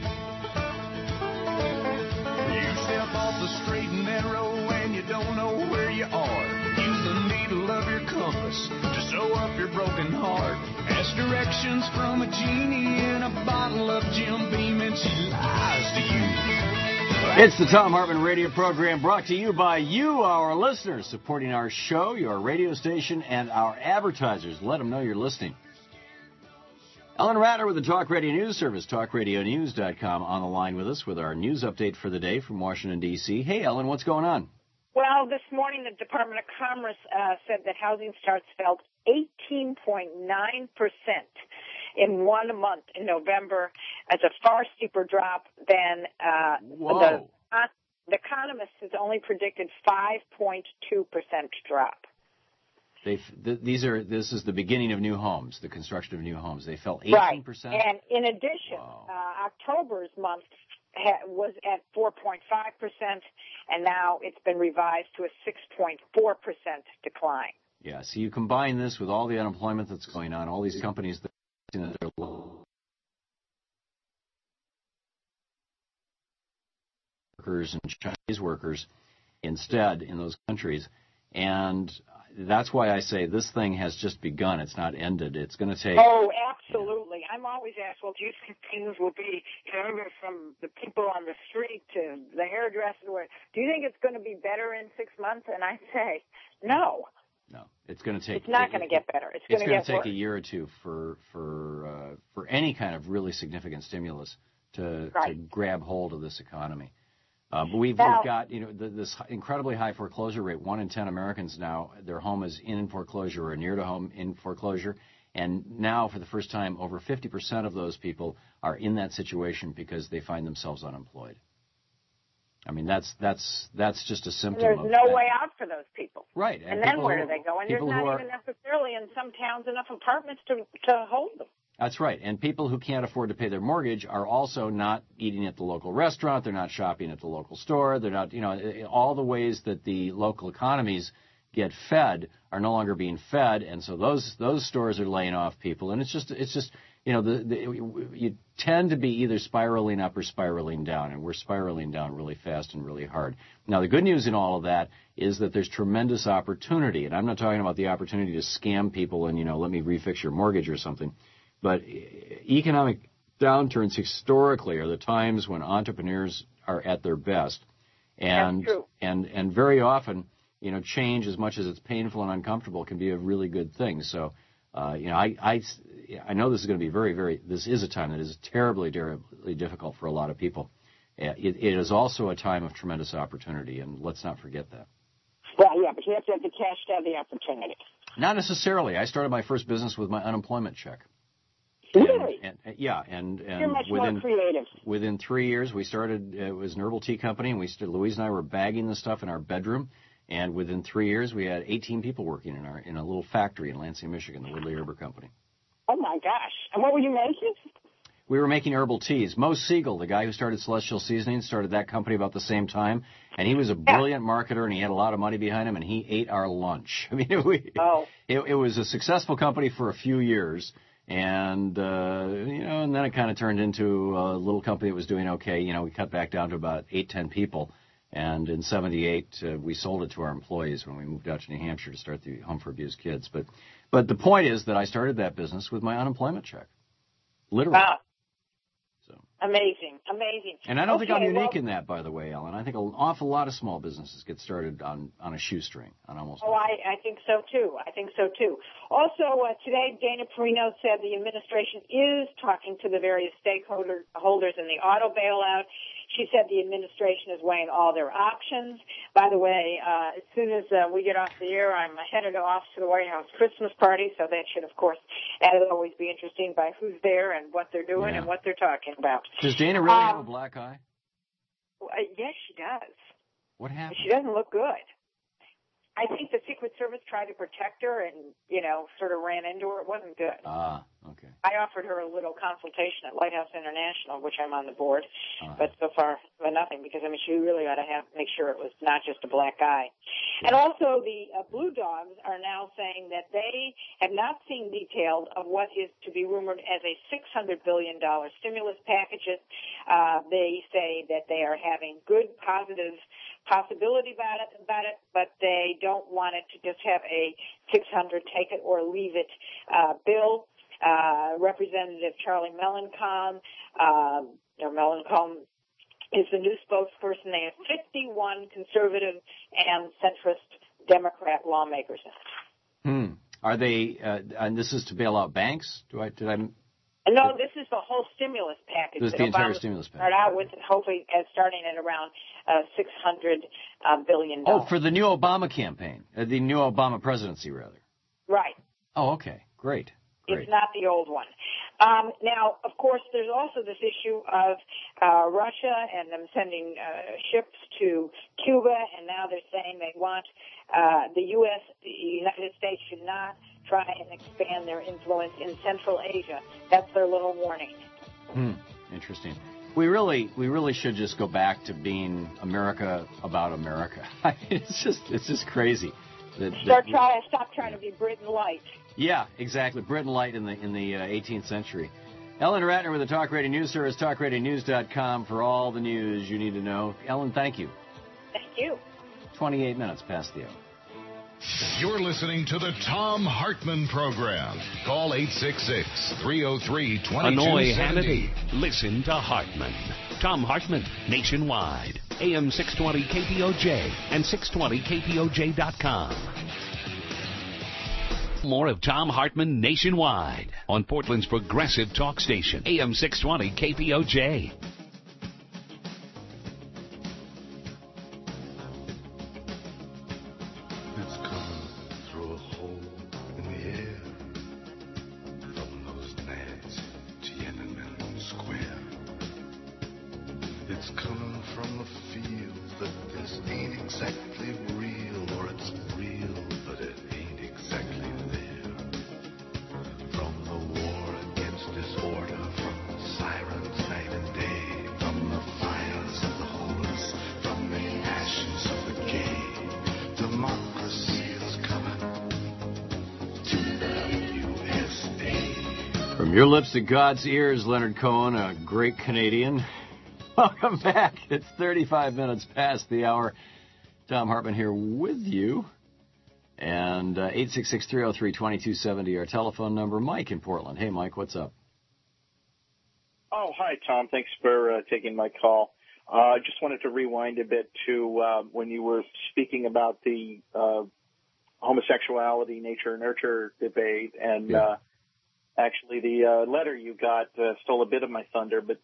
Speaker 5: You step off the straight and narrow and you don't know where you are. Use the needle of your compass to sew up your broken heart. Ask directions from a genie in a bottle of Jim Beam, and she lies to you.
Speaker 4: It's the Thom Hartmann Radio Program, brought to you by you, our listeners, supporting our show, your radio station, and our advertisers. Let them know you're listening. Ellen Ratter with the Talk Radio News Service, talkradionews.com, on the line with us with our news update for the day from Washington, D.C. Hey, Ellen, what's going on?
Speaker 8: Well, this morning the Department of Commerce said that housing starts fell 18.9% in 1 month in November. As a far steeper drop than the Economist has only predicted 5.2% drop.
Speaker 4: This is the beginning of new homes, the construction of new homes. They fell 18%.
Speaker 8: Right. And in addition, October's month was at 4.5%, and now it's been revised to a 6.4% decline.
Speaker 4: Yeah, so you combine this with all the unemployment that's going on, all these companies that they're workers and Chinese workers instead in those countries, and that's why I say this thing has just begun. It's not ended. It's going to take...
Speaker 8: Oh, absolutely. I'm always asked, well, do you think things will be, from the people on the street to the hairdresser, do you think it's going to be better in 6 months? And I say, no.
Speaker 4: No, it's going to take...
Speaker 8: It's not going to get better. It's going to
Speaker 4: take
Speaker 8: worse.
Speaker 4: a year or two for any kind of really significant stimulus to grab hold of this economy. But we've got this incredibly high foreclosure rate. 1 in 10 Americans now, their home is in foreclosure or near to home in foreclosure. And now, for the first time, over 50% of those people are in that situation because they find themselves unemployed. I mean, that's just a symptom.
Speaker 8: There's no way out for those people.
Speaker 4: Right.
Speaker 8: And then where do they go? And there's not even necessarily in some towns enough apartments to hold them.
Speaker 4: That's right. And people who can't afford to pay their mortgage are also not eating at the local restaurant. They're not shopping at the local store. They're not, all the ways that the local economies get fed are no longer being fed. And so those stores are laying off people. And it's just you tend to be either spiraling up or spiraling down. And we're spiraling down really fast and really hard. Now, the good news in all of that is that there's tremendous opportunity. And I'm not talking about the opportunity to scam people and, let me refix your mortgage or something. But economic downturns historically are the times when entrepreneurs are at their best, and
Speaker 8: that's true.
Speaker 4: and very often, change, as much as it's painful and uncomfortable, can be a really good thing. So, I know this is going to be this is a time that is terribly, terribly difficult for a lot of people. It is also a time of tremendous opportunity, and let's not forget that.
Speaker 8: Well, yeah, but you have to have the cash to have the opportunity.
Speaker 4: Not necessarily. I started my first business with my unemployment check.
Speaker 8: Really?
Speaker 4: And
Speaker 8: you're much more creative.
Speaker 4: Within 3 years, we started. It was an herbal tea company, and Louise and I were bagging the stuff in our bedroom. And within 3 years, we had 18 people working in a little factory in Lansing, Michigan, the Woodley Herber Company.
Speaker 8: Oh my gosh! And what were you making?
Speaker 4: We were making herbal teas. Mo Siegel, the guy who started Celestial Seasonings, started that company about the same time, and he was a brilliant marketer, and he had a lot of money behind him, and he ate our lunch. I mean, it was a successful company for a few years. And, and then it kind of turned into a little company that was doing okay. We cut back down to about 8-10 people. And in 1978, we sold it to our employees when we moved out to New Hampshire to start the Home for Abused Kids. But the point is that I started that business with my unemployment check. Literally.
Speaker 8: Wow. Amazing.
Speaker 4: And I don't think I'm unique in that, by the way, Ellen. I think an awful lot of small businesses get started on a shoestring.
Speaker 8: I think so, too. Also, today, Dana Perino said the administration is talking to the various stakeholders in the auto bailout. She said the administration is weighing all their options. By the way, as soon as we get off the air, I'm headed off to the White House Christmas party, so that should, of course, as always, be interesting by who's there and what they're doing and what they're talking about.
Speaker 4: Does Dana really have a black eye?
Speaker 8: Yes, she does.
Speaker 4: What happened?
Speaker 8: She doesn't look good. I think the Secret Service tried to protect her and, sort of ran into her. It wasn't good.
Speaker 4: Okay.
Speaker 8: I offered her a little consultation at Lighthouse International, which I'm on the board, but so far, nothing, because, she really ought to make sure it was not just a black eye. And also the Blue Dogs are now saying that they have not seen details of what is to be rumored as a $600 billion stimulus package. They say that they are having good, positive possibility about it, but they don't want it to just have a 600 take it or leave it bill. Representative Charlie Mellencamp, is the new spokesperson. They have 51 conservative and centrist Democrat lawmakers.
Speaker 4: Are they? And this is to bail out banks?
Speaker 8: No, this is the whole stimulus package.
Speaker 4: This is the entire stimulus package.
Speaker 8: Start out with hopefully starting at around $600 billion.
Speaker 4: Oh, for the new Obama campaign, the new Obama presidency, rather.
Speaker 8: Right.
Speaker 4: Oh, okay, great.
Speaker 8: It's not the old one. Now, of course, there's also this issue of Russia and them sending ships to Cuba, and now they're saying they want the United States should not try and expand their influence in Central Asia. That's their little warning.
Speaker 4: Interesting. We really should just go back to being America about America. I mean, it's just crazy.
Speaker 8: Stop trying to be Britain light.
Speaker 4: Yeah, exactly. Britain light in the 18th century. Ellen Ratner with the Talk Radio News Service, talkradionews.com for all the news you need to know. Ellen, thank you.
Speaker 8: Thank you.
Speaker 4: 28 minutes past the hour.
Speaker 3: You're listening to the Thom Hartmann Program. Call 866-303-2270.
Speaker 2: Hanoi Hannity. Listen to Hartmann. Thom Hartmann, nationwide. AM 620 KPOJ and 620KPOJ.com. More of Thom Hartmann nationwide on Portland's progressive talk station, AM 620 KPOJ.
Speaker 9: It's coming through a hole in the air from those nads Tiananmen Square. It's coming from a field that this ain't exactly real, or it's real, but it ain't exactly there. From the war against disorder, from the sirens night and day, from the fires of the horrors, from the ashes of the gay, democracy is coming to the USA.
Speaker 4: From your lips to God's ears, Leonard Cohen, a great Canadian. Welcome back. It's 35 minutes past the hour. Thom Hartmann here with you. And 866-303-2270, our telephone number. Mike in Portland. Hey, Mike, what's up?
Speaker 11: Oh, hi, Tom. Thanks for taking my call. I just wanted to rewind a bit to when you were speaking about the homosexuality nature-nurture debate. And actually, the letter you got stole a bit of my thunder. But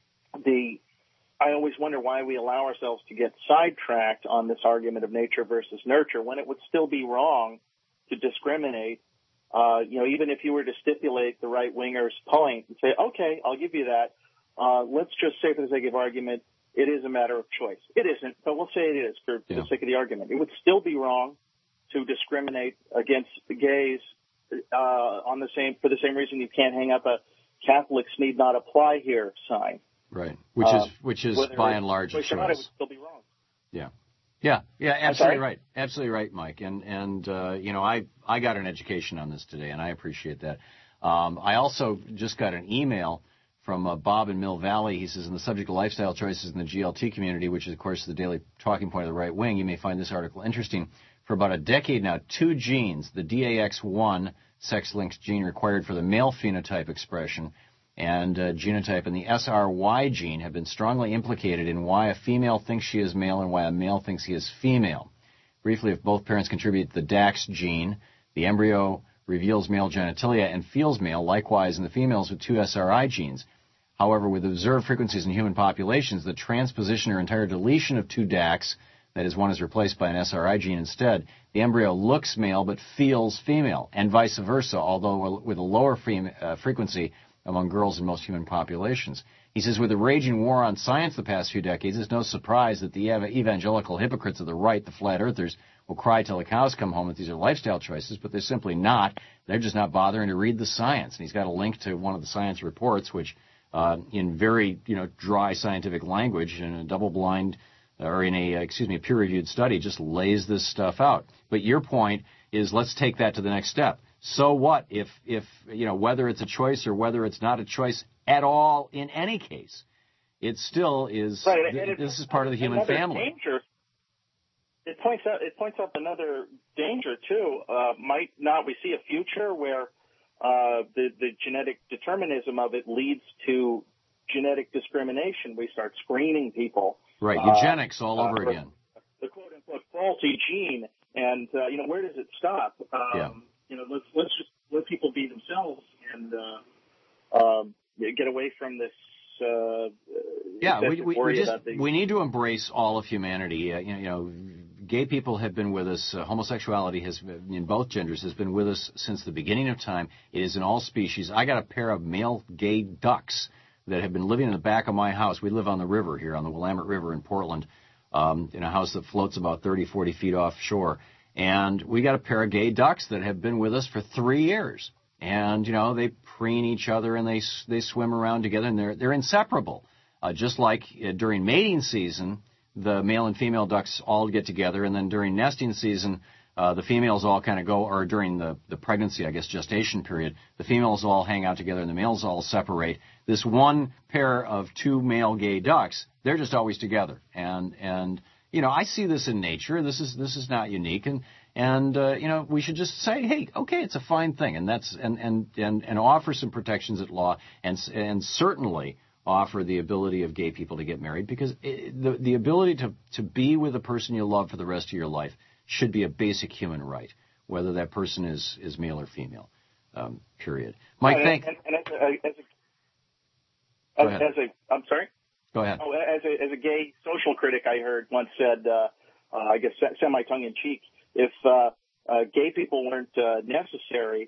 Speaker 11: I always wonder why we allow ourselves to get sidetracked on this argument of nature versus nurture when it would still be wrong to discriminate. Even if you were to stipulate the right-winger's point and say, okay, I'll give you that. Let's just say for the sake of argument, it is a matter of choice. It isn't, but we'll say it is for the sake of the argument. It would still be wrong to discriminate against the gays for the same reason you can't hang up a Catholics need not apply here sign.
Speaker 4: Right, which is by and large a choice.
Speaker 11: It would still be wrong.
Speaker 4: Yeah, absolutely right. Absolutely right, Mike. And I got an education on this today, and I appreciate that. I also just got an email from Bob in Mill Valley. He says, in the subject of lifestyle choices in the GLT community, which is, of course, the daily talking point of the right wing, you may find this article interesting. For about a decade now, two genes, the DAX1 sex-linked gene required for the male phenotype expression and genotype, and the SRY gene have been strongly implicated in why a female thinks she is male and why a male thinks he is female. Briefly, if both parents contribute the DAX gene, the embryo reveals male genitalia and feels male, likewise in the females with two SRI genes. However, with observed frequencies in human populations, the transposition or entire deletion of two DAX, that is, one is replaced by an SRI gene instead, the embryo looks male but feels female, and vice versa, although with a lower frequency among girls in most human populations. He says, with the raging war on science the past few decades, it's no surprise that the evangelical hypocrites of the right, the flat earthers, will cry till the cows come home that these are lifestyle choices, but they're simply not. They're just not bothering to read the science. And he's got a link to one of the science reports, which in very dry scientific language, in a double-blind or in a peer-reviewed study, just lays this stuff out. But your point is, let's take that to the next step. So what if whether it's a choice or whether it's not a choice at all in any case, it still is.
Speaker 11: Right.
Speaker 4: This is part of the human family.
Speaker 11: Danger. It points out another danger too. Might not we see a future where the genetic determinism of it leads to genetic discrimination? We start screening people.
Speaker 4: Right, eugenics all over again.
Speaker 11: The quote-unquote faulty gene, and where does it stop? Let's just let people be themselves and get away from this.
Speaker 4: We need to embrace all of humanity. Gay people have been with us. Homosexuality has, in both genders, has been with us since the beginning of time. It is in all species. I got a pair of male gay ducks that have been living in the back of my house. We live on the river here, on the Willamette River in Portland, in a house that floats about 30, 40 feet offshore. And we got a pair of gay ducks that have been with us for 3 years. And, they preen each other and they swim around together, and they're inseparable. Just like during mating season, the male and female ducks all get together, and then during nesting season, the females all kind of go, or during the pregnancy, gestation period, the females all hang out together and the males all separate. This one pair of two male gay ducks, they're just always together. And I see this in nature. This is not unique, and we should just say, hey, okay, it's a fine thing, and that's and offer some protections at law, and certainly offer the ability of gay people to get married, because the ability to be with a person you love for the rest of your life should be a basic human right, whether that person is male or female. Period. Mike, thank.
Speaker 11: I'm sorry.
Speaker 4: Go ahead.
Speaker 11: Oh, as a gay social critic, I heard once said, semi tongue in cheek, if gay people weren't necessary,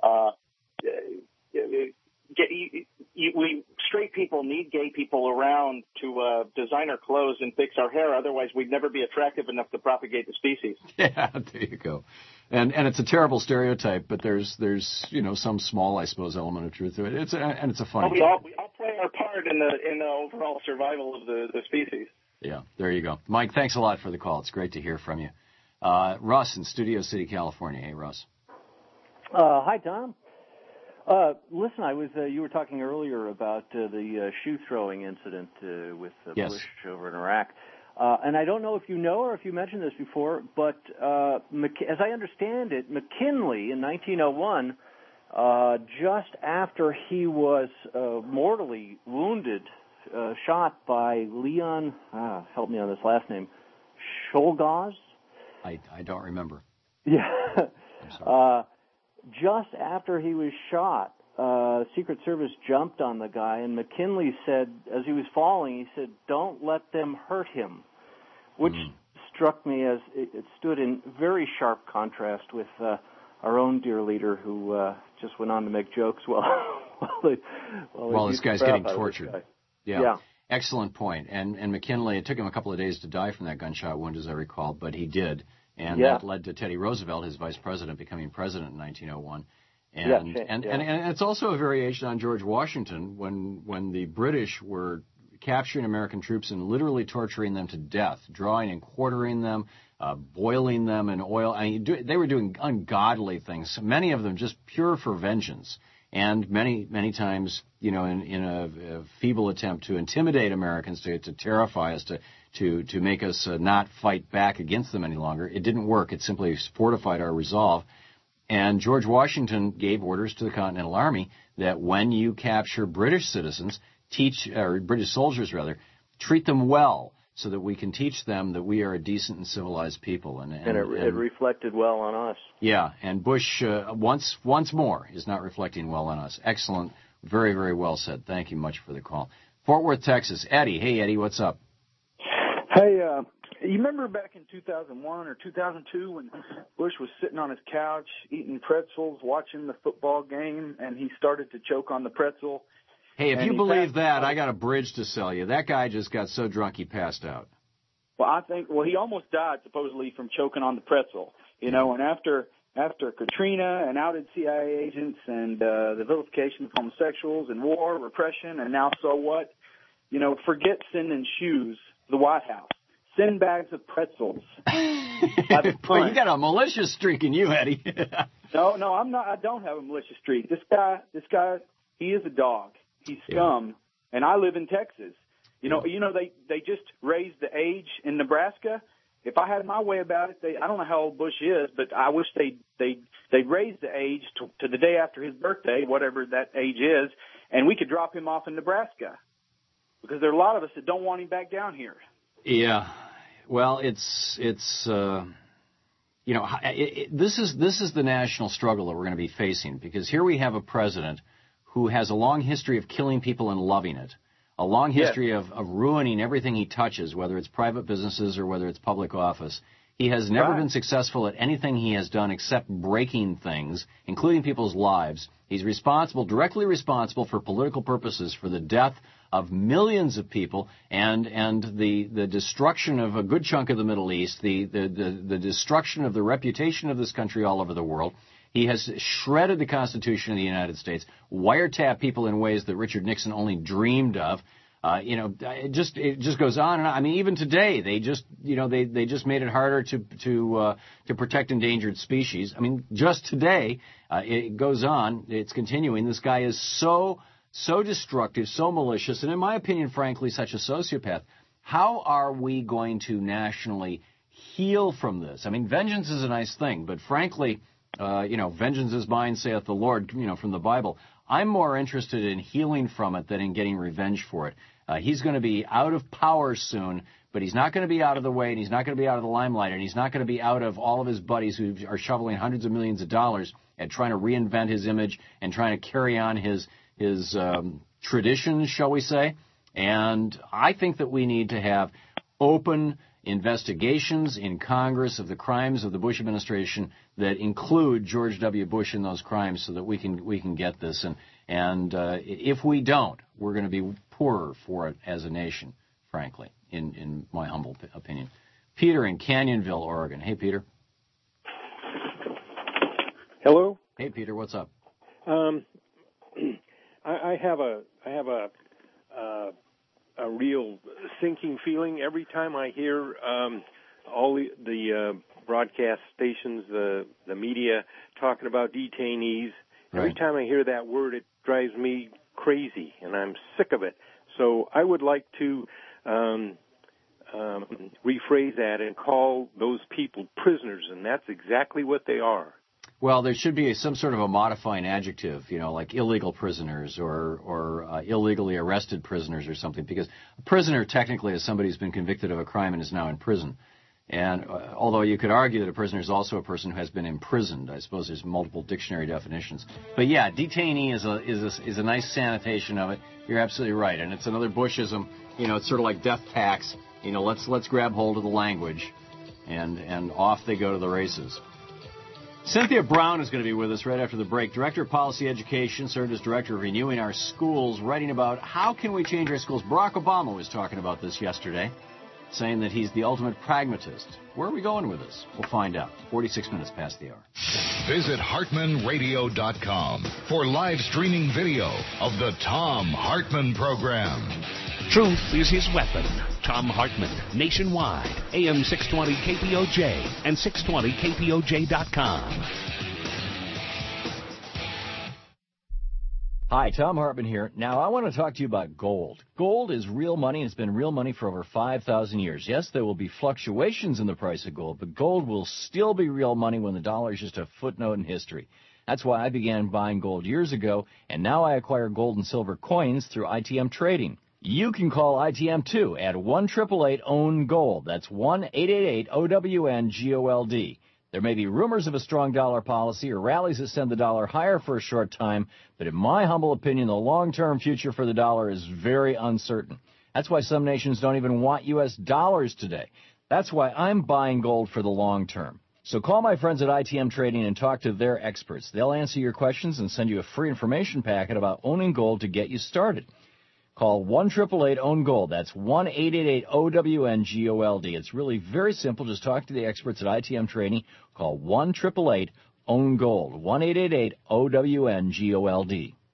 Speaker 11: we straight people need gay people around to design our clothes and fix our hair. Otherwise, we'd never be attractive enough to propagate the species.
Speaker 4: Yeah, there you go. And it's a terrible stereotype, but there's some small, I suppose, element of truth to it. It's a funny.
Speaker 11: We all play our part in the overall survival of the species.
Speaker 4: Yeah, there you go, Mike. Thanks a lot for the call. It's great to hear from you. Russ in Studio City, California. Hey, Russ.
Speaker 12: Hi, Tom. Listen, you were talking earlier about the shoe throwing incident with
Speaker 4: yes.
Speaker 12: Bush over in Iraq. And I don't know if you know or if you mentioned this before, but as I understand it, McKinley in 1901, just after he was mortally wounded, shot by Leon, help me on this last name, Czolgosz?
Speaker 4: I don't remember.
Speaker 12: Yeah.
Speaker 4: I'm sorry.
Speaker 12: Just after he was shot, Secret Service jumped on the guy, and McKinley said, as he was falling, he said, "Don't let them hurt him," which struck me as it stood in very sharp contrast with our own dear leader, who just went on to make jokes while
Speaker 4: this guy's getting tortured.
Speaker 12: Guy.
Speaker 4: Yeah. Excellent point. And McKinley, it took him a couple of days to die from that gunshot wound, as I recall, but he did. And that led to Teddy Roosevelt, his vice president, becoming president in 1901. And it's also a variation on George Washington when the British were capturing American troops and literally torturing them to death, drawing and quartering them, boiling them in oil. They were doing ungodly things, many of them just pure for vengeance. And many times, in a feeble attempt to intimidate Americans, to terrify us, to make us not fight back against them any longer. It didn't work. It simply fortified our resolve. And George Washington gave orders to the Continental Army that when you capture British citizens, British soldiers rather, treat them well, so that we can teach them that we are a decent and civilized people. And
Speaker 12: it reflected well on us.
Speaker 4: Yeah, and Bush, once more, is not reflecting well on us. Excellent. Very, very well said. Thank you much for the call. Fort Worth, Texas. Eddie. Hey, Eddie, what's up?
Speaker 13: Hey, you remember back in 2001 or 2002 when Bush was sitting on his couch eating pretzels, watching the football game, and he started to choke on the pretzel?
Speaker 4: Hey, if you believe that, I got a bridge to sell you. That guy just got so drunk he passed out.
Speaker 13: Well, he almost died supposedly from choking on the pretzel. And after Katrina and outed CIA agents and the vilification of homosexuals and war, repression, and now so what? Forget sending shoes to the White House. send bags of pretzels.
Speaker 4: Boy, you got a malicious streak in you, Eddie.
Speaker 13: No, I'm not. I don't have a malicious streak. This guy, he is a dog. He's scum, and I live in Texas. You know, they just raised the age in Nebraska. If I had my way about it, I don't know how old Bush is, but I wish they'd raise the age to the day after his birthday, whatever that age is, and we could drop him off in Nebraska, because there are a lot of us that don't want him back down here.
Speaker 4: Yeah, well, it's you know, this is the national struggle that we're going to be facing, because here we have a president who has a long history of killing people and loving it, a long history of ruining everything he touches, whether it's private businesses or whether it's public office. He has never been successful at anything he has done except breaking things, including people's lives. He's directly responsible for political purposes for the death of millions of people and the destruction of a good chunk of the Middle East, the destruction of the reputation of this country all over the world. He has shredded the Constitution of the United States, wiretapped people in ways that Richard Nixon only dreamed of. It just goes on and on. I mean, even today, they just made it harder to protect endangered species. I mean, just today, it goes on. It's continuing. This guy is so destructive, so malicious, and in my opinion, frankly, such a sociopath. How are we going to nationally heal from this? I mean, vengeance is a nice thing, but frankly, vengeance is mine, saith the Lord, from the Bible. I'm more interested in healing from it than in getting revenge for it. He's going to be out of power soon, but he's not going to be out of the way, and he's not going to be out of the limelight, and he's not going to be out of all of his buddies who are shoveling hundreds of millions of dollars at trying to reinvent his image and trying to carry on his traditions, shall we say. And I think that we need to have open investigations in Congress of the crimes of the Bush administration that include George W. Bush in those crimes, so that we can get this. And if we don't, we're going to be poorer for it as a nation, frankly, in my humble opinion. Peter in Canyonville, Oregon. Hey, Peter.
Speaker 14: Hello.
Speaker 4: Hey, Peter. What's up?
Speaker 14: I have a real sinking feeling every time I hear all the broadcast stations, the media talking about detainees.
Speaker 4: Right.
Speaker 14: Every time I hear that word, it drives me crazy, and I'm sick of it. So I would like to rephrase that and call those people prisoners, and that's exactly what they are.
Speaker 4: Well, there should be some sort of a modifying adjective, like illegal prisoners or illegally arrested prisoners or something, because a prisoner technically is somebody who's been convicted of a crime and is now in prison. And although you could argue that a prisoner is also a person who has been imprisoned, I suppose there's multiple dictionary definitions. But yeah, detainee is a nice sanitation of it. You're absolutely right, and it's another Bushism. It's sort of like death packs. Let's grab hold of the language, and off they go to the races. Cynthia Brown is going to be with us right after the break. Director of Policy Education, served as Director of Renewing Our Schools, writing about how can we change our schools. Barack Obama was talking about this yesterday, saying that he's the ultimate pragmatist. Where are we going with this? We'll find out. 46 minutes past the hour.
Speaker 3: Visit HartmanRadio.com for live streaming video of the Thom Hartmann Program.
Speaker 2: Truth is his weapon. Thom Hartmann, nationwide, AM 620 KPOJ and 620KPOJ.com.
Speaker 1: Hi, Thom Hartmann here. Now, I want to talk to you about gold. Gold is real money, and it's been real money for over 5,000 years. Yes, there will be fluctuations in the price of gold, but gold will still be real money when the dollar is just a footnote in history. That's why I began buying gold years ago, and now I acquire gold and silver coins through ITM Trading. You can call ITM too at 1-888-OWN-GOLD. That's 1-888-OWN-GOLD. There may be rumors of a strong dollar policy or rallies that send the dollar higher for a short time, but in my humble opinion, the long-term future for the dollar is very uncertain. That's why some nations don't even want U.S. dollars today. That's why I'm buying gold for the long term. So call my friends at ITM Trading and talk to their experts. They'll answer your questions and send you a free information packet about owning gold to get you started. Call 1-888-OWN-GOLD. That's 1-888-OWN-GOLD. It's really very simple. Just talk to the experts at ITM Trading. Call 1-888-OWN-GOLD. 1-888-OWN-GOLD.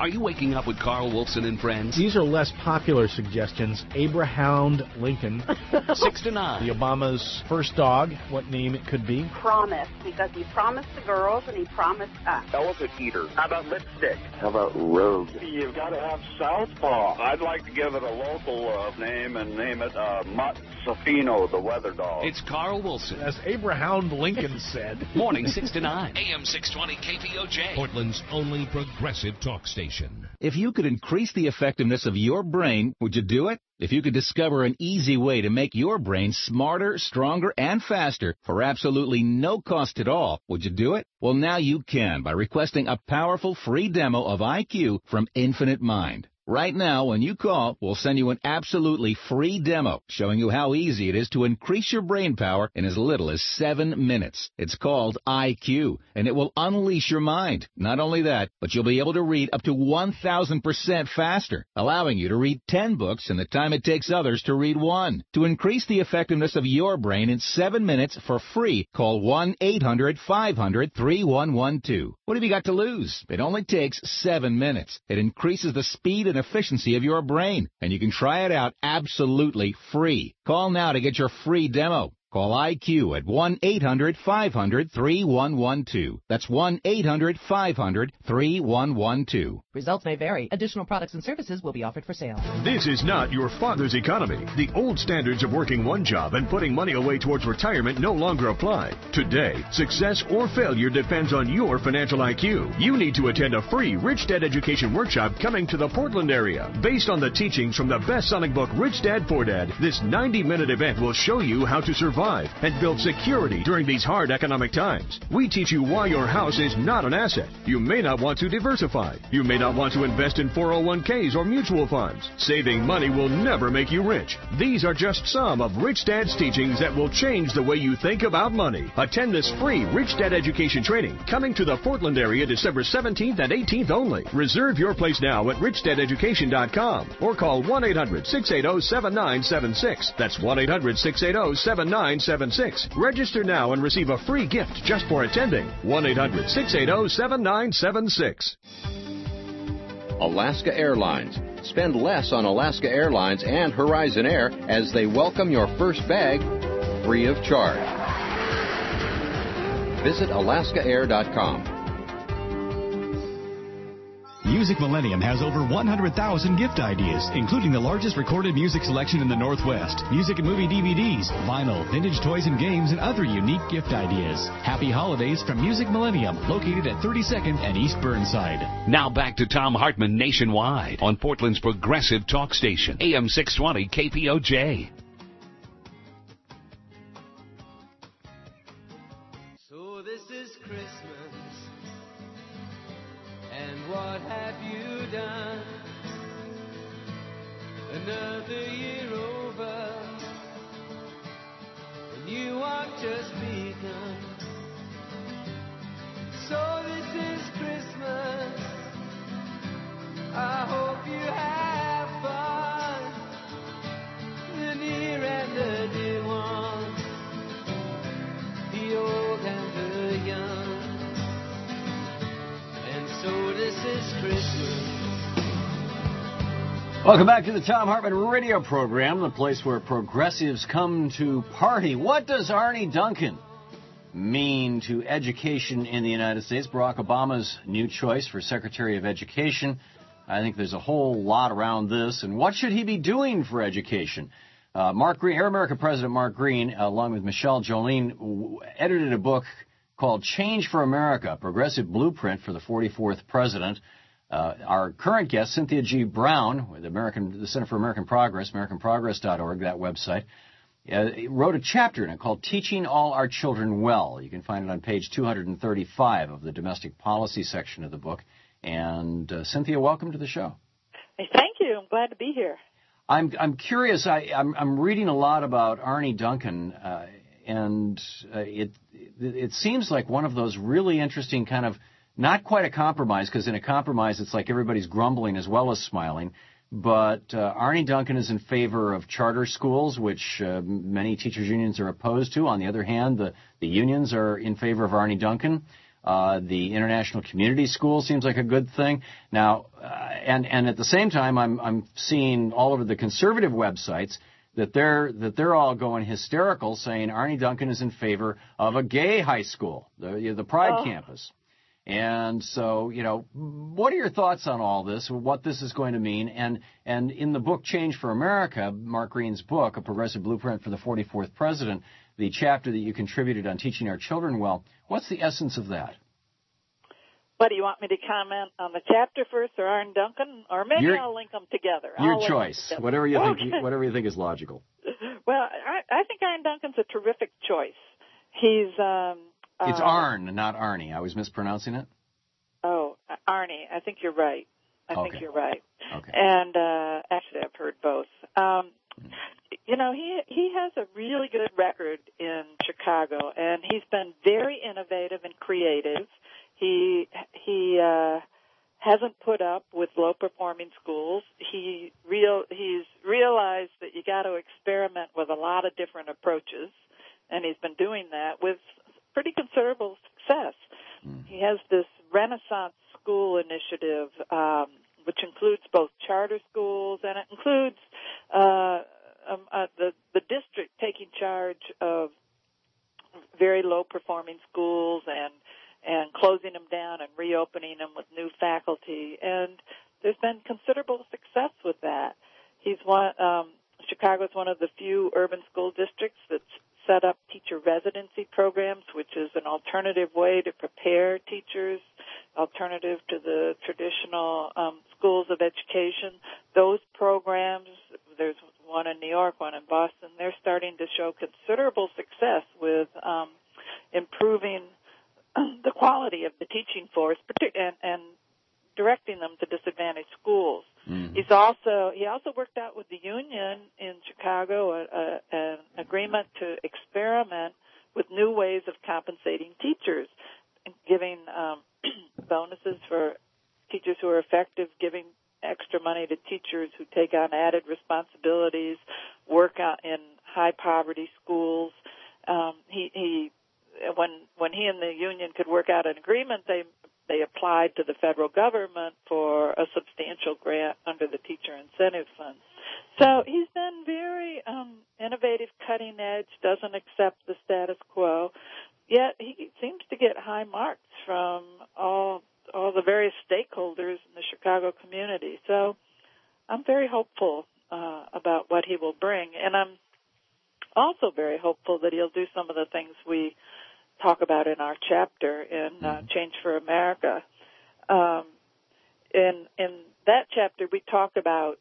Speaker 2: Are you waking up with Carl Wolfson and friends?
Speaker 15: These are less popular suggestions. Abraham Lincoln.
Speaker 2: 6 to 9.
Speaker 15: The Obama's first dog, what name it could be?
Speaker 16: Promise, because he promised the girls and he promised us.
Speaker 17: Elephant eater.
Speaker 22: How about lipstick?
Speaker 17: How about rogue?
Speaker 22: You've got to have southpaw.
Speaker 17: I'd like to give it a local name and name it Mutt Safino, the weather dog.
Speaker 2: It's Carl Wilson.
Speaker 15: As Abraham Lincoln said.
Speaker 2: Morning 6 to 9. AM 620 KPOJ.
Speaker 23: Portland's only progressive talk station.
Speaker 1: If you could increase the effectiveness of your brain, would you do it? If you could discover an easy way to make your brain smarter, stronger, and faster for absolutely no cost at all, would you do it? Well, now you can by requesting a powerful free demo of IQ from Infinite Mind. Right now, when you call, we'll send you an absolutely free demo showing you how easy it is to increase your brain power in as little as 7 minutes. It's called IQ, and it will unleash your mind. Not only that, but you'll be able to read up to 1,000% faster, allowing you to read 10 books in the time it takes others to read one. To increase the effectiveness of your brain in 7 minutes for free, call 1-800-500-3112. What have you got to lose? It only takes 7 minutes. It increases the speed and efficiency of your brain, and you can try it out absolutely free. Call now to get your free demo. Call IQ at 1-800-500-3112. That's 1-800-500-3112.
Speaker 24: Results may vary. Additional products and services will be offered for sale.
Speaker 25: This is not your father's economy. The old standards of working one job and putting money away towards retirement no longer apply. Today, success or failure depends on your financial IQ. You need to attend a free Rich Dad Education Workshop coming to the Portland area. Based on the teachings from the best-selling book Rich Dad, Poor Dad, this 90-minute event will show you how to survive and build security during these hard economic times. We teach you why your house is not an asset. You may not want to diversify. You may not want to invest in 401ks or mutual funds. Saving money will never make you rich. These are just some of Rich Dad's teachings that will change the way you think about money. Attend this free Rich Dad Education training coming to the Portland area December 17th and 18th only. Reserve your place now at richdadeducation.com or call 1-800-680-7976. That's 1-800-680-7976. Register now and receive a free gift just for attending. 1-800-680-7976.
Speaker 28: Alaska Airlines. Spend less on Alaska Airlines and Horizon Air as they welcome your first bag free of charge. Visit alaskaair.com.
Speaker 29: Music Millennium has over 100,000 gift ideas, including the largest recorded music selection in the Northwest, music and movie DVDs, vinyl, vintage toys and games, and other unique gift ideas. Happy holidays from Music Millennium, located at 32nd and East Burnside.
Speaker 2: Now back to Tom Hartman Nationwide on Portland's progressive talk station, AM 620 KPOJ.
Speaker 30: So this is Christmas. And what have you done? Another year over, and you are just begun. So this is Christmas. I hope you have fun. The near and the dear ones, the old and the young. So this is Christmas.
Speaker 4: Welcome back to the Tom Hartman radio program, the place where progressives come to party. What does Arnie Duncan mean to education in the United States? Barack Obama's new choice for Secretary of Education. I think there's a whole lot around this. And what should he be doing for education? Mark Green, Air America President Mark Green, along with Michelle Jolene, edited a book called Change for America, Progressive Blueprint for the 44th President. Our current guest, Cynthia G. Brown, with the Center for American Progress, AmericanProgress.org, that website, wrote a chapter in it called Teaching All Our Children Well. You can find it on page 235 of the domestic policy section of the book. And Cynthia, welcome to the show.
Speaker 31: Hey, thank you. I'm glad to be here.
Speaker 4: I'm curious. I'm reading a lot about Arnie Duncan, and it seems like one of those really interesting kind of, not quite a compromise, because in a compromise it's like everybody's grumbling as well as smiling, but Arnie Duncan is in favor of charter schools, which many teachers' unions are opposed to. On the other hand, the unions are in favor of Arnie Duncan. The international community school seems like a good thing. Now, and at the same time, I'm seeing all over the conservative websites that they're all going hysterical, saying Arne Duncan is in favor of a gay high school, the Pride campus. And so, what are your thoughts on all this, what this is going to mean? And in the book Change for America, Mark Green's book, A Progressive Blueprint for the 44th President, the chapter that you contributed on teaching our children well, what's the essence of that?
Speaker 31: What, do you want me to comment on the chapter first or Arne Duncan? Or maybe I'll link them together.
Speaker 4: Your choice, whatever you think is logical.
Speaker 31: Well, I think Arne Duncan's a terrific choice. He's...
Speaker 4: It's Arne, not Arnie. I was mispronouncing it?
Speaker 31: Oh, Arnie. I think you're right. I think you're right.
Speaker 4: Okay.
Speaker 31: And actually, I've heard both. He has a really good record in Chicago, and he's been very innovative and creative. He hasn't put up with low-performing schools. He's realized that you got to experiment with a lot of different approaches, and he's been doing that with pretty considerable success. He has this Renaissance School initiative, which includes both charter schools, and it includes the district taking charge of very low-performing schools and closing them down and reopening them with new faculty. And there's been considerable success with that. Chicago is one of the few urban school districts that's set up teacher residency programs, which is an alternative way to prepare teachers, alternative to the traditional schools of education. Those programs, there's one in New York, one in Boston, they're starting to show considerable success with improving the quality of the teaching force and directing them to disadvantaged schools. Mm-hmm. He also worked out with the union in Chicago an agreement to experiment with new ways of compensating teachers, giving bonuses for teachers who are effective, giving extra money to teachers who take on added responsibilities, work out in high poverty schools. When he and the union could work out an agreement, they applied to the federal government for a substantial grant under the Teacher Incentive Fund. So he's been very innovative, cutting edge, doesn't accept the status quo, yet he seems to get high marks from all the various stakeholders in the Chicago community. So I'm very hopeful about what he will bring, and I'm also very hopeful that he'll do some of the things we talk about in our chapter in Change for America. In that chapter, we talk about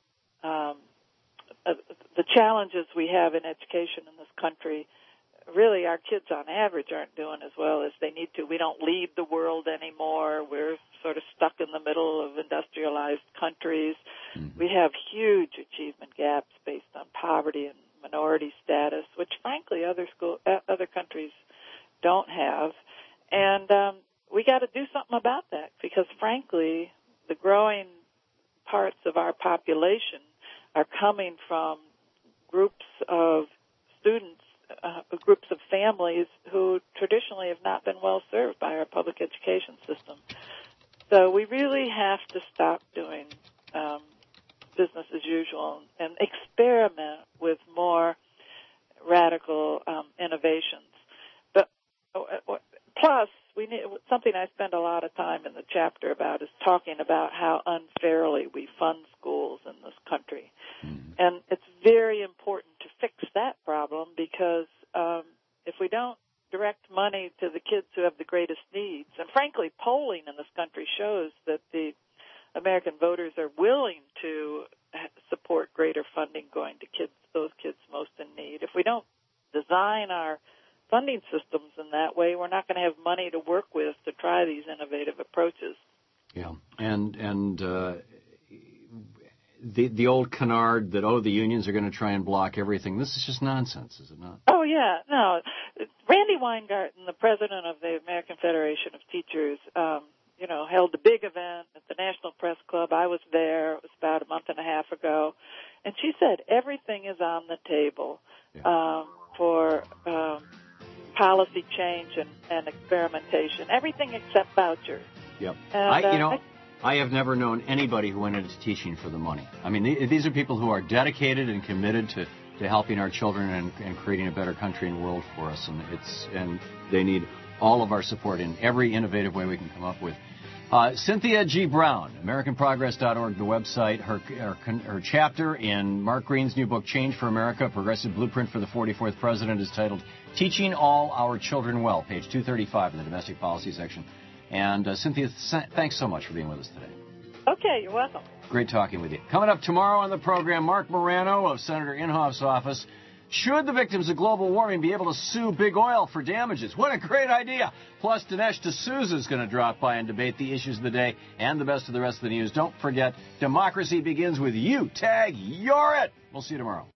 Speaker 31: the challenges we have in education in this country. Really, our kids on average aren't doing as well as they need to. We don't lead the world anymore. We're sort of stuck in the middle of industrialized countries. Mm-hmm. We have huge achievement gaps based on poverty and minority status, which, frankly, other countries don't have. And we got to do something about that because, frankly, the growing parts of our population are coming from groups of students, groups of families who traditionally have not been well served by our public education system. So we really have to stop doing business as usual and experiment with more radical innovations. But plus, we need something I spend a lot of time in the chapter about is talking about how unfairly we fund schools in this country. Mm-hmm. And it's very important to fix that problem because if we don't direct money to the kids who have the greatest needs, and frankly, polling in this country shows that the American voters are willing to support greater funding going to those kids most in need. If we don't design our funding systems in that way, we're not going to have money to work with to try these innovative approaches.
Speaker 4: Yeah, and the old canard that, the unions are going to try and block everything, this is just nonsense, is it not?
Speaker 31: Oh, yeah, no. Randy Weingarten, the president of the American Federation of Teachers, held a big event at the National Press Club. I was there. It was about a month and a half ago. And she said everything is on the table for policy change and experimentation. Everything except vouchers.
Speaker 4: Yep.
Speaker 31: And,
Speaker 4: I have never known anybody who went into teaching for the money. I mean, these are people who are dedicated and committed to helping our children and creating a better country and world for us. And they need all of our support in every innovative way we can come up with. Cynthia G. Brown, AmericanProgress.org, the website. Her chapter in Mark Green's new book, Change for America, Progressive Blueprint for the 44th President, is titled Teaching All Our Children Well, page 235 in the domestic policy section. And Cynthia, thanks so much for being with us today.
Speaker 31: Okay, you're welcome.
Speaker 4: Great talking with you. Coming up tomorrow on the program, Mark Morano of Senator Inhofe's office. Should the victims of global warming be able to sue Big Oil for damages? What a great idea. Plus, Dinesh D'Souza is going to drop by and debate the issues of the day and the best of the rest of the news. Don't forget, democracy begins with you. Tag, you're it. We'll see you tomorrow.